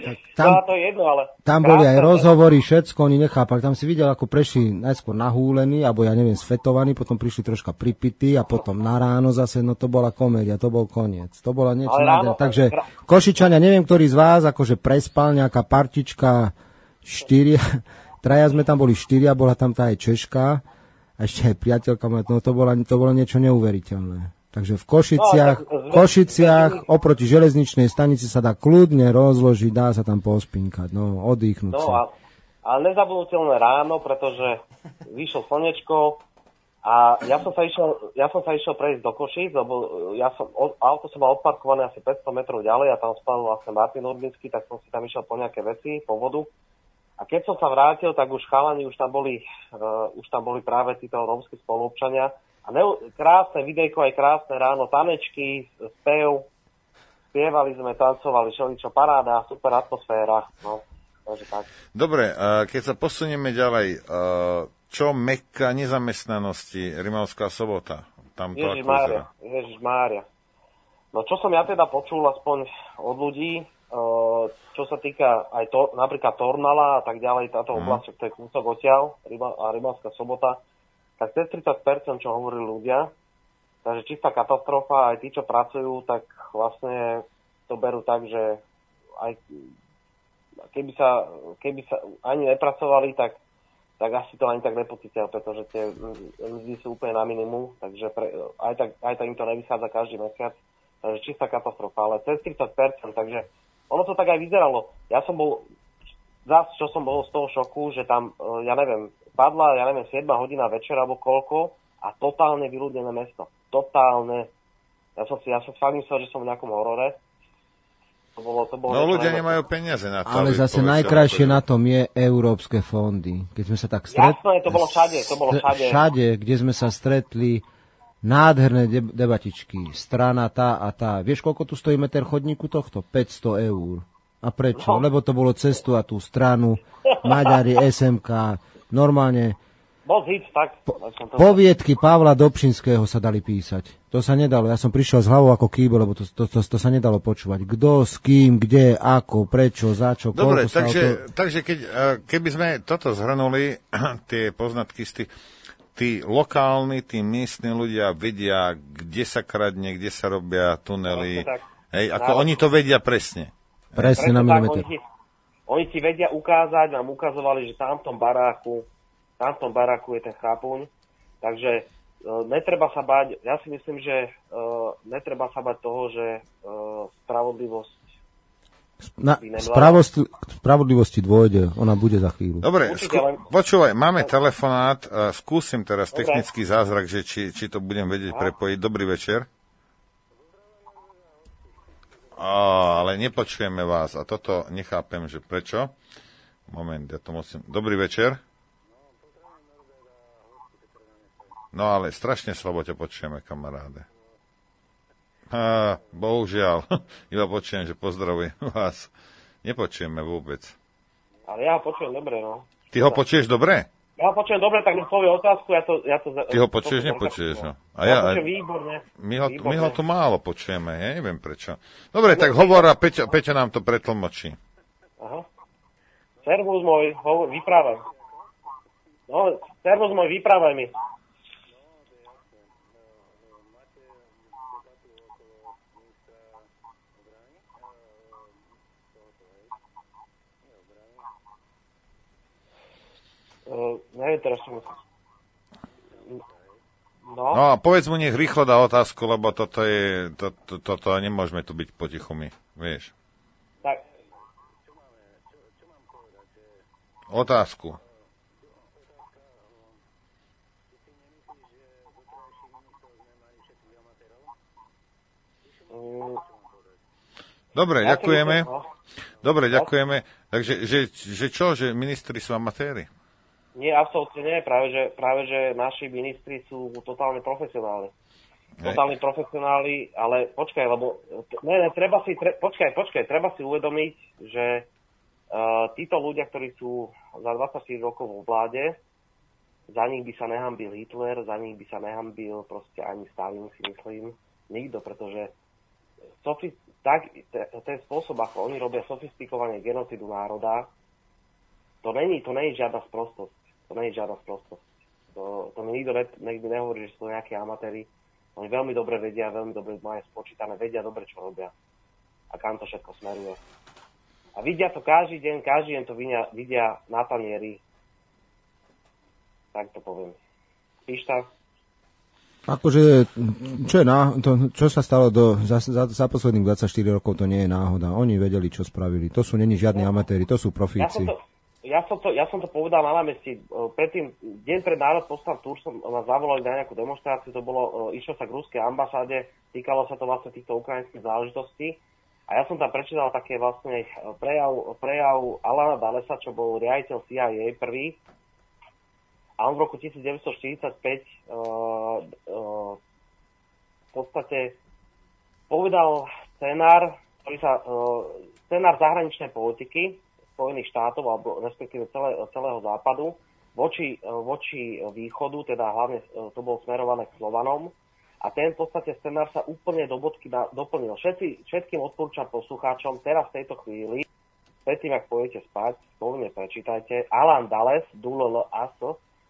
H: tam,
I: no, to je jedno, ale...
H: Tam boli aj rozhovory, všetko, oni nechápali. Tam si videl, ako prešli najskôr nahúlení, alebo ja neviem, sfetovaní, potom prišli troška pripití a potom na ráno zase, no to bola komédia, to bol koniec. To bola niečo nádherné. Takže Košičania, neviem, ktorý z vás, akože prespal nejaká partička štyria, traja sme tam boli štyria, bola tam tá aj Češka, a ešte aj priateľka moja, no to bolo, to bolo niečo neuveriteľné. Takže v Košiciach, no, Košiciach oproti železničnej stanici sa dá kľudne rozložiť, dá sa tam pospinkať, no, oddychnúť
I: no,
H: sa.
I: A, a nezabudnutelné ráno, pretože vyšlo slnečko a ja som sa išiel, ja som sa išiel prejsť do Košíc, lebo ja som, auto som mal odparkované asi päťsto metrov ďalej a tam spal vlastne Martin Urbinsky, tak som si tam išiel po nejaké veci, po vodu. A keď som sa vrátil, tak už chalani, už tam boli, uh, už tam boli práve títo rómski spoluobčania. A ne, krásne videjko, aj krásne ráno, tanečky, spev, spievali sme, tancovali, šeličo, paráda, super atmosféra. No, takže tak.
B: Dobre, keď sa posunieme ďalej, čo Mekka nezamestnanosti, Rimavská Sobota? Tam to
I: Ježišmária, Ježišmária. No čo som ja teda počul aspoň od ľudí, čo sa týka aj to, napríklad Tornala a tak ďalej, táto hmm. oblasť, to je kúsok odtiaľ, a Rimavská Sobota, tak cez tridsať percent, čo hovorili ľudia, takže čistá katastrofa, aj tí, čo pracujú, tak vlastne to berú tak, že aj keby sa, keby sa ani nepracovali, tak, tak asi to ani tak nepocítia, pretože tie mzdy sú úplne na minimum, takže pre, aj, tak, aj tak im to nevychádza každý mesiac, takže čistá katastrofa, ale cez tridsať percent, takže ono to tak aj vyzeralo. Ja som bol, zás, čo som bol z toho šoku, že tam, ja neviem, padla, ja neviem, siedma hodina večera alebo koľko a totálne vyľudnené mesto. Totálne. Ja som si, ja som fakt myslel, že som v nejakom horore. To bolo, to bolo
B: no ľudia nemajú peniaze na to.
H: Ale zase najkrajšie na tom je európske fondy. Keď sme sa tak stretli...
I: Jasné, to bolo všade, to bolo všade.
H: Všade, kde sme sa stretli, nádherné debatičky. Strana tá a tá. Vieš, koľko tu stojí meter chodníku tohto? päťsto eur. A prečo? No. Lebo to bolo cestu a tú stranu, Maďari, es em ká, normálne
I: Bol hit, tak.
H: Po, poviedky Pavla Dobšinského sa dali písať. To sa nedalo. Ja som prišiel s hlavou ako kýbel, lebo to, to, to, to sa nedalo počúvať. Kto, s kým, kde, ako, prečo, za čo,
B: dobre,
H: koľko
B: takže,
H: to...
B: takže keď, keby sme toto zhrnuli, tie poznatky z tých, tí lokálni, tí miestni ľudia vedia, kde sa kradne, kde sa robia tunely. Hej, ako no, oni to vedia presne.
H: Presne na milimeter.
I: Oni, oni ti vedia ukázať, nám ukazovali, že tam v tom baráku tam v tom baráku je ten chápuň, takže e, netreba sa báť, ja si myslím, že e, netreba sa báť toho, že e, spravodlivosť
H: Na, spravosti, spravodlivosti dôjde, ona bude za chvíľu.
B: Dobre, skú, počúvaj, máme telefonát, uh, skúsim teraz dobre. Technický zázrak, že či, či to budem vedieť Aha. prepojiť. Dobrý večer. Á, ale nepočujeme vás a toto nechápem, že prečo. Moment, ja to musím... Dobrý večer. No ale strašne slabo ťa počujeme, kamaráde. Á, bohužiaľ, iba počujem, že pozdravujem vás. Nepočujeme vôbec.
I: Ale ja ho počujem dobre, no.
B: Ty ho počuješ dobre?
I: Ja ho počujem dobre, tak mi povie otázku, ja to... Ja to
B: Ty ho počuješ, to, nepočuješ, no. A ja, ja počujem výborne. My ho, výborne. My ho tu málo počujeme, ja neviem prečo. Dobre, tak hovor a Peťo, Peťo nám to pretlmočí. Aha.
I: Servus môj, hovor, vyprávaj. No, servus môj, vyprávaj mi. Uh, neviem teraz, čo no.
B: no a povedz mu, nech rýchlo dá otázku, lebo toto je, to, to, toto nemôžeme tu byť potichu my, vieš.
I: Tak.
B: Otázku. Dobre, ja ďakujeme. Dobre, ďakujeme. Takže, že, že čo, že ministri sú amatéri?
I: Nie, absolútne nie. Práve že, práve, že naši ministri sú totálne profesionáli. Totálne profesionáli, ale počkaj, lebo... Ne, ne, treba si... Tre, počkaj, počkaj, treba si uvedomiť, že uh, títo ľudia, ktorí sú za dvadsaťštyri rokov vo vláde, za nich by sa nehambil Hitler, za nich by sa nehambil proste ani Stalin, si myslím. Nikto, pretože sofi- tak, ten spôsob, ako oni robia sofistikovanie genocidu národa, to není, to není žiadna sprostosť. To není žiadna sprostosť. To, to mi nikto ne, nikdy nehovorí, že sú nejakí amatéri. Oni veľmi dobre vedia, veľmi dobre majú spočítané, vedia dobre, čo robia. A kam to všetko smeruje. A vidia to každý deň, každý deň to vidia, vidia na tanieri. Tak to poviem. Píšta?
H: Akože, čo, je ná, to, čo sa stalo do, za, za, za posledných dvadsaťštyri rokov, to nie je náhoda. Oni vedeli, čo spravili. To sú není žiadni no. amatéri, to sú profíci.
I: Ja som, to, ja, som to, ja som to povedal na námestí. Predtým, deň pred Národ povstal Túr, som ma zavolali na nejakú demonstráciu, to bolo, išlo sa k ruskej ambasáde, týkalo sa to vlastne týchto ukrajinských záležitostí. A ja som tam prečítal také vlastne prejav, prejav Alana Dulesa, čo bol riaditeľ C I A prvý. A on v roku devätnásťstoštyridsaťpäť uh, uh, v podstate povedal scenár, ktorý sa, uh, scenár zahraničnej politiky Spojených štátov, alebo respektíve celé, celého západu, voči, uh, voči východu, teda hlavne uh, to bolo smerované k Slovanom. A ten v podstate scenár sa úplne do bodky da, doplnil. Všetci, všetkým odporúčam poslucháčom, teraz v tejto chvíli, predtým, ak pôjdete spať, povinne prečítajte, Alan Dulles, D U L L A S,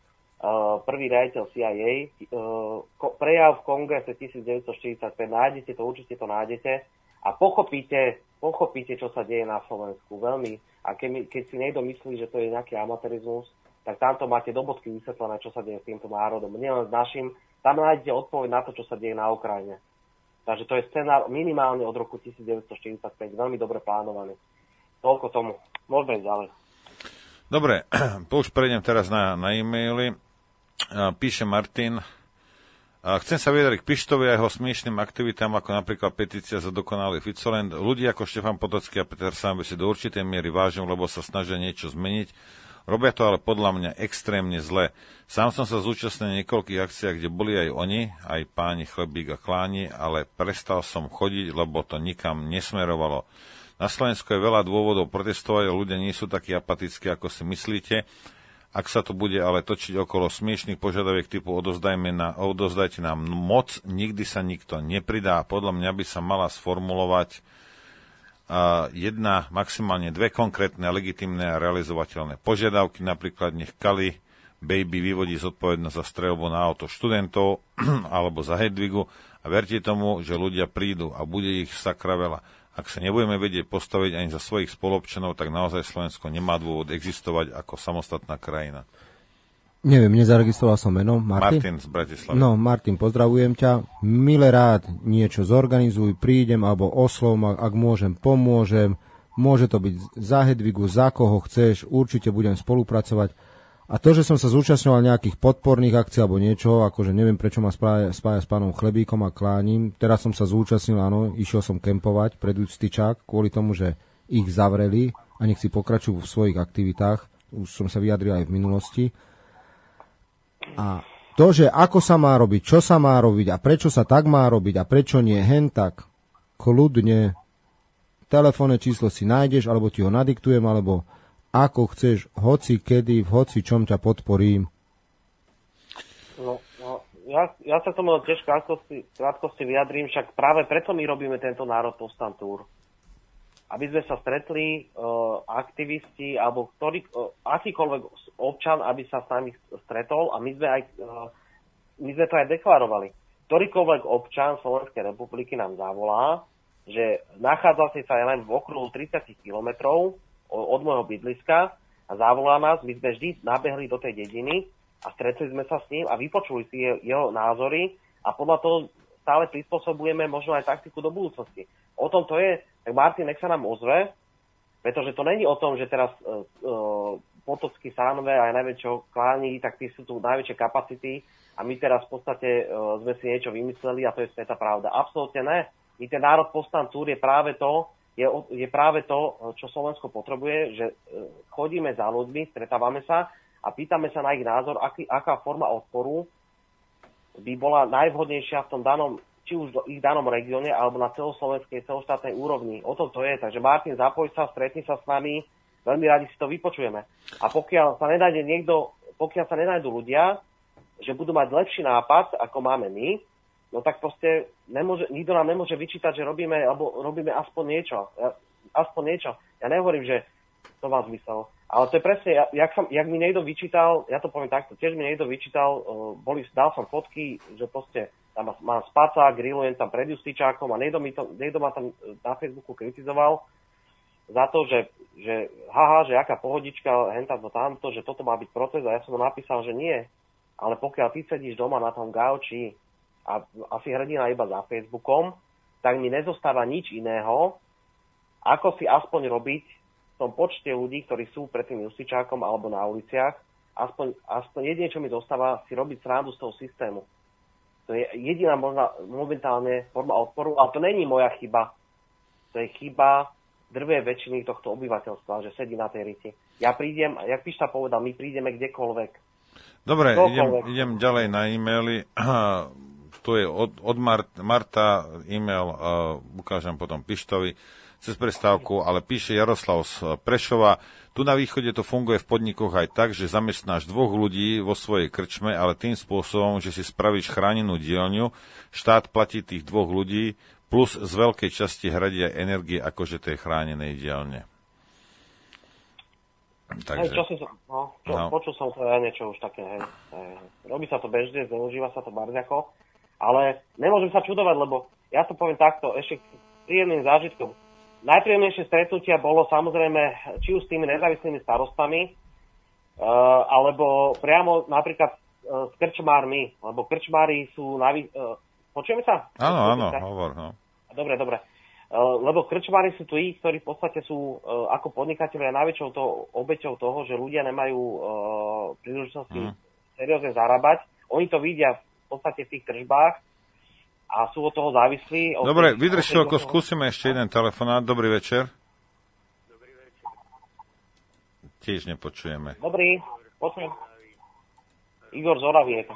I: Uh, prvý riaditeľ C I A, uh, ko, prejav v kongrese devätnásťstoštyridsaťpäť, nájdete to, určite to nájdete a pochopíte, pochopíte, čo sa deje na Slovensku veľmi. A keď, keď si niekto myslí, že to je nejaký amatérizmus, tak tamto máte do bodky vysvetlené, čo sa deje s týmto národom. Nielen s našim, tam nájdete odpoveď na to, čo sa deje na Ukrajine. Takže to je scenár minimálne od roku devätnásťstoštyridsaťpäť, veľmi dobre plánovaný. Toľko tomu. Môžeme ísť ďalej.
B: Dobre, už prejdem teraz na, na e-maily. Píše Martin, chcem sa vyjadriť k Pištovi a jeho smiešným aktivitám, ako napríklad petícia za dokonalý Ficoland. Ľudia ako Štefan Potocký a Peter Sám si do určitej miery vážim, lebo sa snažia niečo zmeniť. Robia to ale podľa mňa extrémne zle. Sám som sa zúčastnil na niekoľkých akciách, kde boli aj oni, aj páni Chlebík a Kláni, ale prestal som chodiť, lebo to nikam nesmerovalo. Na Slovensku je veľa dôvodov protestovať, a ľudia nie sú takí apatickí, ako si myslíte. Ak sa to bude ale točiť okolo smiešných požiadaviek typu odozdajme na, odozdajte nám moc, nikdy sa nikto nepridá. Podľa mňa by sa mala sformulovať uh, jedna, maximálne dve konkrétne, legitimné a realizovateľné požiadavky. Napríklad nech Kali Baby vyvodí zodpovednosť za streľbu na auto študentov alebo za Hedvigu a verte tomu, že ľudia prídu a bude ich sakra veľa. Ak sa nebudeme vedieť postaviť ani za svojich spoluobčanov, tak naozaj Slovensko nemá dôvod existovať ako samostatná krajina.
H: Neviem, nezaregistroval som meno. Martin?
B: Martin z Bratislavy.
H: No, Martin, pozdravujem ťa. Mile rád niečo zorganizuj, prídem, alebo oslov ma, ak môžem, pomôžem. Môže to byť za Hedvigu, za koho chceš, určite budem spolupracovať. A to, že som sa zúčastňoval nejakých podporných akcií alebo niečo, akože neviem, prečo ma spája, spája s pánom Chlebíkom a Klánim. Teraz som sa zúčastnil, áno, išiel som kempovať pred Úctyčák kvôli tomu, že ich zavreli a nech si pokračujú v svojich aktivitách. Už som sa vyjadril aj v minulosti. A to, že ako sa má robiť, čo sa má robiť a prečo sa tak má robiť a prečo nie hen tak, kľudne, telefónne číslo si nájdeš, alebo ti ho nadiktujem, alebo ako chceš, hoci kedy, v hoci čom ťa podporím.
I: No, no ja, ja sa tomu tiež krátkosti, krátkosti vyjadrím, však práve preto my robíme tento Národ povstan túr. Aby sme sa stretli uh, aktivisti, alebo ktorý, uh, akýkoľvek občan, aby sa s nami stretol, a my sme, aj, uh, my sme to aj deklarovali. Ktorýkoľvek občan Slovenskej republiky nám zavolá, že nachádza si sa len v okruhu tridsať kilometrov od môjho bydliska a zavolá nás, my sme vždy nabehli do tej dediny a stretli sme sa s ním a vypočuli si jeho, jeho názory a podľa toho stále prispôsobujeme možno aj taktiku do budúcnosti. O tom to je, tak Martin, nech sa nám ozve, pretože to není o tom, že teraz uh, uh, Potocký, Sánve a aj najväčšie Kláni, tak tí sú tu najväčšie kapacity a my teraz v podstate uh, sme si niečo vymysleli a to je spätá pravda. Absolútne ne. My ten Národ povstan túr je práve to, Je, je práve to, čo Slovensko potrebuje, že chodíme za ľuďmi, stretávame sa a pýtame sa na ich názor, aký, aká forma odporu by bola najvhodnejšia v tom danom, či už v ich danom regióne, alebo na celoslovenskej, celoštátnej úrovni. O tom to je. Takže Martin, zapoj sa, stretni sa s nami, veľmi radi si to vypočujeme. A pokiaľ sa nenájde niekto, pokiaľ sa nenájdu ľudia, že budú mať lepší nápad, ako máme my, no tak proste nemôže, nikto nám nemôže vyčítať, že robíme, alebo robíme aspoň niečo. Ja, aspoň niečo. Ja nehovorím, že to má zmysel. Ale to je presne, ja, jak, som, jak mi niekto vyčítal, ja to poviem takto, tiež mi niekto vyčítal, uh, boli, dal som fotky, že proste tam mám spacák, grillujem tam pred Justičákom a niekto, mi to, niekto ma tam na Facebooku kritizoval za to, že, že haha, že aká pohodička, henta to tamto, že toto má byť proces a ja som mu napísal, že nie. Ale pokiaľ ty sedíš doma na tom gauči a asi hrdina iba za Facebookom, tak mi nezostáva nič iného, ako si aspoň robiť v tom počte ľudí, ktorí sú pred tým Justičákom alebo na uliciach, aspoň, aspoň jedine, čo mi zostáva, si robiť srandu z toho systému. To je jediná možná momentálne forma odporu, ale to není moja chyba. To je chyba drvej väčšiny tohto obyvateľstva, že sedí na tej riti. Ja prídem, jak Pišta povedal, my prídeme kdekoľvek.
B: Dobre, idem, idem ďalej na e-maily. Tu je od, od Mart, Marta e-mail, uh, ukážem potom Pištovi cez prestávku, ale píše Jaroslav z Prešova. Tu na východe to funguje v podnikoch aj tak, že zamestnáš dvoch ľudí vo svojej krčme, ale tým spôsobom, že si spravíš chránenú dielňu, štát platí tých dvoch ľudí, plus z veľkej časti hradí aj energie akože tej chránenej dielne. Takže...
I: Hej, čo si, no, čo, no. Počul som to aj niečo už také, hej. hej. Robí sa to bežne, zneužíva sa to barďako, ale nemôžem sa čudovať, lebo ja to poviem takto, ešte príjemným zážitkom. Najpríjemnejšie stretnutia bolo samozrejme či už s tými nezávislými starostami, uh, alebo priamo napríklad uh, s krčmármi, lebo krčmári sú... Navi- uh, počujeme sa?
B: Áno, áno, hovor. No. Dobre,
I: dobre. Uh, lebo krčmári sú tu tí, ktorí v podstate sú uh, ako podnikatelia najväčšou to, obeťou toho, že ľudia nemajú uh, príležitosti mm. seriózne zarábať. Oni to vidia v podstate v tých tržbách, a sú od toho závislí. Od
B: Dobre, vydrž chvíľko, skúsime ešte jeden telefonát. Dobrý večer.
K: Dobrý večer.
B: Tiež nepočujeme.
I: Dobrý, počujem. Igor z Oravy je to.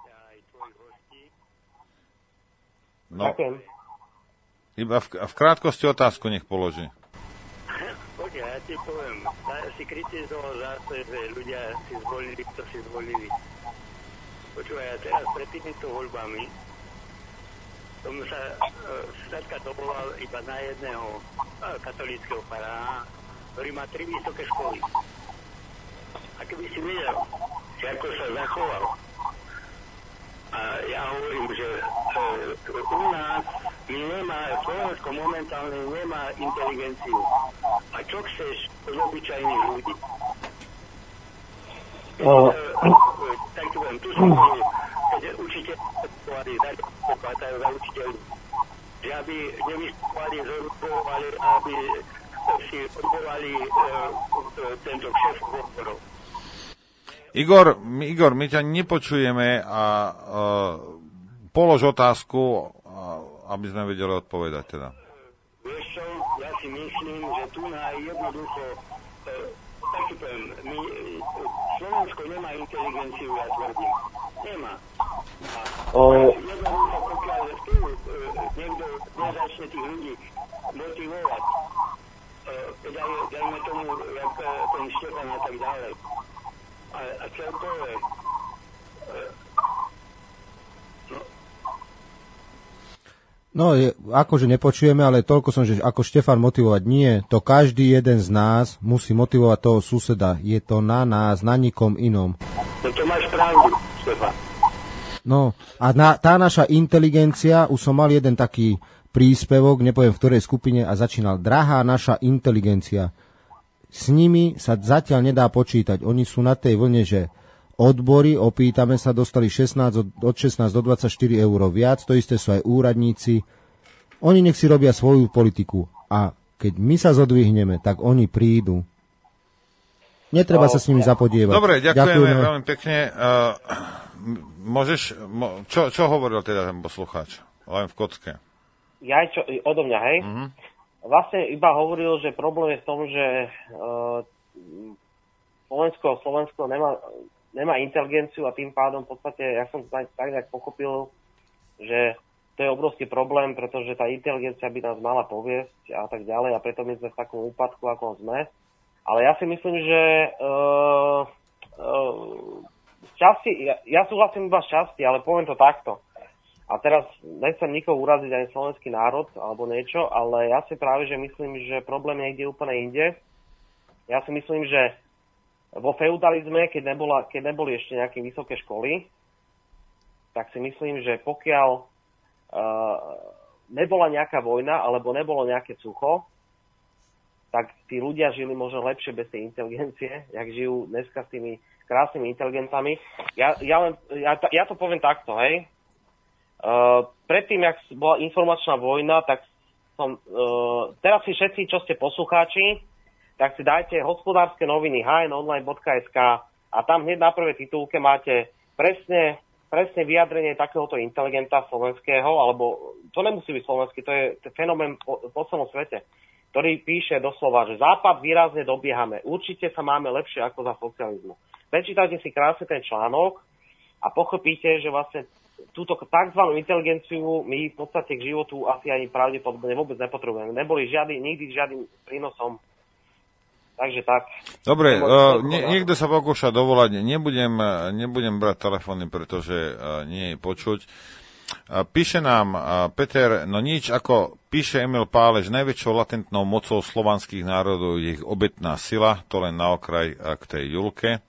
B: No,
I: ďakujem.
B: Iba v, v krátkosti otázku nech položí.
K: Poďa, ja ti poviem. Ja si kritizoval za to, že ľudia si zvolili, to si zvolili. Počúvaj, ja teraz pred týmito voľbami tomu sa uh, statka doboval iba na jedného uh, katolíckeho farára, ktorý má tri vysoké školy. A keby si videl, že ako sa zachoval, a ja hovorím, že uh, u nás my nemá, Slovensko momentálne nemá inteligenciu. A čo chceš od obyčajných ľudí? Uh, uh, tak to poviem, tu som hovoril, keď učiteľ odpovali, zapokladajú za učiteľu, že aby nevystupovali, zorudovali, aby si odvolali uh, tento šéf odborov.
B: Igor, my, Igor, my ťa nepočujeme a uh, polož otázku, uh, aby sme vedeli odpovedať teda.
K: Vieš čo, ja si myslím, že tu na jednoducho uh, tak si poviem, my, Slovensko nemá inteligenciu, ja tvrdím. Nemá. A jednoducho, pokiaľ tu uh, niekto nezačne tých ľudí motivovať, uh, daj, dajme tomu, jak uh, ten Štefan a tak ďalej. A, a celkové, uh, no,
H: No, je, akože nepočujeme, ale toľko som, že ako Štefan motivovať nie, to každý jeden z nás musí motivovať toho suseda. Je to na nás, na nikom inom.
K: No to máš pravdu, Štefan.
H: No, a na, tá naša inteligencia, už som mal jeden taký príspevok, nepoviem v ktorej skupine, a začínal: drahá naša inteligencia. S nimi sa zatiaľ nedá počítať. Oni sú na tej vlne, že odbory, opýtame sa, dostali šestnásť, od šestnásť do dvadsaťštyri eur viac, to isté sú aj úradníci. Oni nech si robia svoju politiku a keď my sa zodvihneme, tak oni prídu. Netreba no, sa s nimi zapodievať.
B: Dobre, ďakujeme, ďakujeme. veľmi pekne. Uh, môžeš, mo, čo, čo hovoril teda ten poslucháč? Len v kocke.
I: Ja, čo, odo mňa, hej?
B: Uh-huh.
I: Vlastne iba hovoril, že problém je v tom, že uh, Slovensko, Slovensko nemá... nemá inteligenciu a tým pádom v podstate, ja som tak, tak nejak pochopil, že to je obrovský problém, pretože tá inteligencia by nás mala poviesť a tak ďalej a preto my sme v takom úpadku, ako sme. Ale ja si myslím, že uh, uh, časti, ja, ja súhlasím iba z časti, ale poviem to takto. A teraz nechcem nikoho uraziť ani slovenský národ alebo niečo, ale ja si práve, že myslím, že problém je niekde úplne inde. Ja si myslím, že vo feudalizme, keď, nebola, keď neboli ešte nejaké vysoké školy, tak si myslím, že pokiaľ uh, nebola nejaká vojna alebo nebolo nejaké sucho, tak tí ľudia žili možno lepšie bez tej inteligencie, jak žijú dneska s tými krásnymi inteligentami. Ja, ja, len, ja, ja to poviem takto, hej. Uh, predtým, jak bola informačná vojna, tak som, uh, teraz si všetci, čo ste poslucháči, tak si dajte hospodárske noviny h n online bodka es ka a tam hneď na prvej titulke máte presne, presne vyjadrenie takéhoto inteligenta slovenského, alebo to nemusí byť slovenský, to je fenomén po, po celom svete, ktorý píše doslova, že Západ výrazne dobiehame, určite sa máme lepšie ako za socializmu. Prečítajte si krásne ten článok a pochopíte, že vlastne túto tzv. Inteligenciu my v podstate k životu asi ani pravdepodobne vôbec nepotrebujeme. Neboli žiadny, nikdy žiadnym prínosom. Takže tak.
B: Dobre, uh, nie, niekto sa pokúša dovolať. Nebudem, nebudem brať telefóny, pretože uh, nie je počuť. Uh, píše nám uh, Peter, no nič, ako píše Emil Pálež, najväčšou latentnou mocou slovanských národov je ich obetná sila, to len na okraj uh, k tej Julke.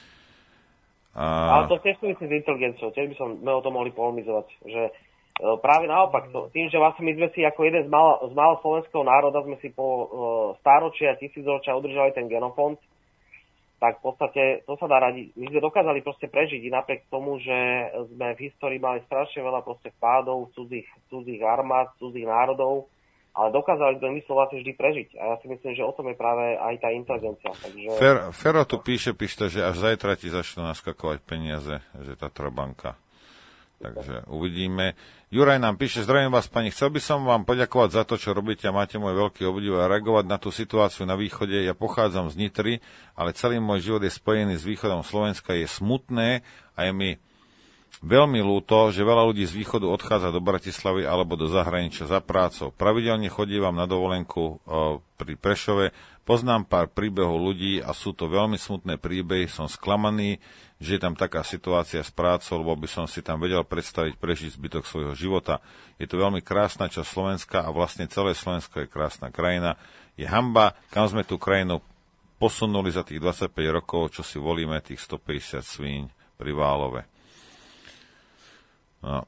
I: A... Ale to tiež súvisí s inteligenciou, tiež by som sme o tom mohli polemizovať, že e, práve naopak, to, tým, že vlastne my sme si ako jeden z mála, z mála slovenského národa sme si po e, stáročia a tisícročia udržali ten genofond, tak v podstate to sa dá radiť. My sme dokázali proste prežiť napriek tomu, že sme v histórii mali strašne veľa proste vpádov cudzích, cudzích armád, cudzích národov, ale dokázali sme my Slováci vždy prežiť. A ja si myslím, že o tom je práve aj tá inteligencia. Takže...
B: Fer, Fero tu píše, píšte, že až zajtra ti začnú naskakovať peniaze, že Tatra banka. Takže uvidíme. Juraj nám píše, zdravím vás, pani, chcel by som vám poďakovať za to, čo robíte a máte môj veľký obdiv a reagovať na tú situáciu na východe. Ja pochádzam z Nitry, ale celý môj život je spojený s východom Slovenska. Je smutné a je mi veľmi ľúto, že veľa ľudí z východu odchádza do Bratislavy alebo do zahraničia za prácou. Pravidelne chodívam na dovolenku o, pri Prešove, poznám pár príbehov ľudí a sú to veľmi smutné príbehy. Som sklamaný, že je tam taká situácia s prácou, lebo by som si tam vedel predstaviť prežiť zbytok svojho života. Je to veľmi krásna časť Slovenska a vlastne celé Slovensko je krásna krajina. Je hanba, kam sme tú krajinu posunuli za tých dvadsaťpäť rokov, čo si volíme tých stopäťdesiat svíň pri Válove. No.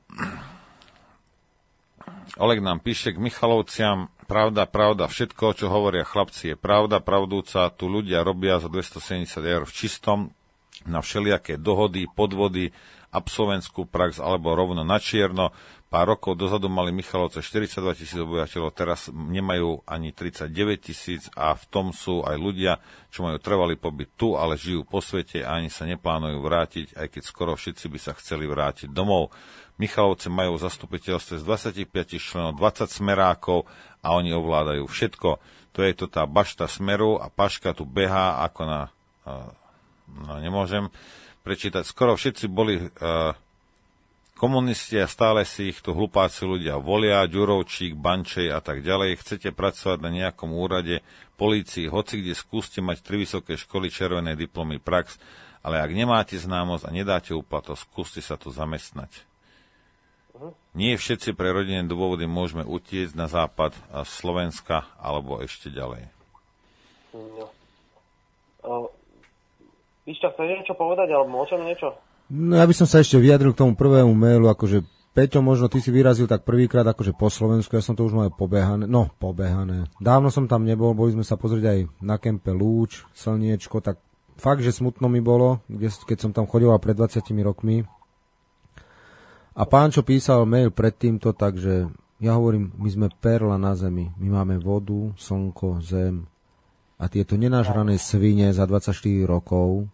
B: Oleg nám píše k Michalovciam, pravda, pravda, všetko, čo hovoria chlapci, je pravda, pravdúca, tu ľudia robia za dvestosedemdesiat eur v čistom na všelijaké dohody, podvody, absolventskú prax alebo rovno na čierno. Pár rokov dozadu mali Michalovce štyridsaťdva tisíc obyvateľov, teraz nemajú ani tridsaťdeväť tisíc a v tom sú aj ľudia, čo majú trvalý pobyt tu, ale žijú po svete a ani sa neplánujú vrátiť, aj keď skoro všetci by sa chceli vrátiť domov. Michalovce majú v zastupiteľstve z dvadsaťpäť členov dvadsať smerákov a oni ovládajú všetko. To je to tá bašta Smeru a Paška tu behá ako na... No, nemôžem prečítať. Skoro všetci boli uh, komunisti a stále si ich tu hlupáci ľudia volia, Ďurovčík, Bančej a tak ďalej. Chcete pracovať na nejakom úrade, polícii, hoci kde skúste mať tri vysoké školy, červené diplomy, prax, ale ak nemáte známosť a nedáte úplatok, skúste sa tu zamestnať. Nie všetci pre rodinné dôvody môžeme utiecť na západ Slovenska alebo ešte ďalej.
I: No. Uh, Víš, chceš niečo povedať, alebo môžem niečo?
H: No ja by som sa ešte vyjadril k tomu prvému mailu, akože Peťo, možno ty si vyrazil tak prvýkrát akože po Slovensku, ja som to už mal pobehané, no pobehané. Dávno som tam nebol, boli sme sa pozrieť aj na kempe Lúč, Slniečko, tak fakt, že smutno mi bolo, keď som tam chodil pred dvadsiatimi rokmi. A pán, čo písal mail pred týmto, takže ja hovorím, my sme perla na zemi. My máme vodu, slnko, zem. A tieto nenažrané svine za dvadsaťštyri rokov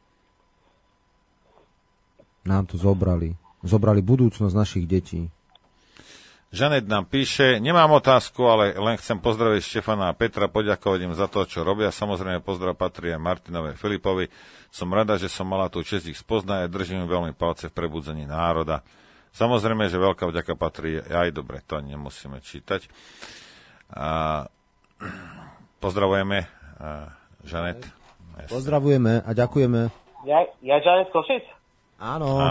H: nám to zobrali. Zobrali budúcnosť našich detí.
B: Žanet nám píše, nemám otázku, ale len chcem pozdraviť Štefana a Petra, poďakovať im za to, čo robia. Samozrejme pozdrav patrí aj Martinovi Filipovi. Som rada, že som mala tú česť ich spoznať a držím veľmi palce v prebudzení národa. Samozrejme, že veľká vďaka patrí aj dobre, to nemusíme čítať. A pozdravujeme a Žanet.
H: Pozdravujeme a ďakujeme.
I: Ja, ja Žanet Košic?
H: Áno.
B: Áno.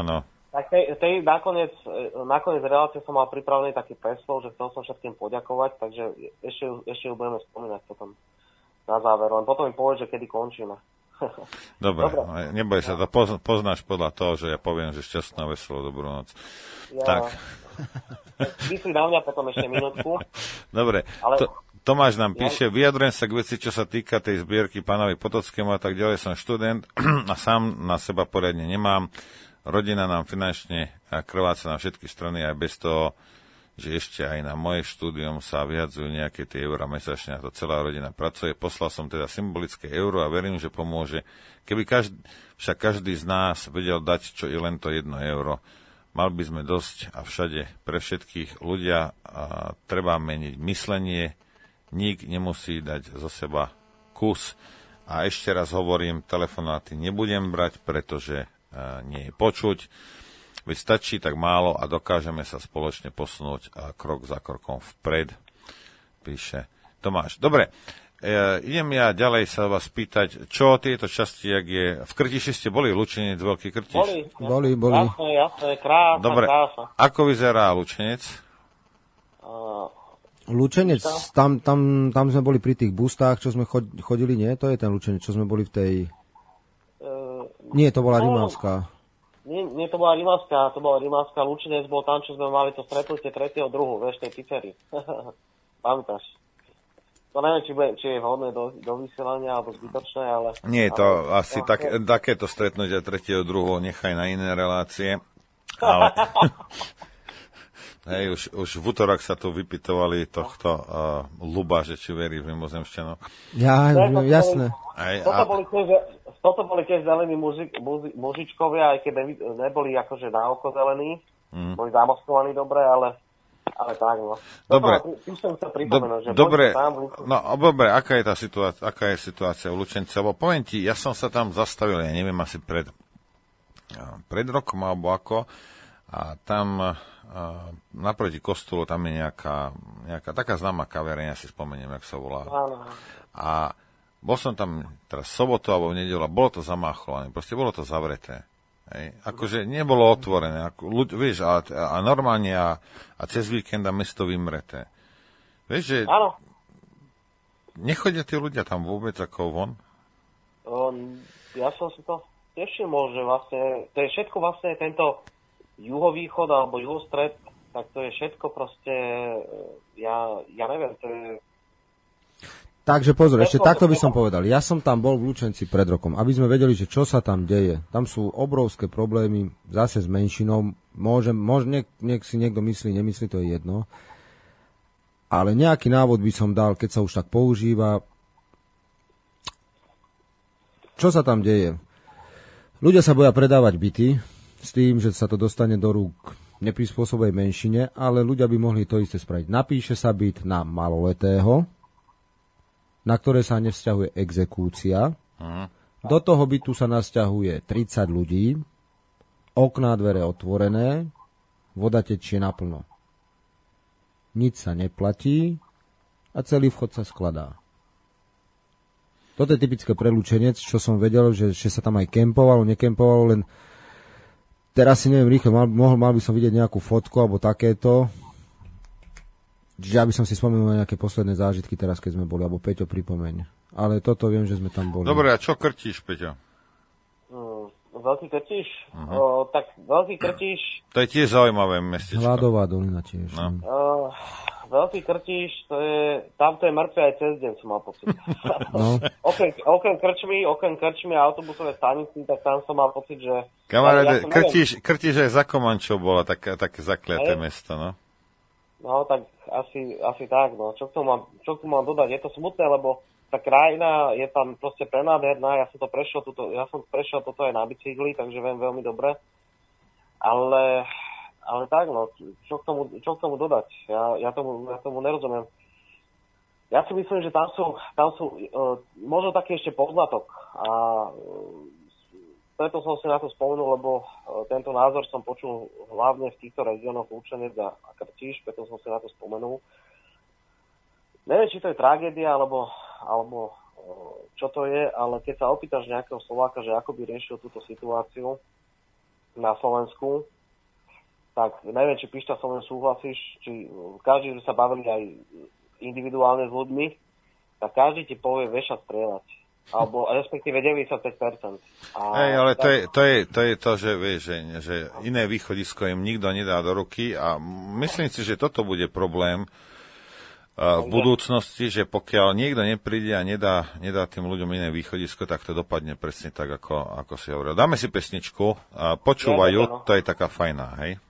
I: Tak tej, tej nakoniec, nakoniec relácie som mal pripravený taký preslov, že chcel som všetkým poďakovať, takže ešte, ešte ju budeme spomínať potom na záver, len potom mi povedz, že kedy končíme.
B: Dobre, Dobre. neboj sa, to poznáš podľa toho, že ja poviem, že šťastná, veselú, dobrú noc. Ja... Tak.
I: Myslí na mňa potom ešte minútku.
B: Dobre, ale... to... Tomáš nám píše, vyjadrujem sa k veci, čo sa týka tej zbierky pánovi Potockému a tak ďalej. Som študent a sám na seba poriadne nemám. Rodina nám finančne krváca na všetky strany aj bez toho, že ešte aj na moje štúdium sa vyjadzujú nejaké tie eurá mesačne a to celá rodina pracuje. Poslal som teda symbolické euro a verím, že pomôže. Keby každý, však každý z nás vedel dať čo i len to jedno euro, mal by sme dosť a všade pre všetkých ľudia a treba meniť myslenie. Nik nemusí dať zo seba kus. A ešte raz hovorím, telefonáty nebudem brať, pretože uh, nie je počuť. Veď stačí tak málo a dokážeme sa spoločne posunúť uh, krok za krokom vpred, píše Tomáš. Dobre, uh, idem ja ďalej sa vás pýtať, čo tieto časti, jak je... V Krtiši ste boli, Lučenec, Veľký Krtiš?
I: Boli,
H: boli, boli.
I: Jasné, jasné, krása,
B: Dobre,
I: krása.
B: Ako vyzerá Lučenec?
I: Uh,
H: Lučenec, tam, tam, tam sme boli pri tých bustách, čo sme chodili, nie? To je ten Lučenec, čo sme boli v tej...
I: Uh,
H: nie, to bola
I: no,
H: Rimavská.
I: Nie, nie, to bola Rimavská, to bola Rimavská. Lučenec bol tam, čo sme mali to stretnutie tretieho druhu, vieš, tej pizzerii. Pamätáš? To neviem, či, bude, či je vhodné do, do vysielania, alebo zbytočné, ale...
B: Nie, to
I: ale,
B: asi
I: no,
B: tak,
I: no.
B: takéto stretnutie tretieho druhu nechaj na iné relácie. Ale... Hej, už, už v útorok sa tu vypytovali tohto uh, Luba, že či verí v mimozemšťanov.
H: Ja, no, jasné.
B: Hej,
I: toto,
B: a...
I: boli tiež, toto boli tiež zelení muži, muži, mužičkovia, aj keď ne, neboli akože na oko zelení, mm. boli zamaskovaní dobre, ale, ale tak, no.
B: Dobre,
I: píšem sa pripomenúť, že
B: dobre,
I: tam...
B: no, dobre, aká je tá situácia, aká je situácia v Lučenci? Lebo poviem ti, ja som sa tam zastavil, ja neviem, asi pred, pred rokom alebo ako, a tam... Uh, naproti kostolu tam je nejaká, nejaká taká známa kaviareň, ja si spomeniem, jak sa volá. A bol som tam teraz sobotu alebo v nedeľu, bolo to zamáchlované, proste bolo to zavreté. Hej. Akože nebolo otvorené, ako, ľuď, vieš, a, a normálne a, a cez víkend a mesto vymreté. Vieš, že
I: áno.
B: Nechodia tí ľudia tam vôbec ako von?
I: Um, ja som si to nevšimol, že vlastne, to je všetko vlastne tento juhovýchod alebo juhostred, tak to je všetko proste, ja, ja neviem, to je...
H: Takže pozor, ešte takto by som povedal. Ja som tam bol v Lučenci pred rokom, aby sme vedeli, že čo sa tam deje. Tam sú obrovské problémy, zase s menšinou. Môže, môže, nech, nech si niekto myslí, nemyslí, to je jedno. Ale nejaký návod by som dal, keď sa už tak používa. Čo sa tam deje? Ľudia sa boja predávať byty, s tým, že sa to dostane do rúk neprispôsobej menšine, ale ľudia by mohli to isté spraviť. Napíše sa byt na maloletého, na ktoré sa nevzťahuje exekúcia. Uh-huh. Do toho bytu sa nasťahuje tridsať ľudí, okná, dvere otvorené, voda tečie naplno. Nič sa neplatí a celý vchod sa skladá. Toto je typické pre Lučenec, čo som vedel, že, že sa tam aj kempovalo, nekempovalo, len teraz si neviem rýchlo, mal, mohol, mal by som vidieť nejakú fotku alebo takéto. Čiže ja by som si spomenul na nejaké posledné zážitky teraz, keď sme boli, alebo Peťo pripomeň. Ale toto viem, že sme tam boli.
B: Dobre, a čo Krtíš, Peťo?
I: Mm, veľký Krtíš?
B: Uh-huh.
I: O, tak Veľký Krtíš...
B: To je tiež zaujímavé mestečko.
H: Hladová dolina tiež.
B: No.
I: O, Veľký Krtíš, to je... Tam to je mŕtve aj cez deň, som mal pocit. No. okrem, okrem krčmy, okrem krčmy a autobusové stanici, tak tam som mal pocit, že...
B: Kamaráde, ja Krtíš, Krtíš aj za Komančou bola také, také zakliaté hey. mesto, no?
I: No, tak asi, asi tak, no. Čo k tomu mám, čo k tomu mám dodať? Je to smutné, lebo tá krajina je tam proste prenádherná. Ja som to prešiel, tuto, ja som prešiel toto aj na bicykli, takže viem veľmi dobre. Ale, ale tak, no, čo k tomu, čo k tomu dodať? Ja, ja, tomu, ja tomu nerozumiem. Ja si myslím, že tam sú, tam sú uh, možno taký ešte poznatok. A uh, preto som si na to spomenul, lebo uh, tento názor som počul hlavne v týchto regiónoch Lučenec a, a Krtíš, preto som si na to spomenul. Neviem, či to je tragédia, alebo, alebo uh, čo to je, ale keď sa opýtaš nejakého Slováka, že ako by riešil túto situáciu na Slovensku, tak neviem, či Pišta so mnou súhlasíš, či každý, že sa bavili aj individuálne s ľuďmi, tak každý ti povie vieš a strieľať. Alebo respektíve deväťdesiatpäť percent.
B: Hej, ale to je, to, je, to je to, že, vieš, že, že iné východisko im nikto nedá do ruky a myslím si, že toto bude problém v budúcnosti, že pokiaľ niekto nepríde a nedá, nedá tým ľuďom iné východisko, tak to dopadne presne tak, ako, ako si hovoril. Dáme si pesničku, a počúvajú, to je taká fajná, hej?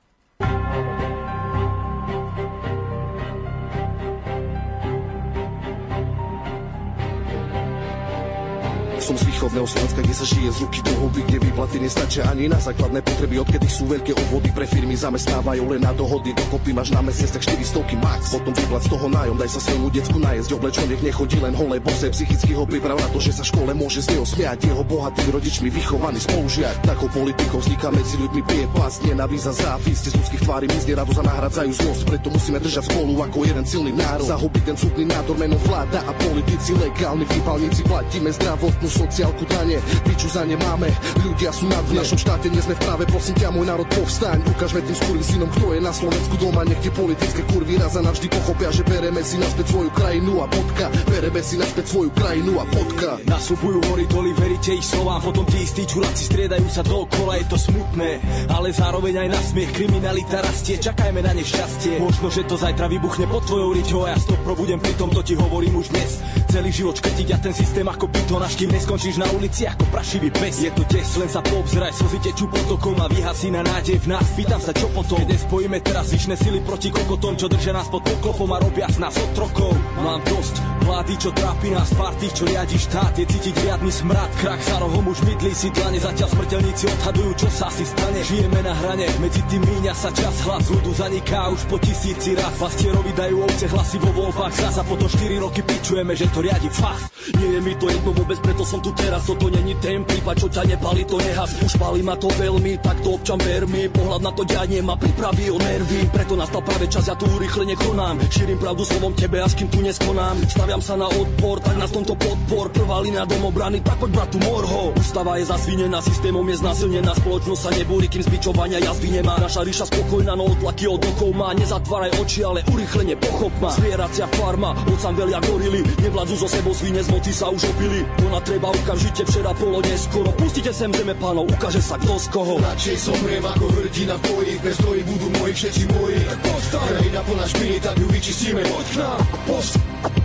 L: Som z východného Slovenska, kde sa žije z ruky do huby, kde výplaty nestačia ani na základné potreby, odkedy sú veľké obvody pre firmy zamestnávajú len na dohody, dokopy máš na mesiac tak štyristo max, potom výplat z toho nájom, daj sa svojmu decku najesť, oblečo nech nechodí len holé bose, psychicky ho priprav na to, že sa škole môže z neho smiať, jeho bohatým rodičmi vychovaný spolužiak, takou politikou vzniká medzi ľuďmi priepas, nenávisť a závisť, z ľudských tvári mizne radosť a nahrádzajú zlosť, preto musíme držať spolu ako jeden silný národ, zahubiť ten súdny nádor menom vláda a politici, legálni výpalníci, platíme zdravotnú sociálku dane, vyčúzanie máme, ľudia sú nad v našom štáte, nie sme v práve, prosím ťa, môj národ, povstaň, ukážme tým skúrym synom, kto je na Slovensku doma, nech tie politické kurvy raz a navždy pochopia, že bereme si naspäť svoju krajinu a bodka, bereme si naspäť svoju krajinu a bodka.
M: Nasľubujú hory doly, veríte ich slovám, potom tí istí čuráci striedajú sa dookola, je to smutné, ale zároveň aj na smiech, kriminalita rastie, čakajme na nešťastie, možno, že to zajtra vybuchne pod tvojou riťou a ja stopro budem pri tom, to ti hovorím už dnes, celý život škrtiť a ten systém ako pyton, až kým neskončíš na ulici ako prašivý pes. Je to des, len sa poobzeraj, slzy tečú potokom a vyhasí na nádej v nás. Pýtam sa, čo potom, keď nespojíme teraz zvyšné sily proti kokotom, čo držia nás pod poklopom a robia z nás otrokov. Mám dosť vlády, čo trápi nás, pár tých, čo riadi štát, je cítiť riadny smrad, krach za rohom už mydlí si dlane, zatiaľ smrteľníci odhadujú, čo sa asi stane. Žijeme na hrane, medzi tým míňa sa čas, hlas ľudu zaniká už po tisíci raz. Pastierovi dajú ovce hlasy vo voľbách, zasa po to štyri roky pičujeme, že to riadi fakt. Nie je mi to jedno vôbec, preto som tu teraz, toto není ten prípad, čo ťa nepali, to nehas. Už pali ma to veľmi, tak to občan ver mi, pohľad na to dianie ma pripraví o nervy, preto nastal práve čas, ja tu urýchlene konám, šírim pravdu slovom tebe, až kým tu neskonám, staviam sa na odpor, tak na tomto podpor, prvá línia domobrany, tak poď bratu morho. Ústava je zasvinená, systémom je znásilnená, spoločnosť sa nebúri, kým zbičovania jazvy nemá, naša ríša spokojná, no otlaky od okov má, nezatváraj oči, ale urýchlene pochop ma, zvieracia farma, ocam velia gorily, nevládzu zo sebou svine, z moci sa už opili, ona treba okamžite, včera bolo neskoro, pustite sem zeme pánov, ukáže sa kto z koho.
L: Radšej somriem ako hrdina v boji, bez stojí budú moji všetci moji, tak povstaň, krajina plná špiny, tak ju vyčistíme, poď k nám, povstaň,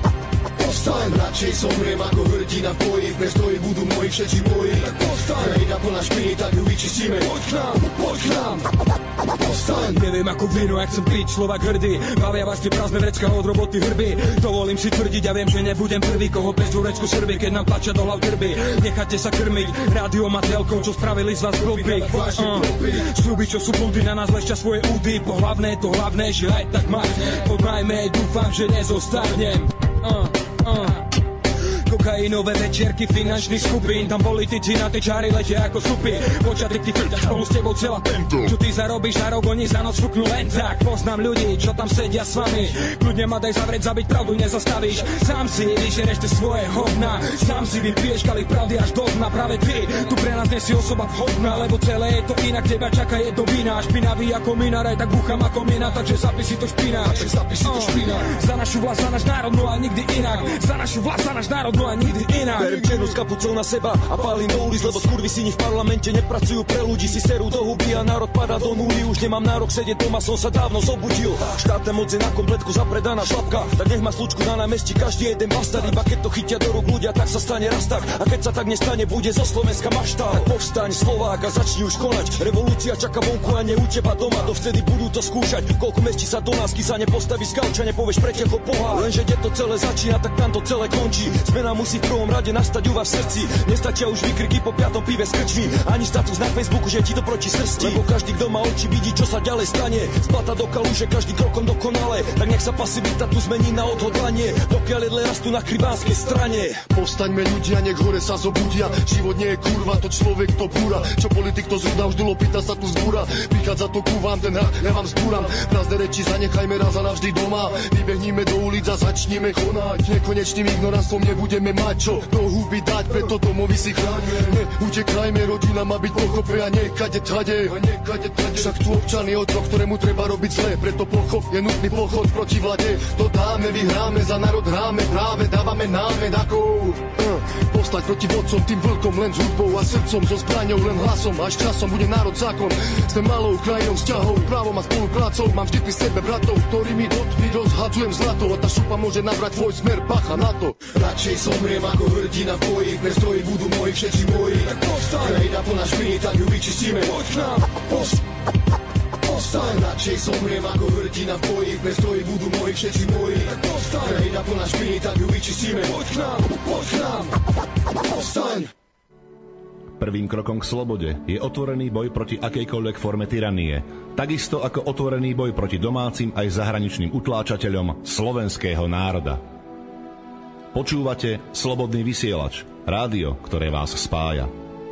L: povstaň, radšej somriem ako hrdina v boji, bez stojí budú moji všetci moji, tak povstaň, krajina plná špiny, tak ju vyčistíme, poď k nám, poď k nám, povstaň.
M: Neviem ako víno, jak som byť Slovak hrdý, bavia vás tie prázdne vrecka od roboty hrby, dovolím si tvrdiť a viem, že nebudem prvý, koho bez rečku srby, keď nám tlačia do hlav drby, nechajte sa krmiť rádiomateľkou, čo spravili z vás blbých, uh, sľuby, čo sú blúdy, na nás lešťa svoje údy, po hlavné to hlavné, že aj tak máš, podmajme, dúfam, že nezostarnem. Uh, uh. Kokainové večierky finančných skupín, tam politici na tej čári letia ako supy, počatek ty frťa, spolu s tebou celá tento, čo ty zarobíš na rok, oni za noc fúknú len tak. Poznám ľudí, čo tam sedia s vami, kľudne ma daj zavrieť, zabiť pravdu nezastavíš, sám si vyžereš tie svoje hovna, sám si vypiješ kalich pravdy až do dna, práve ty, tu pre nás nie si osoba vhodná, lebo celé je to inak, teba čaká jedno vína, špinavý ako minaraj, tak búcham ako mina, takže zapíš si to špina, takže zapíš si to špina, za našu vlast, za náš národ, no a nikdy inak, za našu vlast, za náš národ, no a nikdy inak. Berem černu s kapucou na seba a pálim do ulic, lebo skurvisíni v parlamente nepracujú pre ľudí, si serú do huby a národ padá do nuly, už nemám nárok sedieť doma, som sa dávno zobudil. Štátna moc je na kompletku zapredaná šlapka, tak nech má slučku na námestí každý jeden bastard, iba keď to chytia do rúk ľudia, tak sa stane raz tak, a keď sa tak nestane, bude zo Slovenska maštál. Tak povstaň Slovák a začni už konať, revolúcia čaká vonku a nie u teba doma, dovtedy budú to skúšať, koľko mestí sa do nás sa nepostaví z gauča, nepovieš pretecho pohár, lenže kde to celé začína, tak tam to celé končí. Zmena musí v prvom rade nastať u vás v srdci, nestačia už vykriky po piatom pive s krčmi, ani status na Facebooku, že ti to proti srsti, lebo každý, kto má oči, vidí, čo sa ďalej stane, splata do kaluže každý krokom dokonale, tak nech sa pasivita tu zmení na odhodlanie, dokiaľ jedle rastú na krivánskej strane.
L: Povstaňme ľudia, nech hore sa zobudia, život nie je kurva, to človek to búra, čo politik to zrúda, už dlho pýta sa tu zbúra, prichádza to ku vám, ten hra, ja vám zbúram, prázdne reči zanechajme raz a navždy doma, vybehníme
N: do ulic a začneme konať. Nekonečným ignoranstvom nebudeme mať čo do huby dať, preto domovy si chráňme. Utekajme, rodina má byť pochope a nekade tade. Však tu občan je otrok, ktorému treba robiť zle, preto pochop je nutný pochod proti vlade. To dáme, vyhráme, za národ hráme, práve dávame námed ako uh, poslať proti vodcom, tým vlkom len s hudbou a srdcom, so zbraňou, len hlasom. Až časom bude národ zákon. Sme malou krajinou vzťahov, právom a spoluprácou. Mám vždy pri sebe bratov, s ktorými dotkny rozhadzujem zlato. A tá šupa môže nabrať tvoj smer, bacha na to. Radšej somriem ako hrdina v boji, prestoji budú moji všetci moji. Tak povstaň, krajina plná špiny, tak ju vyčistíme. Poď k nám, povstaň. Radšej somriem ako hrdina v boji, prestoji budú moji všetci moji. Tak povstaň, krajina plná špiny, tak ju vyčistíme. Poď k nám, poď k nám, povstaň.
F: Prvým krokom k slobode je otvorený boj proti akejkoľvek forme tyranie, takisto ako otvorený boj proti domácim aj zahraničným utláčateľom slovenského národa. Počúvate Slobodný vysielač, rádio, ktoré vás spája.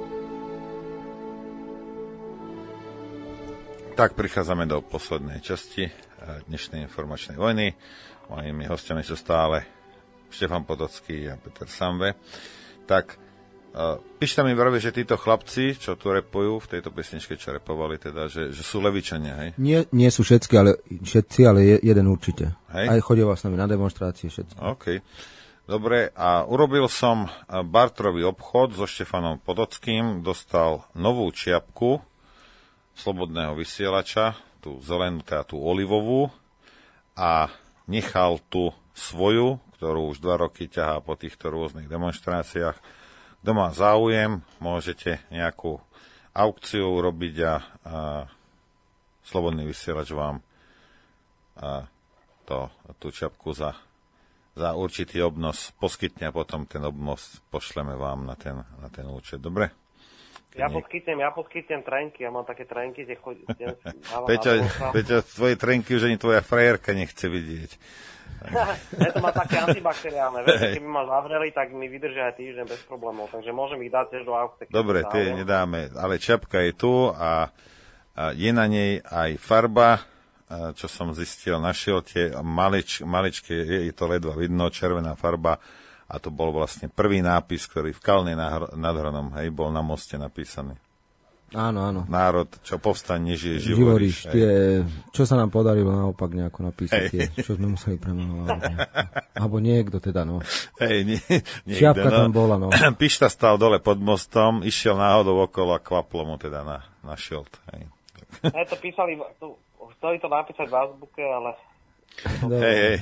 B: Tak prichádzame do poslednej časti dnešnej informačnej vojny. Mojimi hostiami sú stále Štefan Potocký a Peter Samve. Tak Uh, píšte mi vraví, že títo chlapci, čo tu repujú v tejto pesničke, čo repovali, teda, že, že sú levičania, hej?
H: Nie, nie sú všetci, ale, všetci, ale je, jeden určite.
B: Hej?
H: Aj chodia s nami na demonstrácie všetci.
B: OK. Dobre, a urobil som bartrový obchod so Štefanom Potockým, dostal novú čiapku Slobodného vysielača, tú zelenú, teda tú olivovú, a nechal tú svoju, ktorú už dva roky ťahá po týchto rôznych demonstráciách. Kto má záujem, môžete nejakú aukciu urobiť a, a Slobodný vysielač vám a to, tú čapku za, za určitý obnos poskytne a potom ten obnos pošleme vám na ten, na ten účet. Dobre?
I: Ja poskytnem, ja poskytnem trenky, ja mám také trenky, kde chodím.
B: Peťo, Peťo, tvoje trenky už ani tvoja frajerka nechce vidieť.
I: Ja to má také antibakteriálne, viete, keby ma zavreli, tak mi vydržia aj týždeň bez problémov, takže môžem ich dať tiež do aukcie.
B: Dobre, tie nedáme, ale čapka je tu a, a je na nej aj farba, a čo som zistil, našiel tie malič, maličké, je, je to ledva vidno, červená farba, a to bol vlastne prvý nápis, ktorý v Kalnej nad Hronom, hej, bol na moste napísaný.
H: Áno, áno.
B: Národ, čo povstane, nežije,
H: živoríš. Tie, čo sa nám podarilo naopak nejako napísať, tie, čo sme museli premenovať. Alebo niekto teda, no.
B: Hej, nie,
H: Čiapka
B: no.
H: tam bola, no.
B: Pišta stál dole pod mostom, išiel náhodou okolo a kvaplo mu teda na, na šilt. Hej.
I: Hej, to písali, tu, chceli to napísať v azbuke, ale...
B: Hej, hej.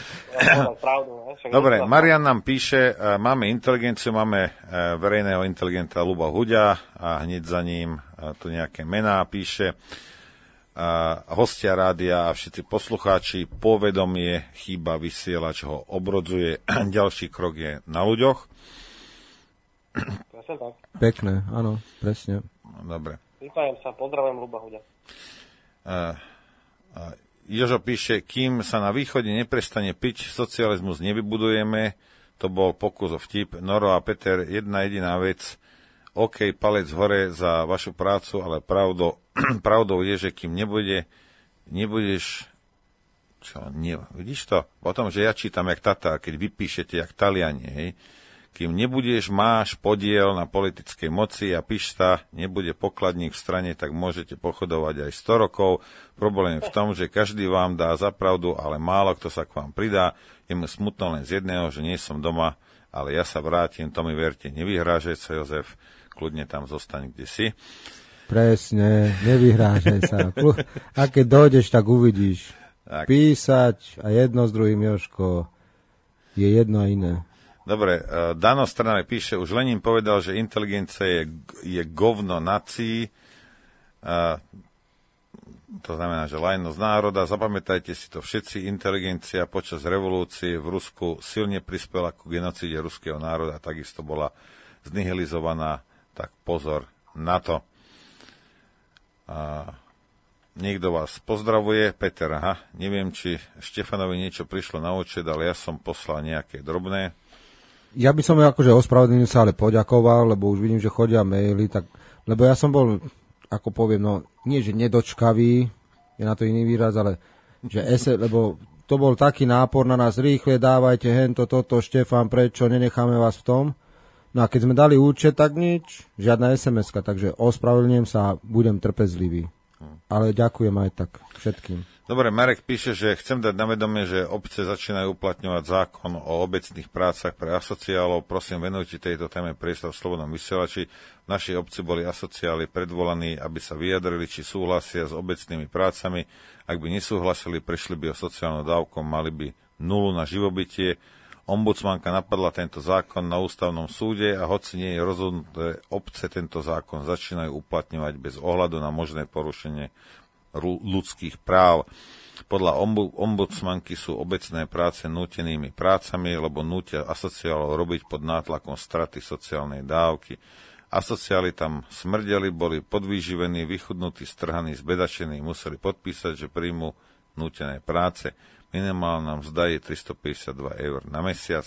B: Dobre, Marian nám píše, máme inteligenciu, máme verejného inteligenta Ľuba Huďa a hneď za ním tu nejaké mená píše. Hostia rádia a všetci poslucháči, povedomie, chýba vysielač ho obrodzuje. Ďalší krok je na ľuďoch.
H: Pekné, áno, presne.
B: Dobre.
I: Vypájem sa, pozdravujem Ľuba Huďa.
B: Uh, uh, Jožo píše, kým sa na východe neprestane piť, socializmus nevybudujeme. To bol pokus o vtip. Noro a Peter, jedna jediná vec. OK, palec hore za vašu prácu, ale pravdou, pravdou je, že kým nebude, nebudeš... Čo? Nie, vidíš to? O tom, že ja čítam jak Tatár, keď vypíšete jak Taliani, hej. Kým nebudeš, máš podiel na politickej moci a Pišta nebude pokladník v strane, tak môžete pochodovať aj sto rokov. Problém je v tom, že každý vám dá za pravdu, ale málo kto sa k vám pridá. Je mu smutno len z jedného, že nie som doma, ale ja sa vrátim, to mi verte, nevyhrážaj sa, Jozef, kľudne tam zostaň, kde si.
H: Presne, nevyhrážaj sa. A keď dojdeš, tak uvidíš. Tak. Písať a jedno s druhým, Jožko, je jedno a iné.
B: Dobre, Dano Strane píše, už Lenin povedal, že inteligencia je, je govno nací, a, to znamená, že lajnosť národa. Zapamätajte si to všetci, inteligencia počas revolúcie v Rusku silne prispela ku genocíde ruského národa, takisto bola znihilizovaná, tak pozor na to. A, niekto vás pozdravuje, Peter, aha, neviem, či Štefanovi niečo prišlo na účet, ale ja som poslal nejaké drobné.
H: Ja by som akože ospravedlnil sa, ale poďakoval, lebo už vidím, že chodia maily, tak, lebo ja som bol, ako poviem, no, nie že nedočkavý, je na to iný výraz, ale že ese, lebo to bol taký nápor na nás, rýchle dávajte hento, toto, Štefan, prečo, nenecháme vás v tom. No a keď sme dali účet, tak nič, žiadna es em eska, takže ospravedlňujem sa a budem trpezlivý. Ale ďakujem aj tak všetkým.
B: Dobre, Marek píše, že chcem dať na vedomie, že obce začínajú uplatňovať zákon o obecných prácach pre asociálov. Prosím, venujte tejto téme priestor v Slobodnom vysielači. V našej obci boli asociáli predvolaní, aby sa vyjadrili, či súhlasia s obecnými prácami. Ak by nesúhlasili, prešli by o sociálnu dávku, mali by nulu na živobytie. Ombudsmanka napadla tento zákon na ústavnom súde a hoci nie je rozhodnuté, obce tento zákon začínajú uplatňovať bez ohľadu na možné porušenie ľudských práv. Podľa ombudsmanky sú obecné práce nútenými prácami, lebo nútia asociálov robiť pod nátlakom straty sociálnej dávky. Asociáli tam smrdeli, boli podvýživení, vychudnutí, strhaní, zbedačení, museli podpísať, že príjmu nútené práce. Minimálna mzda je tristopäťdesiatdva eur na mesiac.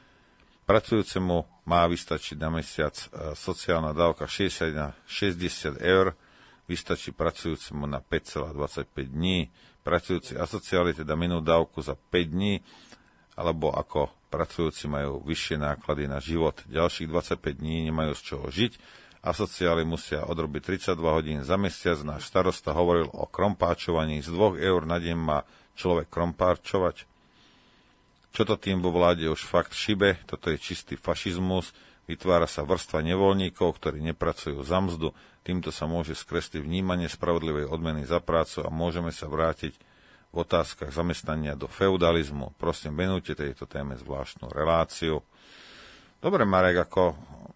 B: Pracujúcemu má vystačiť na mesiac sociálna dávka šesťdesiat na šesťdesiat eur, vystačí pracujúcemu na päť celá dvadsaťpäť dní. Pracujúci asociáli teda minú dávku za päť dní, alebo ako pracujúci majú vyššie náklady na život. Ďalších dvadsaťpäť dní nemajú z čoho žiť. Asociáli musia odrobiť tridsaťdva hodín za mesiac. Náš starosta hovoril o krompáčovaní. Z dvoch eur na deň má človek krompáčovať. Čo to tým vo vláde už fakt šibe? Toto je čistý fašizmus. Vytvára sa vrstva nevoľníkov, ktorí nepracujú za mzdu. Týmto sa môže skresliť vnímanie spravodlivej odmeny za prácu a môžeme sa vrátiť v otázkach zamestnania do feudalizmu. Prosím, venujte tejto téme zvláštnu reláciu. Dobre, Marek, ako,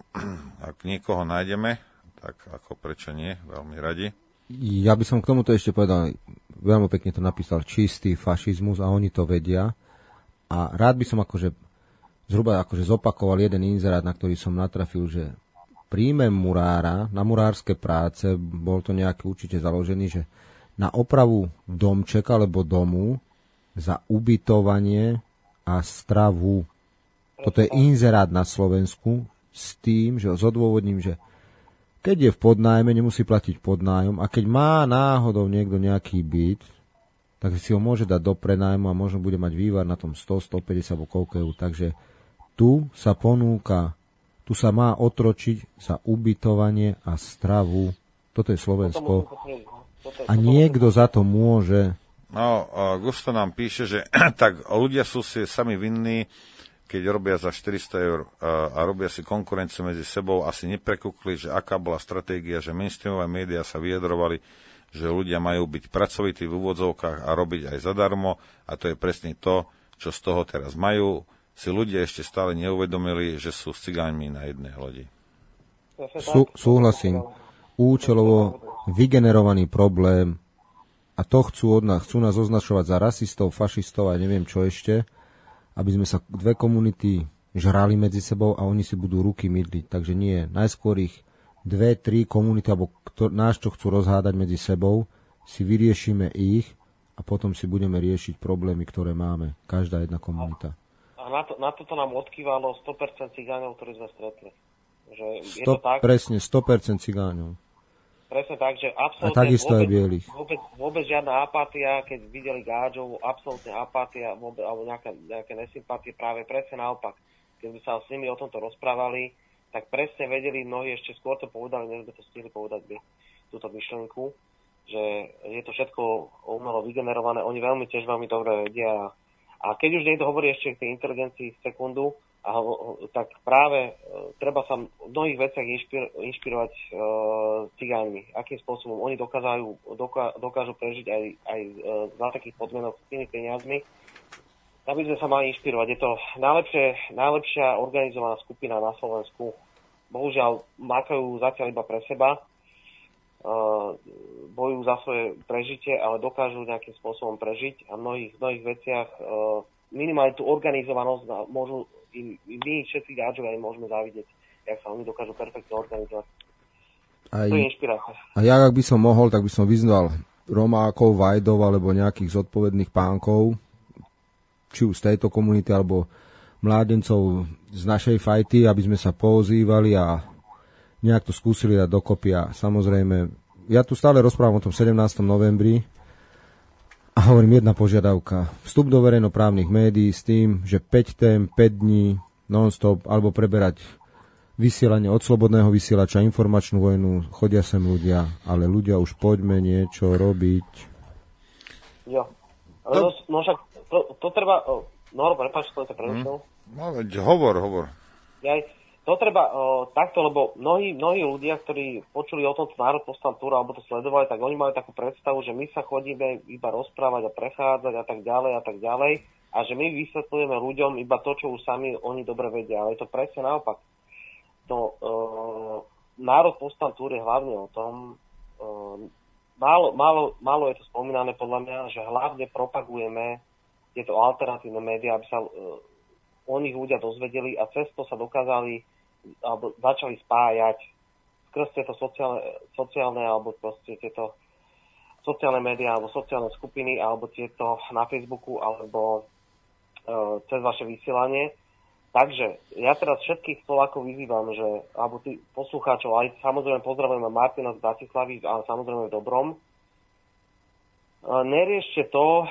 B: ak niekoho nájdeme, tak ako prečo nie, veľmi radi.
H: Ja by som k tomuto ešte povedal, veľmi pekne to napísal, čistý fašizmus a oni to vedia. A rád by som akože zhruba akože zopakoval jeden inzerát, na ktorý som natrafil, že príjmem murára na murárske práce, bol to nejaký určite založený, že na opravu domčeka alebo domu za ubytovanie a stravu. Toto je inzerát na Slovensku s tým, že s odôvodním, že keď je v podnájme, nemusí platiť podnájom a keď má náhodou niekto nejaký byt, tak si ho môže dať do prenájmu a možno bude mať vývar na tom sto, stopäťdesiat alebo koľko eur. Takže tu sa ponúka, tu sa má otročiť za ubytovanie a stravu. Toto je Slovensko. A niekto za to môže.
B: No, Gusto nám píše, že tak ľudia sú si sami vinní, keď robia za štyristo eur a robia si konkurenciu medzi sebou. Asi neprekúkli, že aká bola stratégia, že mainstreamové médiá sa vyjadrovali, že ľudia majú byť pracovití v úvodzovkách a robiť aj zadarmo. A to je presne to, čo z toho teraz majú. Si ľudia ešte stále neuvedomili, že sú s cigáňmi na jednej lodi.
H: Sú, súhlasím. Účelovo vygenerovaný problém a to chcú od nás, chcú nás označovať za rasistov, fašistov a neviem čo ešte, aby sme sa dve komunity žrali medzi sebou a oni si budú ruky mydliť. Takže nie, najskôr ich dve, tri komunity, alebo kto, nás, čo chcú rozhádať medzi sebou, si vyriešime ich a potom si budeme riešiť problémy, ktoré máme. Každá jedna komunita.
I: A na, to, na toto nám odkývalo sto percent cigáňov, ktorí sme stretli. Že je
H: sto,
I: to tak,
H: presne, sto percent cigáňov.
I: Presne tak, že absolútne
H: a takisto
I: vôbec,
H: aj bielých.
I: Vôbec, vôbec žiadna apátia, keď videli gáčov, absolútne apátia, vôbec, alebo nejaké, nejaké nesympatie, práve presne naopak. Keď by sa s nimi o tomto rozprávali, tak presne vedeli, mnohí ešte skôr to povedali, než by to stihli povedať by túto myšlenku, že je to všetko umelo vygenerované, oni veľmi tiež veľmi dobre vedia. A keď už niekto hovorí ešte k tej inteligencii v sekundu, a ho, tak práve e, treba sa v mnohých veciach inšpir, inšpirovať e, cigáňmi. Akým spôsobom oni dokážu, doká, dokážu prežiť aj, aj e, za takých podmienok s tými peniazmi. Aby sme sa mali inšpirovať. Je to najlepšie, najlepšia organizovaná skupina na Slovensku. Bohužiaľ, makajú zatiaľ iba pre seba, e, bojujú za svoje prežitie, ale dokážu nejakým spôsobom prežiť a v mnohých, mnohých veciach e, minimálne tú organizovanosť môžu im, my všetci gáčovia im môžeme závidieť, jak sa oni dokážu perfektne organizovať.
H: Aj,
I: to je inšpirácia.
H: A ja, ak by som mohol, tak by som vyzval Romákov, Vajdov alebo nejakých zodpovedných pánkov, či už z tejto komunity, alebo mládencov z našej fajty, aby sme sa poozývali a nejak to skúsili dať dokopy. A samozrejme, ja tu stále rozprávam o tom sedemnásteho novembri A hovorím, jedna požiadavka. Vstup do verejnoprávnych médií s tým, že päť tém, päť dní, non-stop, alebo preberať vysielanie od slobodného vysielača, informačnú vojnu, chodia sem ľudia, ale ľudia už poďme niečo robiť.
I: Jo. Ale to, no však, to, to treba... No, prepáč, to je to prerušil.
B: No, hovor, hovor.
I: Ja, to treba o, takto, lebo mnohí, mnohí ľudia, ktorí počuli o tomto Národ povstal túru, alebo to sledovali, tak oni majú takú predstavu, že my sa chodíme iba rozprávať a prechádzať a tak ďalej a tak ďalej a že my vysvetľujeme ľuďom iba to, čo už sami oni dobre vedia. Ale je to presne naopak. No, e, Národ povstal túr je hlavne o tom, e, málo, málo, málo je to spomínané podľa mňa, že hlavne propagujeme tieto alternatívne médiá, aby sa e, o nich ľudia dozvedeli a cez to sa dokázali alebo začali spájať skrz tieto sociálne, sociálne alebo proste tieto sociálne médiá alebo sociálne skupiny alebo tieto na Facebooku alebo e, cez vaše vysielanie. Takže ja teraz všetkých Slovákov vyzývam, že, alebo tí poslucháčov, aj samozrejme pozdravujeme Martina z Bratislavy, ale samozrejme v dobrom. E, neriešte to, e,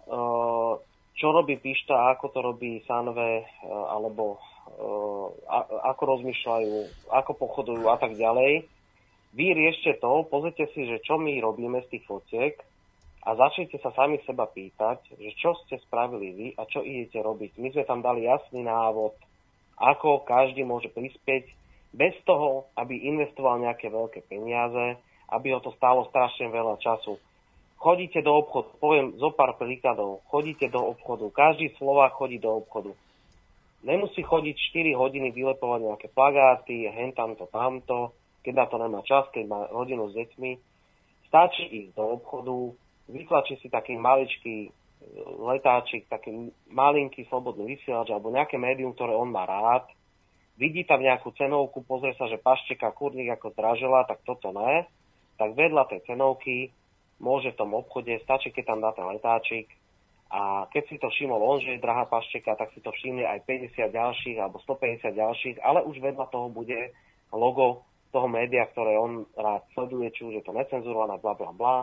I: čo robí Pišta, ako to robí Sanve, e, alebo e, a, ako rozmýšľajú, ako pochodujú a tak ďalej. Vy riešte to, pozrite si, že čo my robíme z tých fotiek a začnite sa sami seba pýtať, že čo ste spravili vy a čo idete robiť. My sme tam dali jasný návod, ako každý môže prispieť bez toho, aby investoval nejaké veľké peniaze, aby ho to stálo strašne veľa času. Chodíte do obchodu, poviem zo pár príkladov, chodíte do obchodu, každý Slovák chodí do obchodu. Nemusí chodiť štyri hodiny vylepovať nejaké plagáty, hen tamto, tamto, keď na to nemá čas, keď má rodinu s deťmi. Stačí ísť do obchodu, vytlačí si taký maličký letáčik, taký malinký slobodný vysielač alebo nejaké médium, ktoré on má rád. Vidí tam nejakú cenovku, pozrie sa, že pašteka kurník ako zdražila, tak toto ne. Tak vedľa tej cenovky môže v tom obchode, stačí, keď tam dá ten letáčik. A keď si to všimol on, že je drahá pašteka, tak si to všimne aj päťdesiat ďalších alebo stopäťdesiat ďalších, ale už vedľa toho bude logo toho média, ktoré on rád sleduje, či už je to necenzurované, bla bla bla.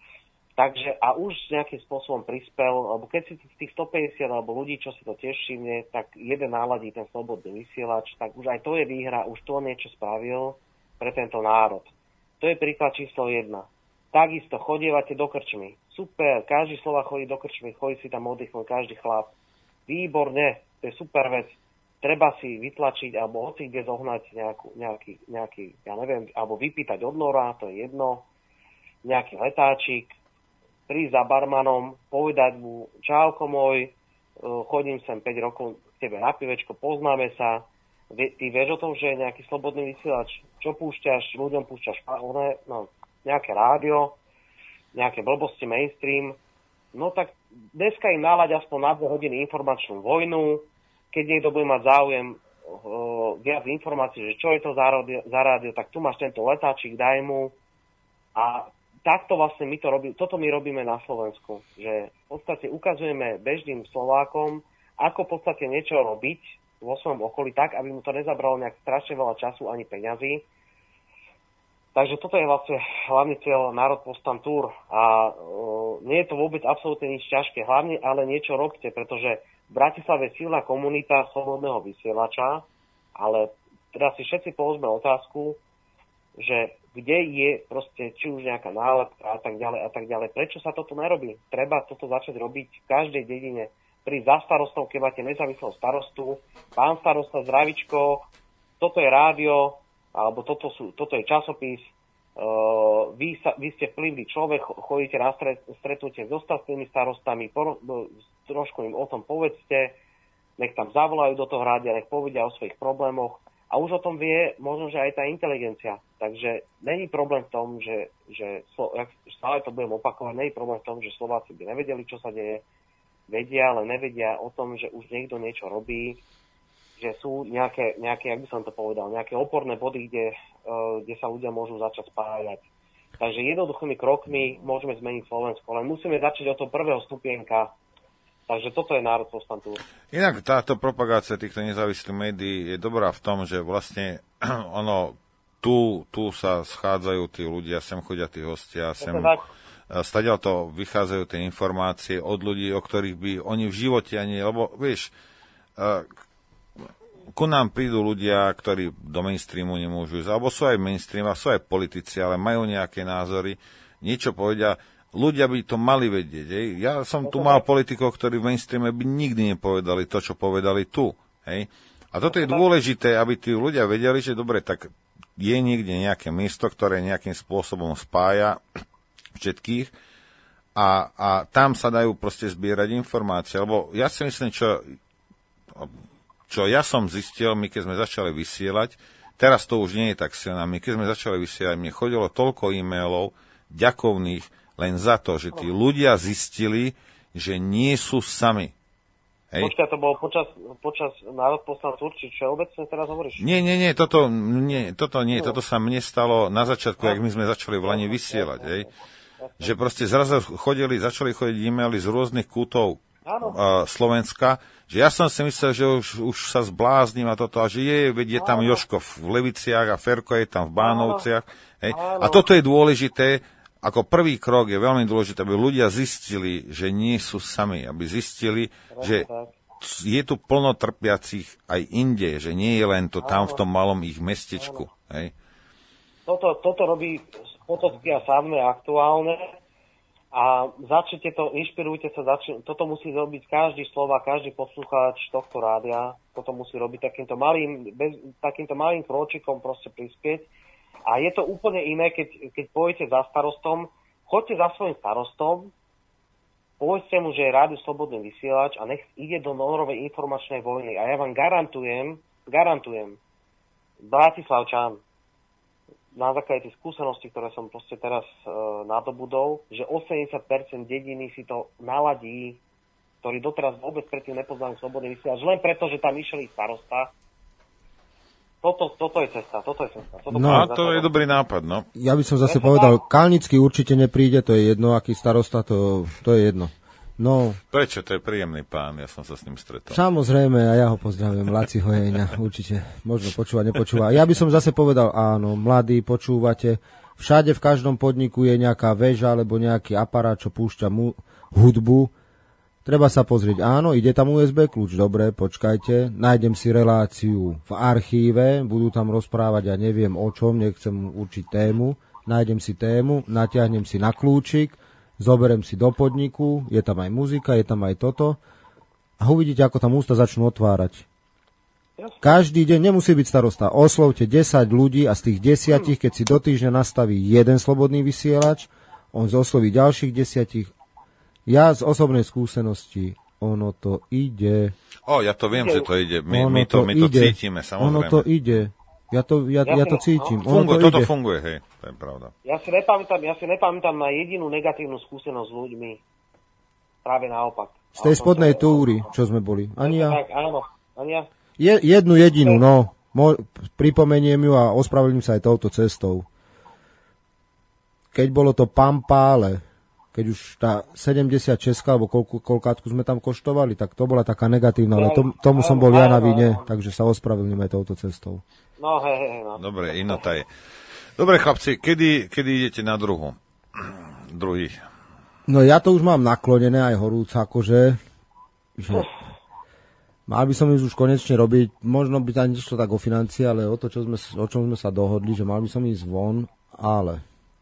I: Takže a už nejakým spôsobom prispel, alebo keď si z tých stopäťdesiat alebo ľudí, čo si to tiež všimne, tak jeden náladí ten slobodný vysielač, tak už aj to je výhra, už to niečo spravil pre tento národ. To je príklad číslo jedna. Takisto chodievate do krčmy. Super, každý Slovák chodí do krčmy, chodí si tam oddychnúť, každý chlap. Výborne, to je super vec. Treba si vytlačiť, alebo hoci kde zohnať nejakú, nejaký, nejaký, ja neviem, alebo vypýtať od Nora, to je jedno, nejaký letáčik, prísť za barmanom, povedať mu, čauko môj, chodím sem päť rokov k tebe na pivečko, poznáme sa, ty vieš o tom, že je nejaký slobodný vysielač, čo púšťaš, ľuďom púšťaš no, nejaké rádio, nejaké blbosti mainstream, no tak dneska im nalaď aspoň na dve hodiny informačnú vojnu, keď niekto bude mať záujem uh, viac informácií, že čo je to za rádio, za rádio, tak tu máš tento letáčik, daj mu a takto vlastne my to robíme, toto my robíme na Slovensku, že v podstate ukazujeme bežným Slovákom, ako v podstate niečo robiť vo svojom okolí tak, aby mu to nezabralo nejak strašne veľa času ani peňazí. Takže toto je vlastne hlavný cieľ Národ povstal túr a uh, nie je to vôbec absolútne nič ťažké, hlavne ale niečo robte, pretože v Bratislave je silná komunita slobodného vysielača, ale teraz si všetci položme otázku, že kde je proste či už nejaká nálepka a tak ďalej a tak ďalej. Prečo sa toto nerobí? Treba toto začať robiť v každej dedine. Pri za starostou, keď máte nezávislého starostu, pán starosta, zdravičko, toto je rádio, alebo toto, sú, toto je časopis, uh, vy, sa, vy ste vplyvný človek, chodíte na stretnutie s ostatnými starostami, por, trošku im o tom povedzte, nech tam zavolajú do toho rádia, nech povedia o svojich problémoch. A už o tom vie možno, že aj tá inteligencia. Takže není problém v tom, že, že stále to budem opakovať, není problém v tom, že Slováci by nevedeli, čo sa deje. Vedia, ale nevedia o tom, že už niekto niečo robí, že sú nejaké, nejaké, jak by som to povedal, nejaké oporné body, kde, uh, kde sa ľudia môžu začať spájať. Takže jednoduchými krokmi môžeme zmeniť Slovensko, len musíme začať od toho prvého stupienka. Takže toto je Národ povstal túr.
B: Inak táto propagácia týchto nezávislých médií je dobrá v tom, že vlastne ono tu, tu sa schádzajú tí ľudia, sem chodia tí hostia, sem, stadiaľ to vychádzajú tie informácie od ľudí, o ktorých by oni v živote ani, lebo vieš, ku nám prídu ľudia, ktorí do mainstreamu nemôžu ísť, alebo sú aj mainstream, a sú aj politici, ale majú nejaké názory, niečo povedia, ľudia by to mali vedieť. Hej. Ja som tu mal politikov, ktorí v mainstreame by nikdy nepovedali to, čo povedali tu. Hej. A toto je dôležité, aby tí ľudia vedeli, že dobre, tak je niekde nejaké miesto, ktoré nejakým spôsobom spája všetkých a, a tam sa dajú proste zbierať informácie. Lebo ja si myslím, čo, čo ja som zistil, my keď sme začali vysielať, teraz to už nie je tak silné, my keď sme začali vysielať, mne chodilo toľko e-mailov ďakovných len za to, že tí ľudia zistili, že nie sú sami. Hej.
I: Počkaj, to bolo počas, počas národ poslancov, či všeobecne teraz hovoríš?
B: Nie, nie, nie, toto nie, toto, nie, toto sa mne stalo na začiatku, jak my sme začali v Lani vysielať, hej. Že proste zrazu chodili, začali chodiť e-maily z rôznych kútov uh, Slovenska, že ja som si myslel, že už, už sa zbláznim a toto, a že je, veď je tam Jožko v Leviciach a Ferko je tam v Bánovciach, hej. A toto je dôležité, ako prvý krok je veľmi dôležité, aby ľudia zistili, že nie sú sami, aby zistili, že je tu plno trpiacich aj inde, že nie je len to tam v tom malom ich mestečku. Hej.
I: Toto, toto robí Potocky a Sávne aktuálne a začnite to, inšpirujte sa, začne, toto musí robiť každý slova, každý poslucháč tohto rádia, toto musí robiť takýmto malým, bez, takýmto malým kročikom proste prispieť. A je to úplne iné, keď, keď pôjdete za starostom, choďte za svojím starostom, povedzte mu, že je rádio Slobodný vysielač a nech ide do norovej informačnej vojny. A ja vám garantujem, garantujem, Bratislavčan, na základe tých skúseností, ktoré som proste teraz e, nadobudol, že osemdesiat percent dediny si to naladí, ktorý doteraz vôbec predtým nepoznali Slobodný vysielač, len preto, že tam išiel ich starosta. Toto, toto je cesta, toto je cesta. Toto
B: no a to je dobrý nápad, no.
H: Ja by som zase povedal, Kalnický určite nepríde, to je jedno, aký starosta, to, to je jedno. No.
B: Prečo? To je príjemný pán, ja som sa s ním stretol.
H: Samozrejme, a ja ho pozdravujem, Laci Hojejňa, určite, možno počúva, nepočúva. Ja by som zase povedal, áno, mladí, počúvate, všade v každom podniku je nejaká väža, alebo nejaký aparát, čo púšťa mu, hudbu. Treba sa pozrieť, áno, ide tam ú es bé kľúč, dobre, počkajte, nájdem si reláciu v archíve, budú tam rozprávať, ja neviem o čom, nechcem určiť tému, nájdem si tému, natiahnem si na kľúčik, zoberem si do podniku, je tam aj muzika, je tam aj toto a uvidíte, ako tam ústa začnú otvárať. Každý deň nemusí byť starosta, oslovte desať ľudí a z tých desiatich, keď si do týždňa nastaví jeden slobodný vysielač, on osloví ďalších desiatich. Ja z osobnej skúsenosti, ono to ide.
B: O, ja to viem, že to ide. My, my, to, my to cítime, samozrejme.
H: Ono to ide. Ja to, ja, ja, ja to cítim.
B: Funguje,
H: ono to
B: toto
H: ide.
B: funguje, hej, to je pravda.
I: Ja si nepamätám, ja si nepamätám na jedinú negatívnu skúsenosť s ľuďmi. Práve naopak.
H: Z tej spodnej túry, čo sme boli. Ani ja.
I: Tak, áno, ani ja.
H: Je, jednu jedinú, no. Mo, pripomeniem ju a ospravedlním sa aj touto cestou. Keď bolo to Pampále, keď už tá sedemdesiatšesť alebo koľko, koľkátku sme tam koštovali, tak to bola taká negatívna, ale to, tomu som bol ja na vine, takže sa ospravedlním aj touto cestou.
I: No, hej, hej, no.
B: Dobre, inota je. Dobre, chlapci, kedy, kedy idete na druhu? Druhý.
H: No ja to už mám naklonené, aj horúca, akože, že mal by som ísť už konečne robiť, možno by tam nešlo tak o financie, ale o to, čo sme, o čom sme sa dohodli, že mal by som ísť von, ale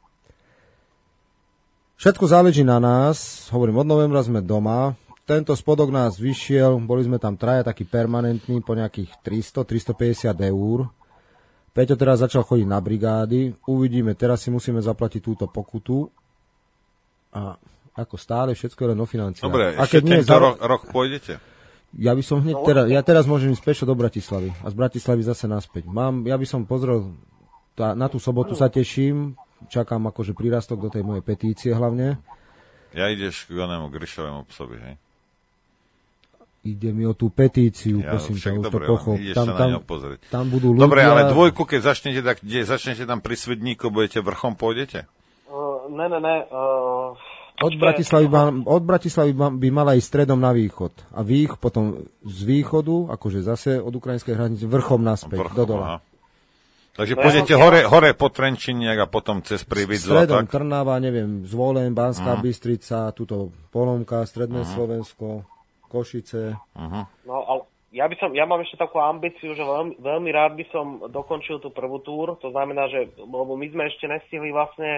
H: všetko záleží na nás, hovorím, od novembra sme doma, tento spodok nás vyšiel, boli sme tam traja taký permanentný po nejakých tristo až tristopäťdesiat eur. Peťo teraz začal chodiť na brigády, uvidíme, teraz si musíme zaplatiť túto pokutu a ako stále všetko je len o financiách.
B: Dobre, a ešte tento za... rok, rok pôjdete?
H: Ja by som hneď teraz, ja teraz môžem ísť pešo do Bratislavy a z Bratislavy zase naspäť. Mám, ja by som pozrel, tá, na tú sobotu sa teším, čakám akože prírastok do tej mojej petície hlavne.
B: Ja ideš k onému Gryšovému psovi, hej?
H: Ide mi o tú petíciu,
B: ja,
H: prosím ťa, už to
B: dobre,
H: pochop.
B: Tam,
H: tam,
B: tam,
H: tam budú ľudia.
B: Dobre, ale dvojku, keď začnete, tak kde začnete tam pri Svedníku, budete vrchom, pôjdete?
I: Uh, ne, ne, ne. Uh,
H: od Bratislavy, by, od Bratislavy by mala ísť stredom na východ. A vých potom z východu, akože zase od ukrajinskej hranice, vrchom naspäť,
B: vrchom,
H: do dola.
B: Aha. Takže no pôjdete ja hore, hore po Trenčiniak a potom cez Prievidzu.
H: Stredom Trnava, neviem, Zvolen, Banská uh-huh. Bystrica, tuto Polomka, Stredné uh-huh. Slovensko, Košice. Uh-huh.
I: No ale ja by som, ja mám ešte takú ambíciu, že veľmi, veľmi rád by som dokončil tú prvú túr, to znamená, že lebo my sme ešte nestihli vlastne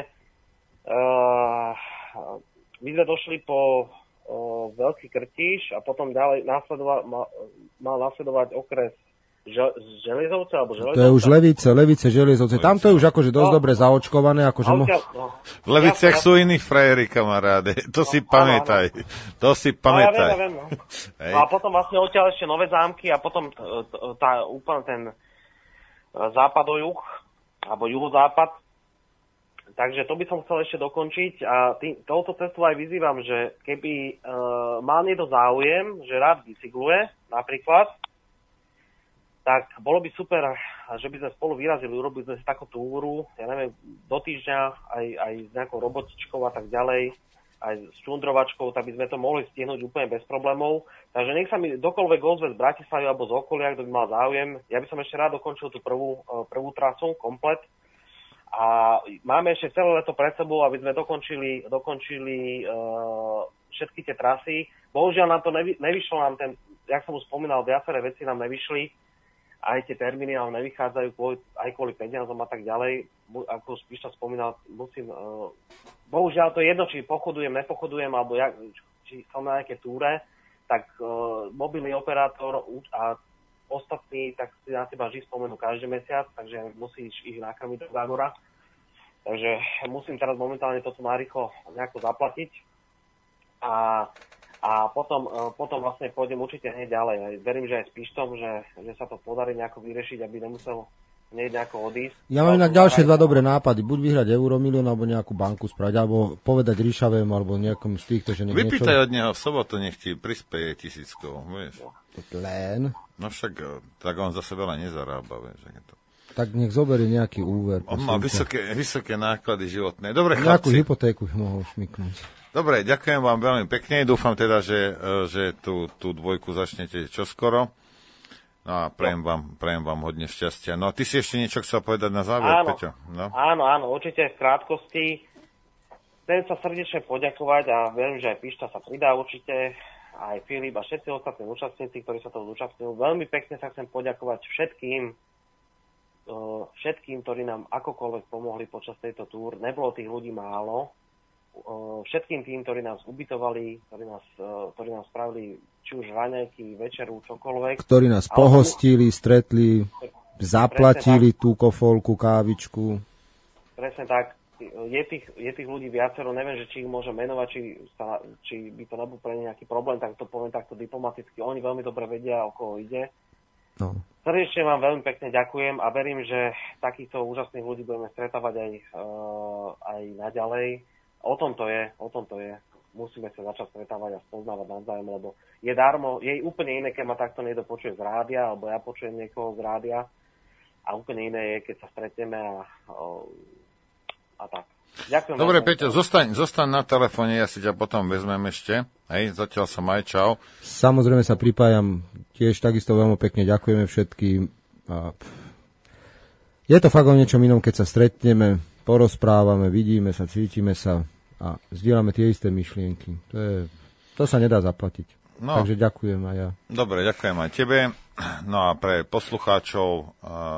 I: uh, my sme došli po uh, Veľký Krtíš a potom ďalej následova, mal, mal nasledovať okres Železovce alebo Železovce?
H: To je už Levice, Levice, Železovce. Tam to je už akože dosť no, dobre zaočkované. Akože
I: no,
H: mo...
I: no.
B: V Leviciach ja, sú iní frajeri, kamaráde. To no, si pamätaj. No, no. To si pamätaj. No, ja viem, ja viem, no.
I: No a potom vlastne odtiaľ ešte Nové Zámky a potom tá, úplne ten západojuh alebo juhozápad. Takže to by som chcel ešte dokončiť a tý, touto cestu aj vyzývam, že keby uh, mal niekto záujem, že rád bicykluje napríklad, tak bolo by super, že by sme spolu vyrazili, urobili sme si takú túru, ja neviem, do týždňa aj, aj s nejakou robotičkou a tak ďalej, aj s čundrovačkou, tak by sme to mohli stihnúť úplne bez problémov. Takže nech sa mi dokoľvek ozve z Bratislavy alebo z okolia, kto by mal záujem. Ja by som ešte rád dokončil tú prvú, prvú trasu, komplet. A máme ešte celé leto pred sebou, aby sme dokončili, dokončili uh, všetky tie trasy. Bohužiaľ nám to nevy, nevyšlo, nám ten, jak som už spomínal, viaceré veci nám nevyšli. Aj tie termíny nám nevychádzajú kvôli, aj kvôli peniazom a tak ďalej. Ako už Píšta spomínal, musím... Uh, bohužiaľ to je jedno, či pochodujem, nepochodujem, alebo ja, či som na nejaké túre, tak uh, mobilný operátor a ostatní, tak si na teba vždy spomenú každý mesiac, takže musíš ich nakrmiť do Gágora. Takže musím teraz momentálne toto narýchlo nejako zaplatiť. A... A potom, potom vlastne pôjdem určite hneď ďalej. Verím, že aj s Píštom, že, že sa to podarí nejako vyriešiť, aby nemusel hneď nejako odísť.
H: Ja mám inak ďalšie dva dobré nápady. Buď vyhrať Euromilión, alebo nejakú banku spraviť, alebo povedať Ríšavému, alebo nejakom z týchto, že nech
B: Vypýtaj
H: niečo...
B: od neho v sobotu, nech ti prispieje tisíckou, vieš.
H: Len?
B: No však, tak on zase veľa nezarába, vieš. To...
H: Tak nech zoberie nejaký úver.
B: On má vysoké, vysoké náklady životné. Dobre, chlapci.
H: Nejakú hypotéku mohol šmyknúť.
B: Dobre, ďakujem vám veľmi pekne. Dúfam teda, že, že tú, tú dvojku začnete čoskoro. No a prejem vám, prejem vám hodne šťastia. No a ty si ešte niečo chcel povedať na záver,
I: áno,
B: Peťo? No?
I: Áno, áno, určite v krátkosti. Chcem sa srdečne poďakovať a verím, že aj Píšta sa pridá určite, aj Filip a všetci ostatní účastníci, ktorí sa toho zúčastňujú. Veľmi pekne sa chcem poďakovať všetkým, všetkým, ktorí nám akokoľvek pomohli počas tejto túr. Nebolo tých ľudí málo. Všetkým tým, ktorí nás ubytovali, ktorí nás, ktorí nás spravili či už raňajky, večeru, čokoľvek.
H: Ktorí nás ale pohostili, stretli, zaplatili tú kofolku, kávičku.
I: Presne tak. Je tých, je tých ľudí viacero, neviem, že či ich môžem menovať, či, sa, či by to nebol pre nejaký problém, tak to poviem takto diplomaticky. Oni veľmi dobre vedia, o koho ide. No. Srdečne vám veľmi pekne ďakujem a verím, že takýchto úžasných ľudí budeme stretávať aj, uh, aj naďalej. O tom to je, o tom to je. Musíme sa začať stretávať a spoznávať navzájom, lebo je darmo, je úplne iné, keď ma takto niekto počuje z rádia, alebo ja počujem niekoho z rádia a úplne iné je, keď sa stretneme a, a tak. Ďakujem.
B: Dobre, Peťo, zostaň, zostaň na telefóne, ja si ťa potom vezmem ešte. Hej, zatiaľ som aj čau.
H: Samozrejme sa pripájam, tiež takisto veľmi pekne ďakujeme všetkým. A je to fakt o niečom inom, keď sa stretneme, porozprávame, vidíme sa, cítime sa a zdieľame tie isté myšlienky. To, je, to sa nedá zaplatiť. No, takže ďakujem aj ja.
B: Dobre, ďakujem aj tebe. No a pre poslucháčov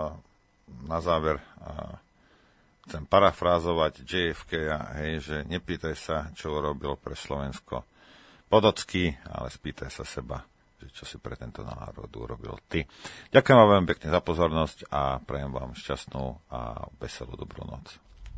B: na záver chcem parafrázovať J F K, hej, že nepýtaj sa, čo urobil pre Slovensko Podocký, ale spýtaj sa seba, že čo si pre tento národ urobil ty. Ďakujem vám veľmi pekne za pozornosť a prajem vám šťastnú a veselú dobrú noc.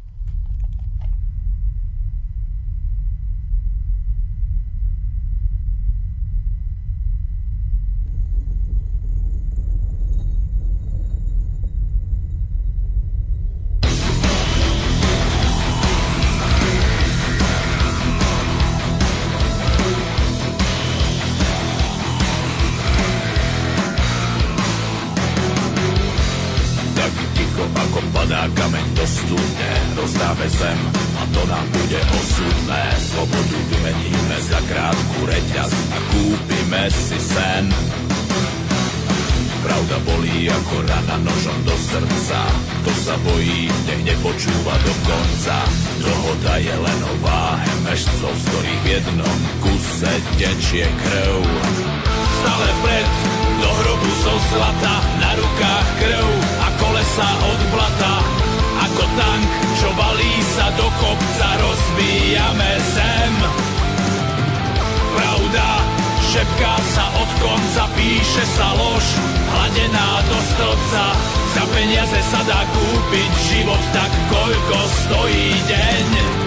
J: Kameň do studne rozdáme zem a to nám bude osudné. Slobodu vymeníme za krátku reťaz a kúpime si sen. Pravdu
O: Pravda bolí ako rana nožom do srdca. Kto sa bojí, nech nepočúva do konca. Dohoda je len o váhe mešcov, z ktorých v jednom kuse tečie krv. Stále vpred, do hrobu zo zlata, na rukách krv a kolesa od blata. Ako tank, čo valí sa do kopca, rozbíjame zem. Pravda šepká sa od konca, píše sa lož, hladená do stĺpca. Za peniaze sa dá kúpiť život, tak koľko stojí deň.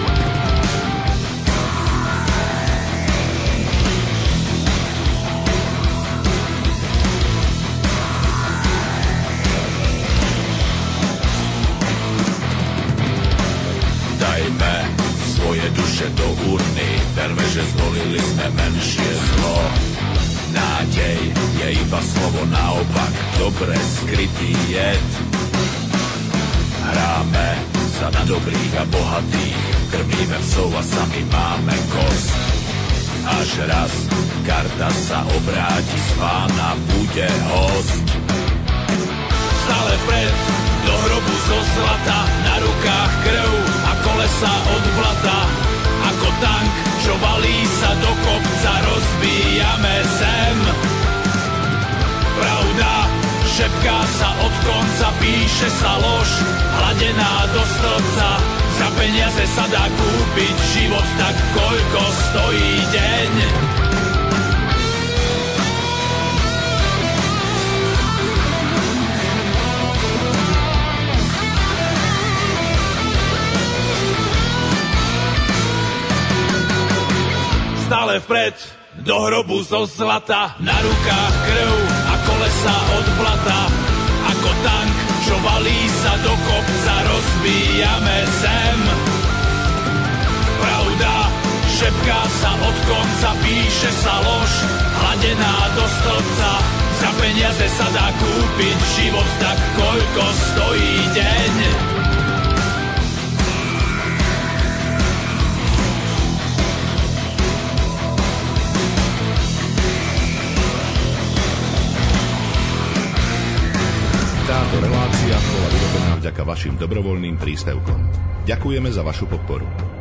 O: Dajme svoje duše do urny, verme, že zvolili sme menšie zlo. Nádej je iba slovo naopak, dobre skrytý jed. Hráme sa na dobrých a bohatých, krmíme psov a sami máme kost. Až raz karta sa obráti, z pána bude host. Stále vpred, do hrobu zo zlata, na rukách krv a kolesa od blata. Ako tank, čo valí sa do kopca, rozbíjame zem. Pravda šepká sa od konca, píše sa lož, hladená do stĺpca. Za peniaze sa dá kúpiť život, tak koľko stojí deň. Stále vpred, do hrobu zo zlata, na rukách krv a kolesa od blata. Ako tank, čo valí sa do kopca, rozbíjame zem. Pravda šepká sa od konca, píše sa lož, hladená do stĺpca. Za peniaze sa dá kúpiť život, tak koľko stojí deň.
F: Táto relácia bola vyrobená vďaka vašim dobrovoľným príspevkom. Ďakujeme za vašu podporu.